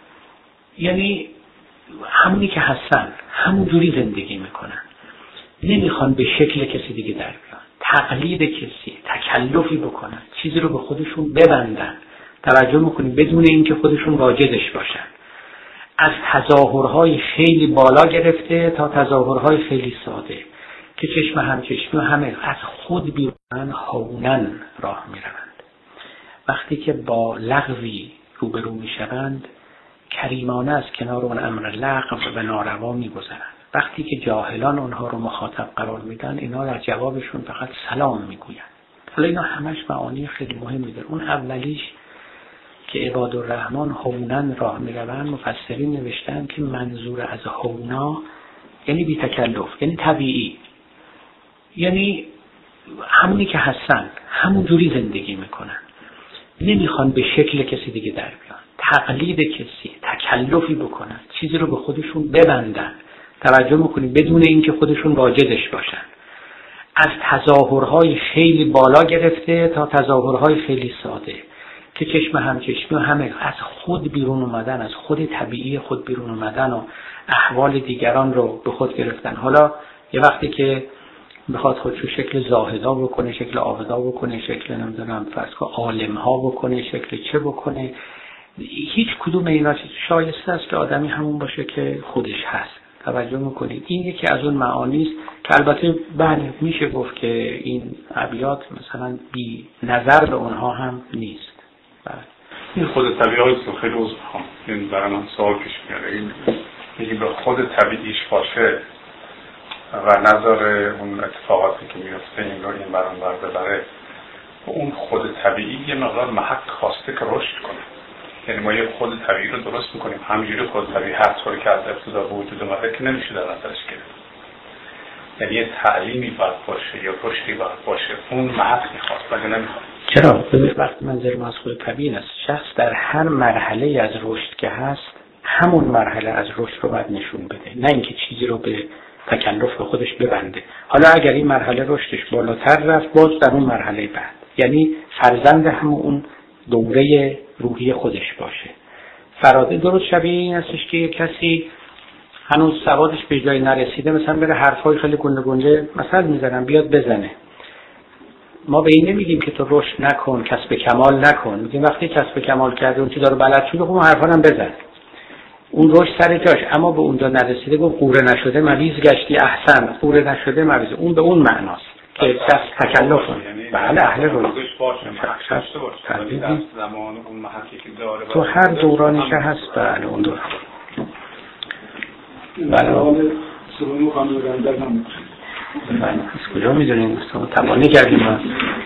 یعنی همونی که هستن همون جوری زندگی میکنن، نمیخوان به شکل کسی دیگه در بیان، تقلید کسی، تکلفی بکنن، چیزی رو به خودشون ببندن، توجه میکنید بدون اینکه خودشون واجدش باشن، از تظاهرهای خیلی بالا گرفته تا تظاهرهای خیلی ساده که چشم همچشمی و همه از خود بیرون هونن راه میروند، وقتی که با لغوی روبرو میشوند کریمانه از کنار اون امر لغو و ناروا میگذرند، وقتی که جاهلان اونها رو مخاطب قرار میدن اینا در جوابشون فقط سلام میگویند. حالا اینا همش معانی خیلی مهمی داره. اون اولیش که عباد الرحمن هونن راه میروند، مفسرین نوشتن که منظور از هونا یعنی بی تکلف، یعنی طبیعی، یعنی همونی که هستن همون جوری زندگی میکنن، نمیخوان به شکل کسی دیگه در بیان، تقلید کسی، تکلفی بکنن، چیزی رو به خودشون ببندن، توجه میکنید بدون اینکه خودشون واجدش باشن، از تظاهرهای خیلی بالا گرفته تا تظاهرهای خیلی ساده که چشم همچشمی و همه از خود بیرون اومدن، از خود طبیعی خود بیرون اومدن و احوال دیگران رو به خود گرفتن. حالا یه وقتی که بخواد خودشو شکل زاهدا بکنه، شکل عابدا بکنه، شکل نمیدونم فرض کن عالمها بکنه، شکل چه بکنه، هیچ کدوم اینا شایسته است که آدمی همون باشه که خودش هست. توجه میکنید این یکی از اون معانی است که البته بله میشه گفت که این ابیات مثلا بی نظر به اونها هم نیست. بله این خود طبیعی است. خیلی عذر میخوام، این برای من سوال پیش میاد، این میگه به خود طبیعیش باشه و نظر اون اتفاقاتی که میفته این رو این برام ببره، اون خود طبیعی یه مقدار محک خواسته که رشد کنه. یعنی ما یه خود طبیعی رو درست میکنیم، همینجوری خود طبیعی هر طوری که از ابتدا به وجود اومده که نمیشه در نظرش گرفت. یعنی یه تعلیمی باید باشه یا رشدی باید باشه، اون محک میخواست ولی نمیخواد. چرا؟ وقتی منظر ما از خود طبیعی است، شخص در هر مرحله از رشد که هست همون مرحله از رشد رو باید نشون بده، نه اینکه چیزی رو به تکلف به خودش ببنده. حالا اگر این مرحله رشدش بالاتر رفت باز در اون مرحله بعد، یعنی فرزند همون اون دوره روحی خودش باشه. فراده درست شبیه این هستش که کسی هنوز سوادش به جای نرسیده مثلا بره حرفای خیلی گنده گنده مثلا میزنن بیاد بزنه. ما به این نمیگیم که تو رشد نکن، کسب کمال نکن، میگیم وقتی کسب کمال کردی اون چیزا رو بلد شدی خب اون حرفا هم بزن، اون رشد سر جاش. اما به اونجا نرسیده گفت قوره نشده مریض گشتی احسن، قوره نشده مریض، اون به اون معناست که دست تکلف کنه. بله اهل رشد تو هر دورانی که هست بله اون دور. بله سرونو خانم رندر هم از کجا میدونیم تبانی کردیم ما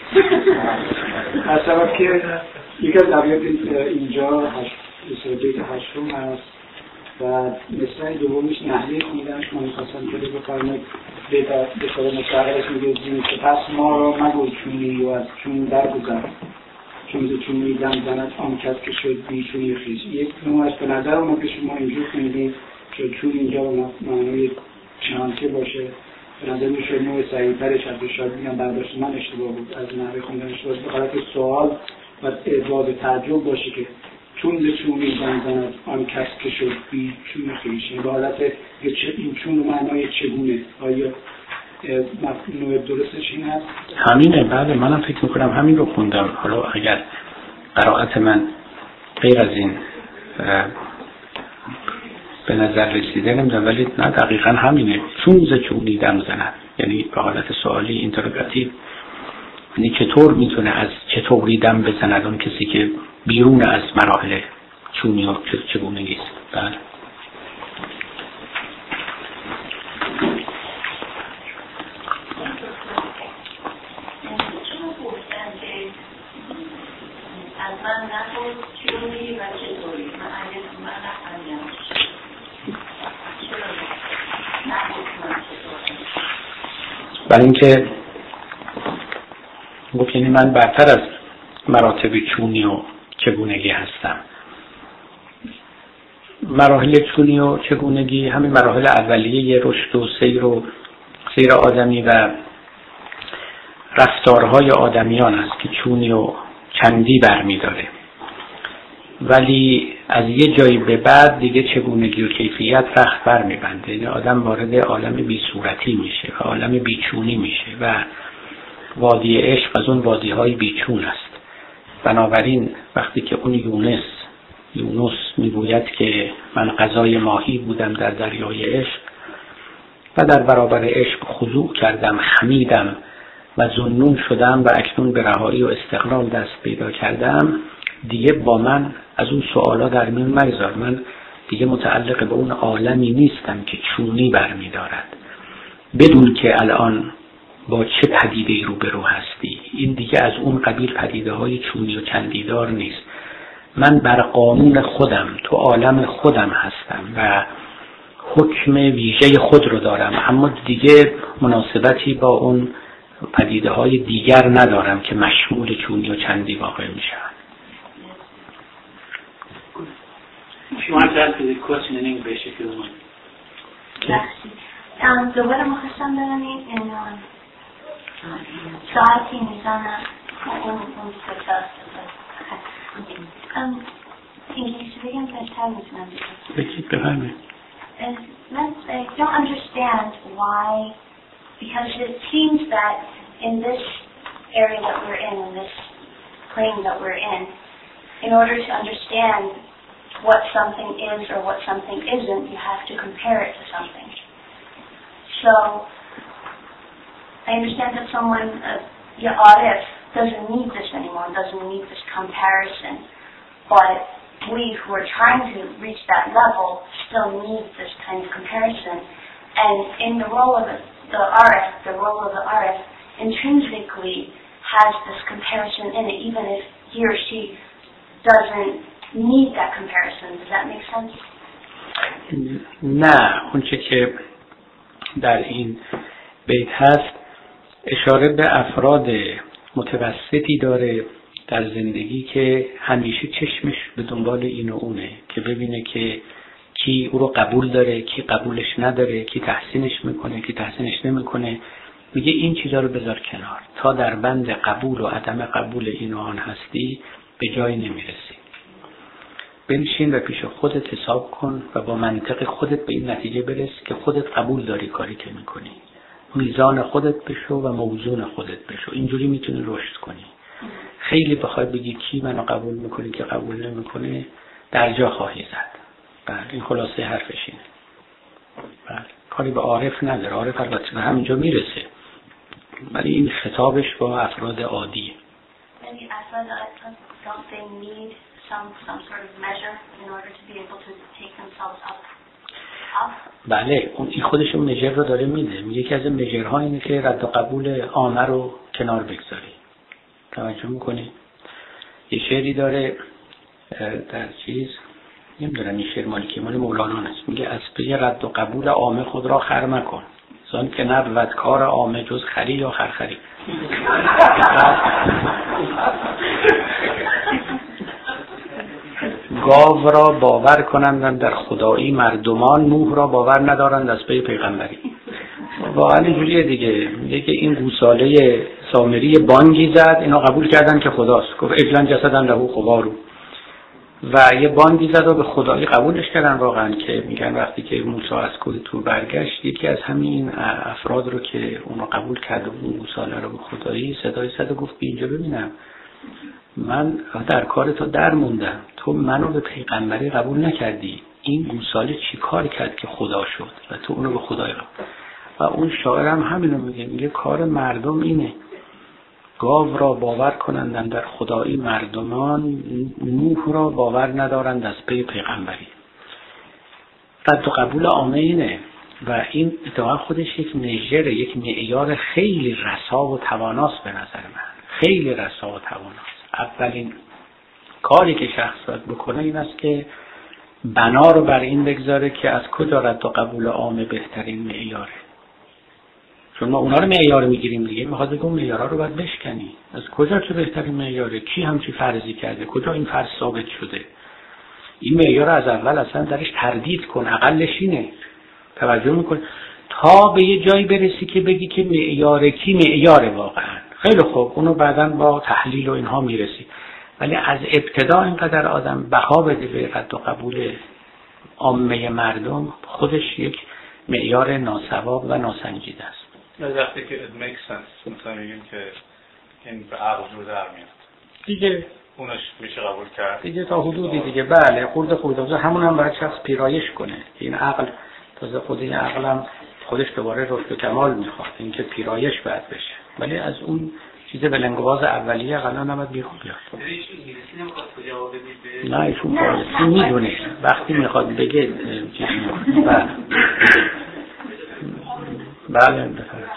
از سبب که یک از ابیات اینجا بیت هشتم هست و مثلا دومیش نحوه خوندنش ما میخواستم که بفرمایید به خدا مستقلش میگه که پس ما را مگو چونی و از چون درگذر چون میدم زند آن کس که شد بیچونی خیش. یک نوعش به نظر اومد که شما اینجور کنیدیم که چون اینجا به معنی چنانکه باشه به نظر میشه نوع صحیح‌ترش از شاید میگم برداشت من اشتباه بود از نحوه خوندن اشتباه بود، به حالت سوال و اعجاب تعجب باشه که چون به چونی زند آن کس که شد بی چون خیش، به حالت این چون معنای چگونه. آیا نوع درستش این هست؟ همینه. بله منم فکر میکنم همین رو خوندم. حالا اگر قرائت من غیر از این به نظر رسیده نمیدونم ولی نه دقیقا همینه. چون ز چونی دم زند، یعنی به حالت سوالی اینتروگاتیو، یعنی چطور میتونه از چطوری دم بزند اون کسی که بیرون از مراحل چونی و چگونگی است. بله از من نخود چونی و برای اینکه گفت یعنی من برتر از مراتب چونی و چگونگی هستم. مراحل چونی و چگونگی همین مراحل اولیه رشد و سیر آدمی و رفتارهای آدمیان است که چونی و چندی برمی‌داره، ولی از یه جایی به بعد دیگه چگونگی و کیفیت رخت بر می‌بنده. یعنی آدم وارد عالم بی صورتی میشه و عالم بیچونی میشه و وادی عشق از اون وادی‌های بیچون است. بنابراین وقتی که اون یونس میگوید که من غذای ماهی بودم در دریای عشق و در برابر عشق خضوع کردم، خمیدم و ذوالنون شدم و اکنون به رهایی و استقلال دست پیدا کردم، دیگه با من از اون سوالا در میون مگذار. من دیگه متعلق به اون عالمی نیستم که چونی برمی‌دارد. بدون که الان با چه پدیده‌ای روبرو هستی، این دیگه از اون قبیل پدیده‌های چونی و چندیدار نیست. من بر قانون خودم تو عالم خودم هستم و حکم ویژه خود رو دارم، اما دیگه مناسبتی با اون پدیده‌های دیگر ندارم که مشمول چونی و چندی واقع میشن. If you want to answer the question in English, if you want. دوباره مخواستم دارم این ساعتی میزنم اون کجاست انگلیسی بگم بهتر میتونم بگید بفرمایید. I don't understand why, because it seems that in this area that we're in this plane that we're in order to understand what something is or what something isn't, you have to compare it to something. So, I understand that someone, Arif, doesn't need this anymore, doesn't need this comparison, but we who are trying to reach that level still need this kind of comparison. And in the role of the Arif intrinsically has this comparison in it, even if he or she doesn't need that comparison. Does that make sense? نه، اونچه که در این بیت هست اشاره به افراد متوسطی داره در زندگی که همیشه چشمش به دنبال این و اونه که ببینه که کی او رو قبول داره، کی قبولش نداره، کی تحسینش میکنه، کی تحسینش نمیکنه. میگه این چیزا رو بذار کنار، تا در بند قبول و عدم قبول این و آن هستی به جایی نمیرسی. بنشین و پیش خودت حساب کن و با منطق خودت به این نتیجه برس که خودت قبول داری کاری که میکنی، میزان خودت بشو و موزون خودت بشو. اینجوری میتونی رشد کنی. خیلی بخوای بگی کی منو قبول میکنه که قبول نمیکنه، در جا خواهی زد. بله، این خلاصه حرفش اینه. بله، کاری به عارف نداره. عارف البته به همینجا میرسه، ولی این خطابش با افراد عادیه. Maybe افراد don't they need some sort of measure in order to be able to take themselves up? بله، این خودش اون مژر رو داره میده. یکی از این مژرها اینه که رد و قبول عامه رو کنار بگذاری. توجه میکنی؟ یه شعری داره در نمیدونم این شعر مال مولانا است. میگه از پی رد و قبول عامه خود را خر مکن، زان که نبود کار عامه جز خری یا خرخری. گاو را باور کنند در خدایی مردمان، نوح را باور ندارند از پی پیغمبری. واقعا اینجوریه دیگه. میگه که این گوساله سامری بانگی زد، اینا قبول کردن که خداست. گفت اجلن جسدن له خوارو، و یه بانگی زد و به خدایی قبولش کردن. واقعا که میگن وقتی که موسی از کوه طور برگشت، یکی از همین افراد رو که اون رو قبول کرد و اون گوساله رو به خدایی صدای زد و گفت اینجا ببینم، من در کار تو در موندم، تو منو به پیغمبری قبول نکردی، این گوساله چی کار کرد که خدا شد و تو اونو به خدای قبول. و اون شاعر هم همینو میگه کار مردم اینه، گاو را باور کنندن در خدایی مردمان، نوح را باور ندارند از پی پیغمبری. رد و قبول عامه اینه و این اتفاقا خودش یک مژره، یک معیار خیلی رسا و تواناست. به نظر من خیلی رسا و تواناست. اولین کاری که شخص باید بکنه این است که بنا رو بر این بگذاره که از کجا رد و قبول عامه بهترین معیاره. چون ما اونا رو معیار میگیریم دیگه. میخواد بگه اون معیارها رو باید بشکنی. از کجا که بهترین معیاره؟ کی همچی فرضی کرده؟ کجا این فرض ثابت شده؟ این معیار از اول اصلا درش تردید کن، اقلش اینه. توجه میکن تا به یه جایی برسی که بگی که معیار کی معیاره واقعا. خیلی خوب، اونو بعداً با تحلیل و اینها میرسی. ولی از ابتدا اینقدر آدم بها بده به قد و قبول عامه مردم، خودش یک معیار ناسواب و ناسنجیده است. وقتی که it makes sense مثلا میگیم که این به عقل رو در میاد دیگه، اونش میشه قبول کرد دیگه تا حدودی دیگه. بله، خورده همون هم باید شخص پیرایش کنه. این عقل تازه خود این عقل هم خودش دوباره رشد و کمال میخواد، این که پیرایش باید بشه. ولی از اون چیز بلنگواز اولیه قلعه نمید بیرون بیاد. نه ایشون فارسی میدونه، وقتی میخواد بگه چیز میکنه. بله بفرد.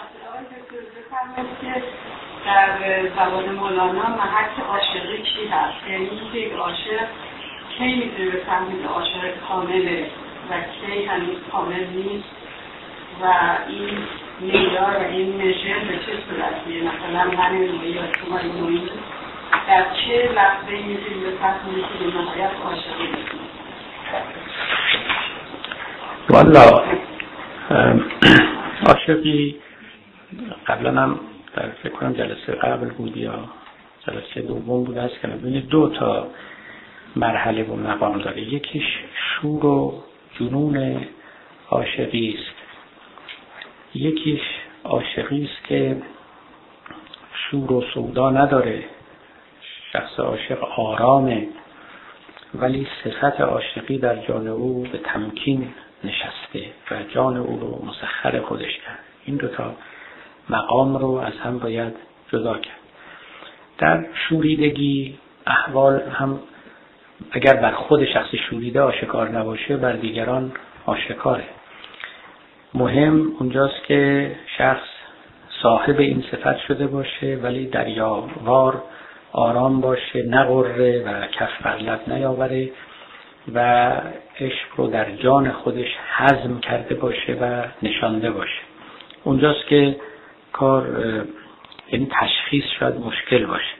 در زبان مولانا محک عاشقی چی هست؟ یعنی که یک عاشق کی میتونه بفهمید عاشق کامله و کی هنوز کامل نیست و این معیار و این مژر به چه صورتیه؟ مثلا من نوعی یا شما نوعی در چه لحظه میتونید بفهمید که به نهایت عاشقی میتونید؟ والا عاشقی قبلا هم در فکر کنم جلسه قبل بود یا جلسه دوم بود است که ببینید 2 تا مرحله و مقام داره. یکیش شور و جنون عاشقی است، یکیش عاشقی است که شور و سودا نداره، شخص عاشق آرامه ولی صفت عاشقی در جان او به تمکین نشسته و جان او رو مسخر خودش کرد. این 2 تا مقام رو از هم باید جدا کرد. در شوریدگی احوال هم اگر بر خود شخص شوریده آشکار نباشه، بر دیگران آشکاره. مهم اونجاست که شخص صاحب این صفت شده باشه ولی دریاوار آرام باشه، نغره و کف بر لب نیاوره و عشق رو در جان خودش هضم کرده باشه و نشانده باشه. اونجاست که کار یعنی تشخیص شاید مشکل باشه.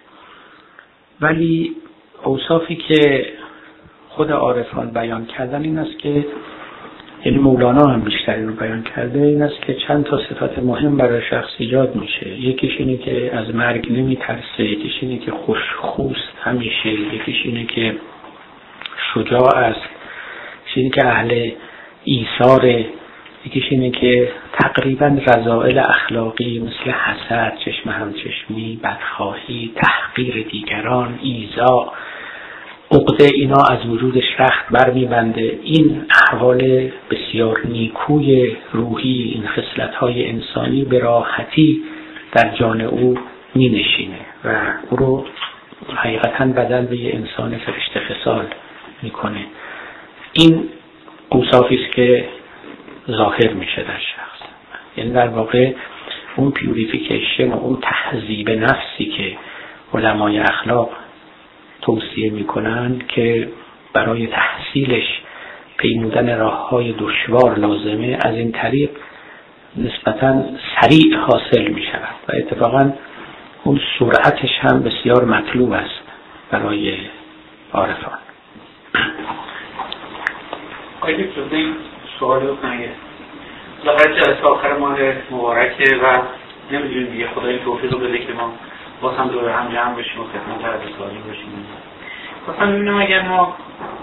ولی اوصافی که خود عارفان بیان کردن این است که یعنی مولانا هم بیشتر رو بیان کرده، این است که چند تا صفت مهم برای شخص ایجاد میشه. یکیش اینه که از مرگ نمیترسه، یکیش اینه که خوشخوست همیشه، یکیش اینه که شجاع است، یکیش اینه که اهل ایثاره، یکیش اینه که تقریبا رذائل اخلاقی مثل حسد، چشم همچشمی، بدخواهی، تحقیر دیگران، ایذا، عقده، اینا از وجودش رخت برمیبنده. این احوال بسیار نیکوی روحی، این خصلت‌های انسانی به راحتی در جان او می نشینه و او رو حقیقتاً بدل به یه انسان فرشته خصال میکنه. این اوصافی است که ظاهر میشه در شخص. یعنی در واقع اون پیوریفیکیشن و اون تهذیب نفسی که علمای اخلاق توصیه میکنن که برای تحصیلش پیمودن راههای دشوار لازمه، از این طریق نسبتاً سریع حاصل میشود و اتفاقاً اون سرعتش هم بسیار مطلوب است برای عارفان. آیدی تو این سوال رو کنید لاغر جلسه آخر ماه مبارکه و نمیدونیم دیگه خدای توفیق رو بده که ما باز هم دور هم جمع بشیم و خدمت عرض سوالی باشیم. مثلا ببینم اگر ما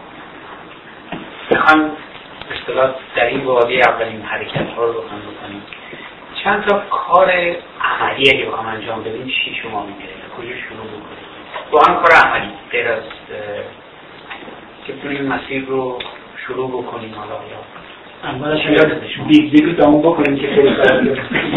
بخوایم اصطلاح در این وادی اولین حرکت ها رو بکنیم، چند تا کار عملی اگه بخوام انجام بدیم چی شما میگیرید؟ کجا شروع بکنیم؟ واقعا کار عملی غیر از که بتونیم مسیر رو شروع بکنیم. حالا اولش بیگ رو دامون بکنیم که خیلی سرد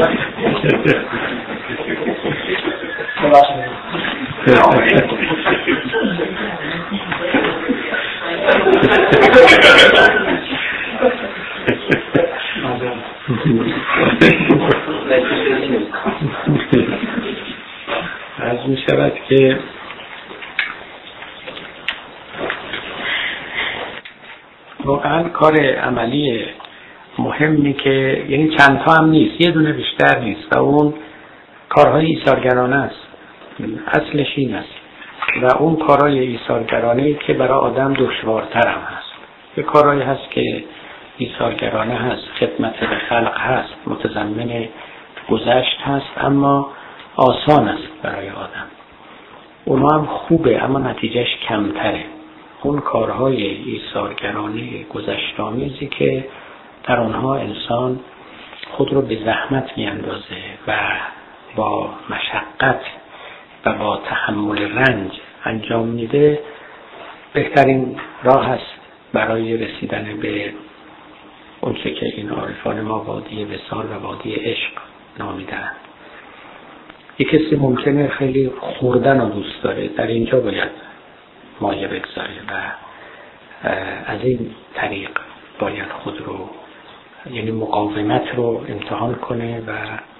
از می شود که واقعا کار عملی مهمی که یعنی چند تا هم نیست، یه دونه بیشتر نیست و اون کارهای ایثارگرانه است. اصلش این است و اون کارهای ایثارگرانه که برای آدم دشوارتر هم هست. یه کارهایی هست که ایثارگرانه هست، خدمت به خلق هست، متضمن گذشت هست، اما آسان است برای آدم. اونا هم خوبه اما نتیجهش کمتره. اون کارهای ایثارگرانه گذشت‌آمیزی که در اونها انسان خود رو به زحمت میاندازه و با مشقت و با تحمل رنج انجام میده، بهترین راه است برای رسیدن به اون چه که این عارفان ما وادی وصال و وادی عشق نامیدن. یک کسی ممکنه خیلی خوردن رو دوست داره، در اینجا باید مایه بگذاره و از این طریق باید خود رو، یعنی مقاومت رو امتحان کنه و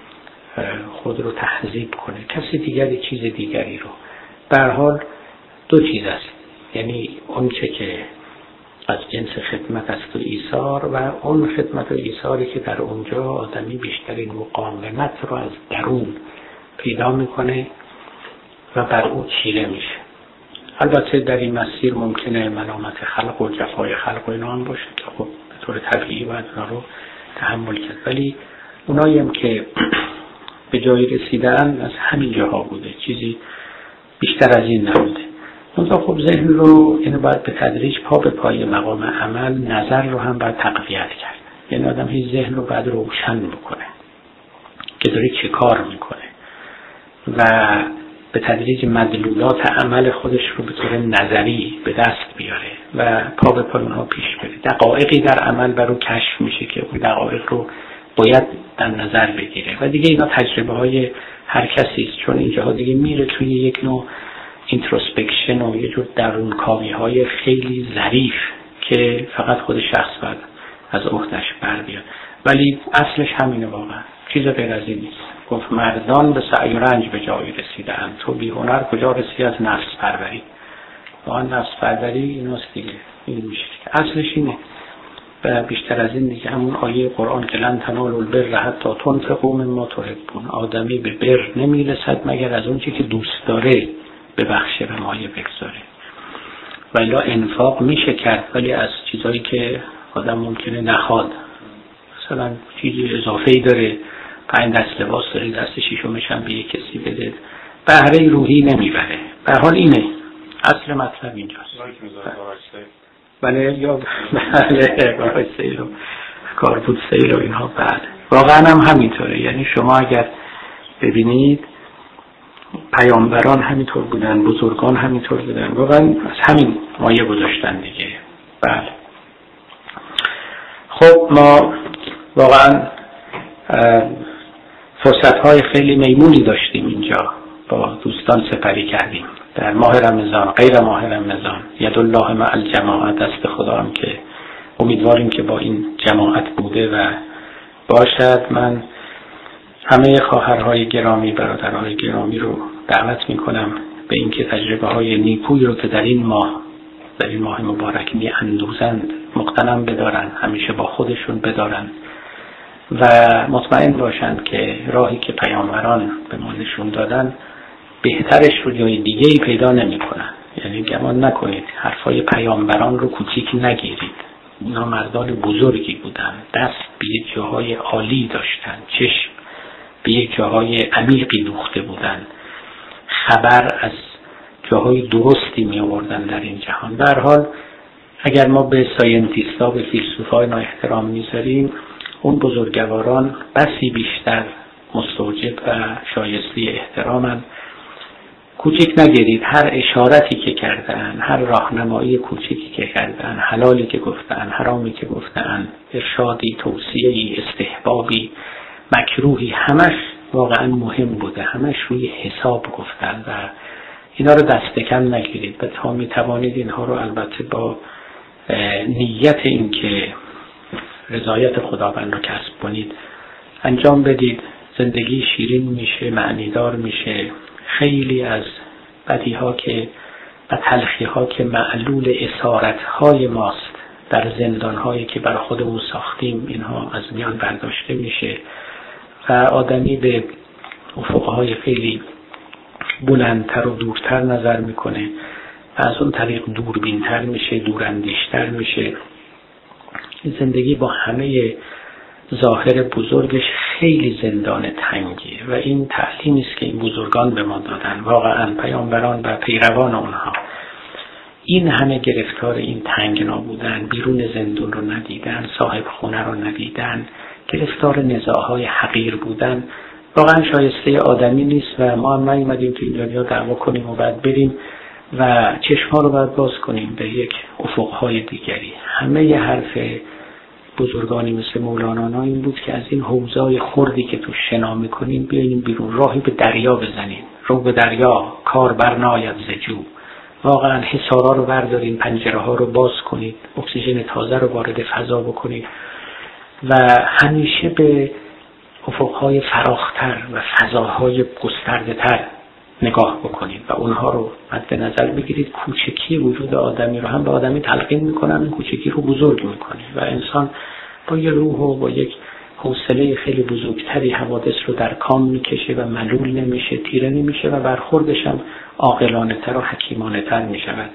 خود رو تهذیب کنه. کسی دیگری چیز دیگری رو. به هر حال دو چیز است، یعنی اون چه که از جنس خدمت است و ایثار، و اون خدمت و ایثاری که در اونجا آدمی بیشترین مقاومت رو از درون پیدا میکنه و بر او چیره میشه. البته در این مسیر ممکنه ملامت خلق و جفای خلق و اینا هم باشه که خب به طور طبیعی باید اونا رو تحمل کرد، ولی اونایی هم که به جای رسیدن از همین جاها بوده، چیزی بیشتر از این نبوده. اونجا خب ذهن رو اینو باید به تدریج پا به پای مقام عمل، نظر رو هم باید تقویت کرد. یعنی آدم هیچ ذهن رو باید روشن بکنه که داره چه کار میکنه و به تدریج مدلولات عمل خودش رو به طور نظری به دست بیاره و پا به پای اونها پیش بره. دقایقی در عمل برای کشف میشه که اون دقایق رو باید در نظر بگیره و دیگه اینا تجربه های هر کسی است، چون اینجاها دیگه میره توی یک نوع اینتروسپکشن و یه جور درونکاوی های خیلی ظریف که فقط خود شخص باید از عهده‌اش بر بیاد. ولی اصلش همینه، واقعا چیز غیر از این نیست. گفت مردان به سعی و رنج به جایی رسیدند، تو بی هنر کجا رسی از نفس پروری. واقعا نفس پروری ایناست دیگه، این میشه اصلش اینه. و بیشتر از این دیگه همون آیه قرآن که لن تنالوا البر حتی تنفقوا مما تحبون، آدمی به بر نمیرسد مگر از اون چیزی که دوست داره ببخشه و مایه بگذاره. ولی انفاق میشه کرد ولی از چیزایی که آدم ممکنه نخواد، مثلا چیزی اضافه‌ای داره، 5 دست لباس داره، دست شیشمش هم به یک کسی بده، بهره روحی نمیبره. به هر حال اینه اصل مطلب اینجاست. بله یا بله گاراژ سیل و کاربود سیل و اینها. بله واقعا هم همینطوره. یعنی شما اگر ببینید پیامبران همینطور بودن، بزرگان همینطور بودن، واقعا از همین مایه گذاشتن دیگه. بله خب ما واقعا فرصت‌های خیلی میمونی داشتیم اینجا، با دوستان سپری کردیم در ماه رمضان، غیر ماه رمضان. یدالله مع الجماعه، دست خدا هم که امیدواریم که با این جماعت بوده و باشد. من همه خواهرهای گرامی، برادرهای گرامی رو دعوت میکنم به اینکه تجربه های نیکویی رو که در این ماه مبارک می اندوزند مقتنم بدارن، همیشه با خودشون بدارن و مطمئن باشند که راهی که پیامبران به ما نشون دادن بهترش رو جای دیگه‌ای پیدا نمی‌کنن. یعنی گمان نکنید حرفای پیامبران رو کوچیک نگیرید. اینا مردان بزرگی بودن، دست به یک جاهای عالی داشتن، چشم به یک جاهای عمیقی دوخته بودن، خبر از جاهای درستی می آوردن در این جهان. به هر حال اگر ما به ساینتیستا، به فیلسوفای اینا احترام میذاریم، اون بزرگواران بسی بیشتر مستوجب و شایسته احترامن. کوچک نگیرید هر اشارتی که کردن، هر راهنمایی کوچکی که کردن، حلالی که گفتن، حرامی که گفتن، ارشادی، توصیه‌ای، استحبابی، مکروهی، همش واقعا مهم بوده، همش روی حساب گفتن و اینا رو دست کم نگیرید. و تا می توانید اینها رو البته با نیت این که رضایت خداوند رو کسب کنید انجام بدید، زندگی شیرین میشه، معنیدار میشه. خیلی از بدیها که و تلخیها که معلول اسارتهای ماست در زندان‌هایی که بر خودمون ساختیم اینها از میان برداشته میشه و آدمی به افقهای خیلی بلندتر و دورتر نظر میکنه و از اون طریق دوربینتر میشه، دوراندیشتر میشه. زندگی با همه ظاهر بزرگش خیلی زندان تنگیه و این تعلیمی است که این بزرگان به ما دادن، واقعا پیامبران و پیروان اونها. این همه گرفتار این تنگنا بودن، بیرون زندون رو ندیدن، صاحب خونه رو ندیدن، گرفتار نزاعهای حقیر بودن، واقعا شایسته آدمی نیست و ما هم نیومدیم تو این دنیا دعوا کنیم و بعد بریم و چشم‌ها رو باید باز کنیم به یک افقهای دیگری. همه ی حرف بزرگانی مثل مولانا این بود که از این حوضای خردی که تو شنا میکنیم بیاییم بیرون، راهی به دریا بزنیم، رو به دریا کار برناید ز جو. واقعا حصارا رو بردارین، پنجره ها رو باز کنید، اکسیژن تازه رو وارد فضا بکنید و همیشه به افقهای فراختر و فضاهای گسترده تر نگاه بکنید و اونها رو مد نظر بگیرید. کوچکی وجود آدمی رو هم به آدمی تلقین میکنن، این کوچکی رو بزرگ میکنه و انسان با یه روح و با یک حوصله خیلی بزرگتری حوادث رو در کام میکشه و ملول نمیشه، تیره نمیشه و برخوردش هم عاقلانه تر و حکیمانه تر میشود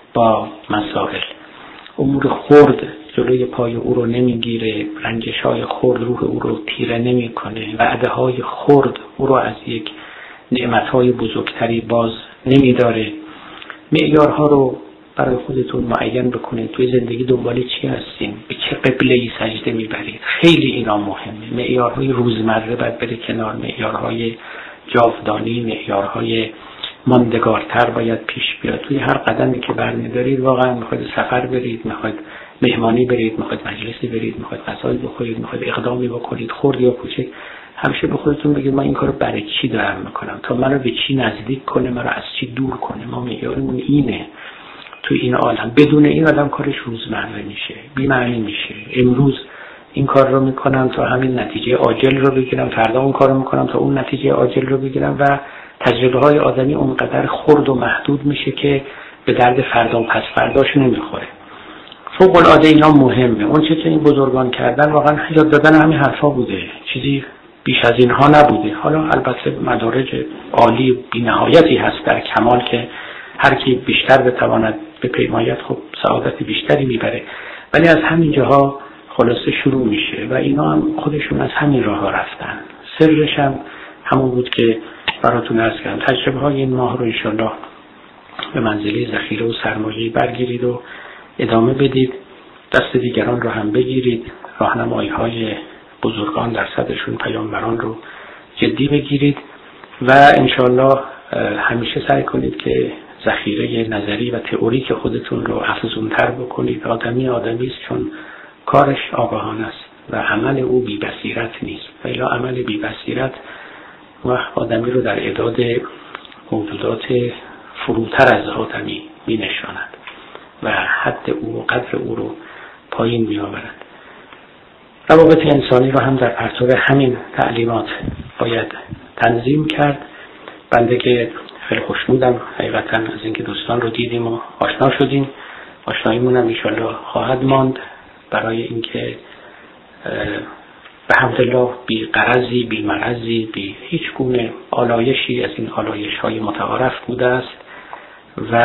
با مسائل. امور خرد جلوی پای او رو نمیگیره، رنجش های خرد روح او رو تیره نمیکنه، وعده های خرد او رو از یک نعمت‌های بزرگتری باز نمی‌داره. معیارها رو برای خودتون معین بکنید. توی زندگی دنبال چی هستین؟ به چه قبله‌ای سجده می‌برید؟ خیلی اینا مهمه. معیارهای روزمره باید بره کنار، معیارهای جاودانی، معیارهای ماندگارتر باید پیش بیاد. توی هر قدمی که برمی‌دارید واقعا می‌خواید سفر برید، می‌خواید مهمانی برید، می‌خواید مجلسی برید، می‌خواید غذایی بخورید، می‌خواید اقدامی بکنید، خرد یا کوچک، همیشه به خودتون بگید من این کارو برای چی دارم میکنم، تا منو به چی نزدیک کنه، منو از چی دور کنه. ما معیارمون اینه تو این عالم. بدون این آدم کارش روزمره میشه، بی‌معنی میشه. امروز این کار رو میکنم تا همین نتیجه عاجل رو بگیرم، فردا اون کار رو میکنم تا اون نتیجه عاجل رو بگیرم و تجربه های آدمی اونقدر خرد و محدود میشه که به درد فردا و پس فرداش نمیخوره. فوق العاده اینا مهمه. اون چه که این بزرگان کردن واقعا یاد دادن همین حرفا بوده، چیزی بیش از اینها نبوده. حالا البته مدارج عالی بی‌نهایتی هست در کمال که هر کی بیشتر بتواند به پیمایت خب سعادت بیشتری میبره، ولی از همین جاها خلاصه شروع میشه و اینا هم خودشون از همین راه ها رفتن. سرش هم همون بود که براتون عرض کردم. تجربه های این ماه رو انشالله به منزله ذخیره و سرمایه برگیرید و ادامه بدید، دست دیگران رو هم بگیرید، راهنمایی های بزرگان در صدرشون پیامبران رو جدی بگیرید و انشالله همیشه سعی کنید که ذخیره نظری و تئوریک خودتون رو افزونتر بکنید. آدمی است چون کارش آگاهانه است و عمل او بی بصیرت نیست و الا عمل بی بصیرت و آدمی رو در اعداد موجودات فروتر از آدمی می نشاند و حد او و قدر او رو پایین می آورد. روابط انسانی رو هم در پرتو همین تعلیمات باید تنظیم کرد. بنده که خیلی خوشنودم حقیقتا از اینکه دوستان رو دیدیم و آشنا شدیم. آشناییمون هم انشالله خواهد ماند برای اینکه به حمدالله بی غرضی، بی مرضی، بی هیچ گونه آلایشی از این آلایش‌های متعارف بوده است و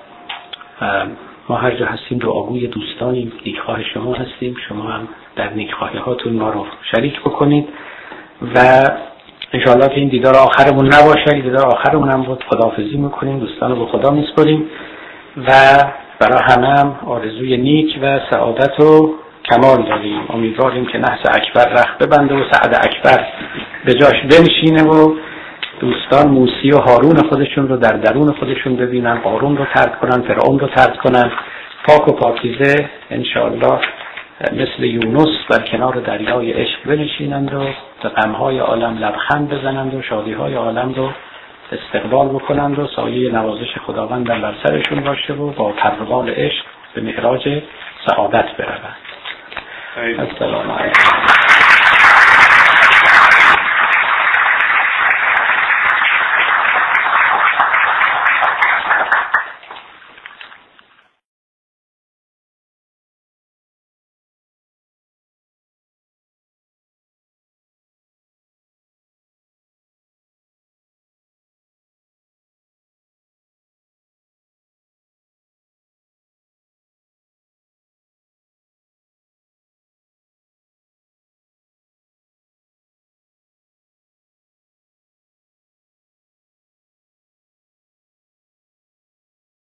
ما هر جا هستیم دعاگوی دوستانیم، نیکخواه شما هستیم، شما هم در نیکخواهی هاتون ما رو شریک بکنید و انشاءالله که این دیدار آخرمون نباشه. این دیدار آخرمون هم بود. خداحافظی میکنیم، دوستان رو به خدا میسپاریم و برای همه هم آرزوی نیک و سعادت و کمال داریم. امیدواریم که نحس اکبر رخ ببنده و سعد اکبر به جاش بنشینه و دوستان موسی و هارون خودشون رو در درون خودشون ببینن، قارون رو ترک کنن، فرعون رو ترک کنن، پاک و پاکیزه انشاءالله مثل یونس در کنار دریای عشق بنشینند و به غمهای عالم لبخند بزنند و شادیهای عالم رو استقبال بکنند و سایه نوازش خداوند در بر سرشون باشه و با پروبال عشق به معراج سعادت بروند. السلام علیکم.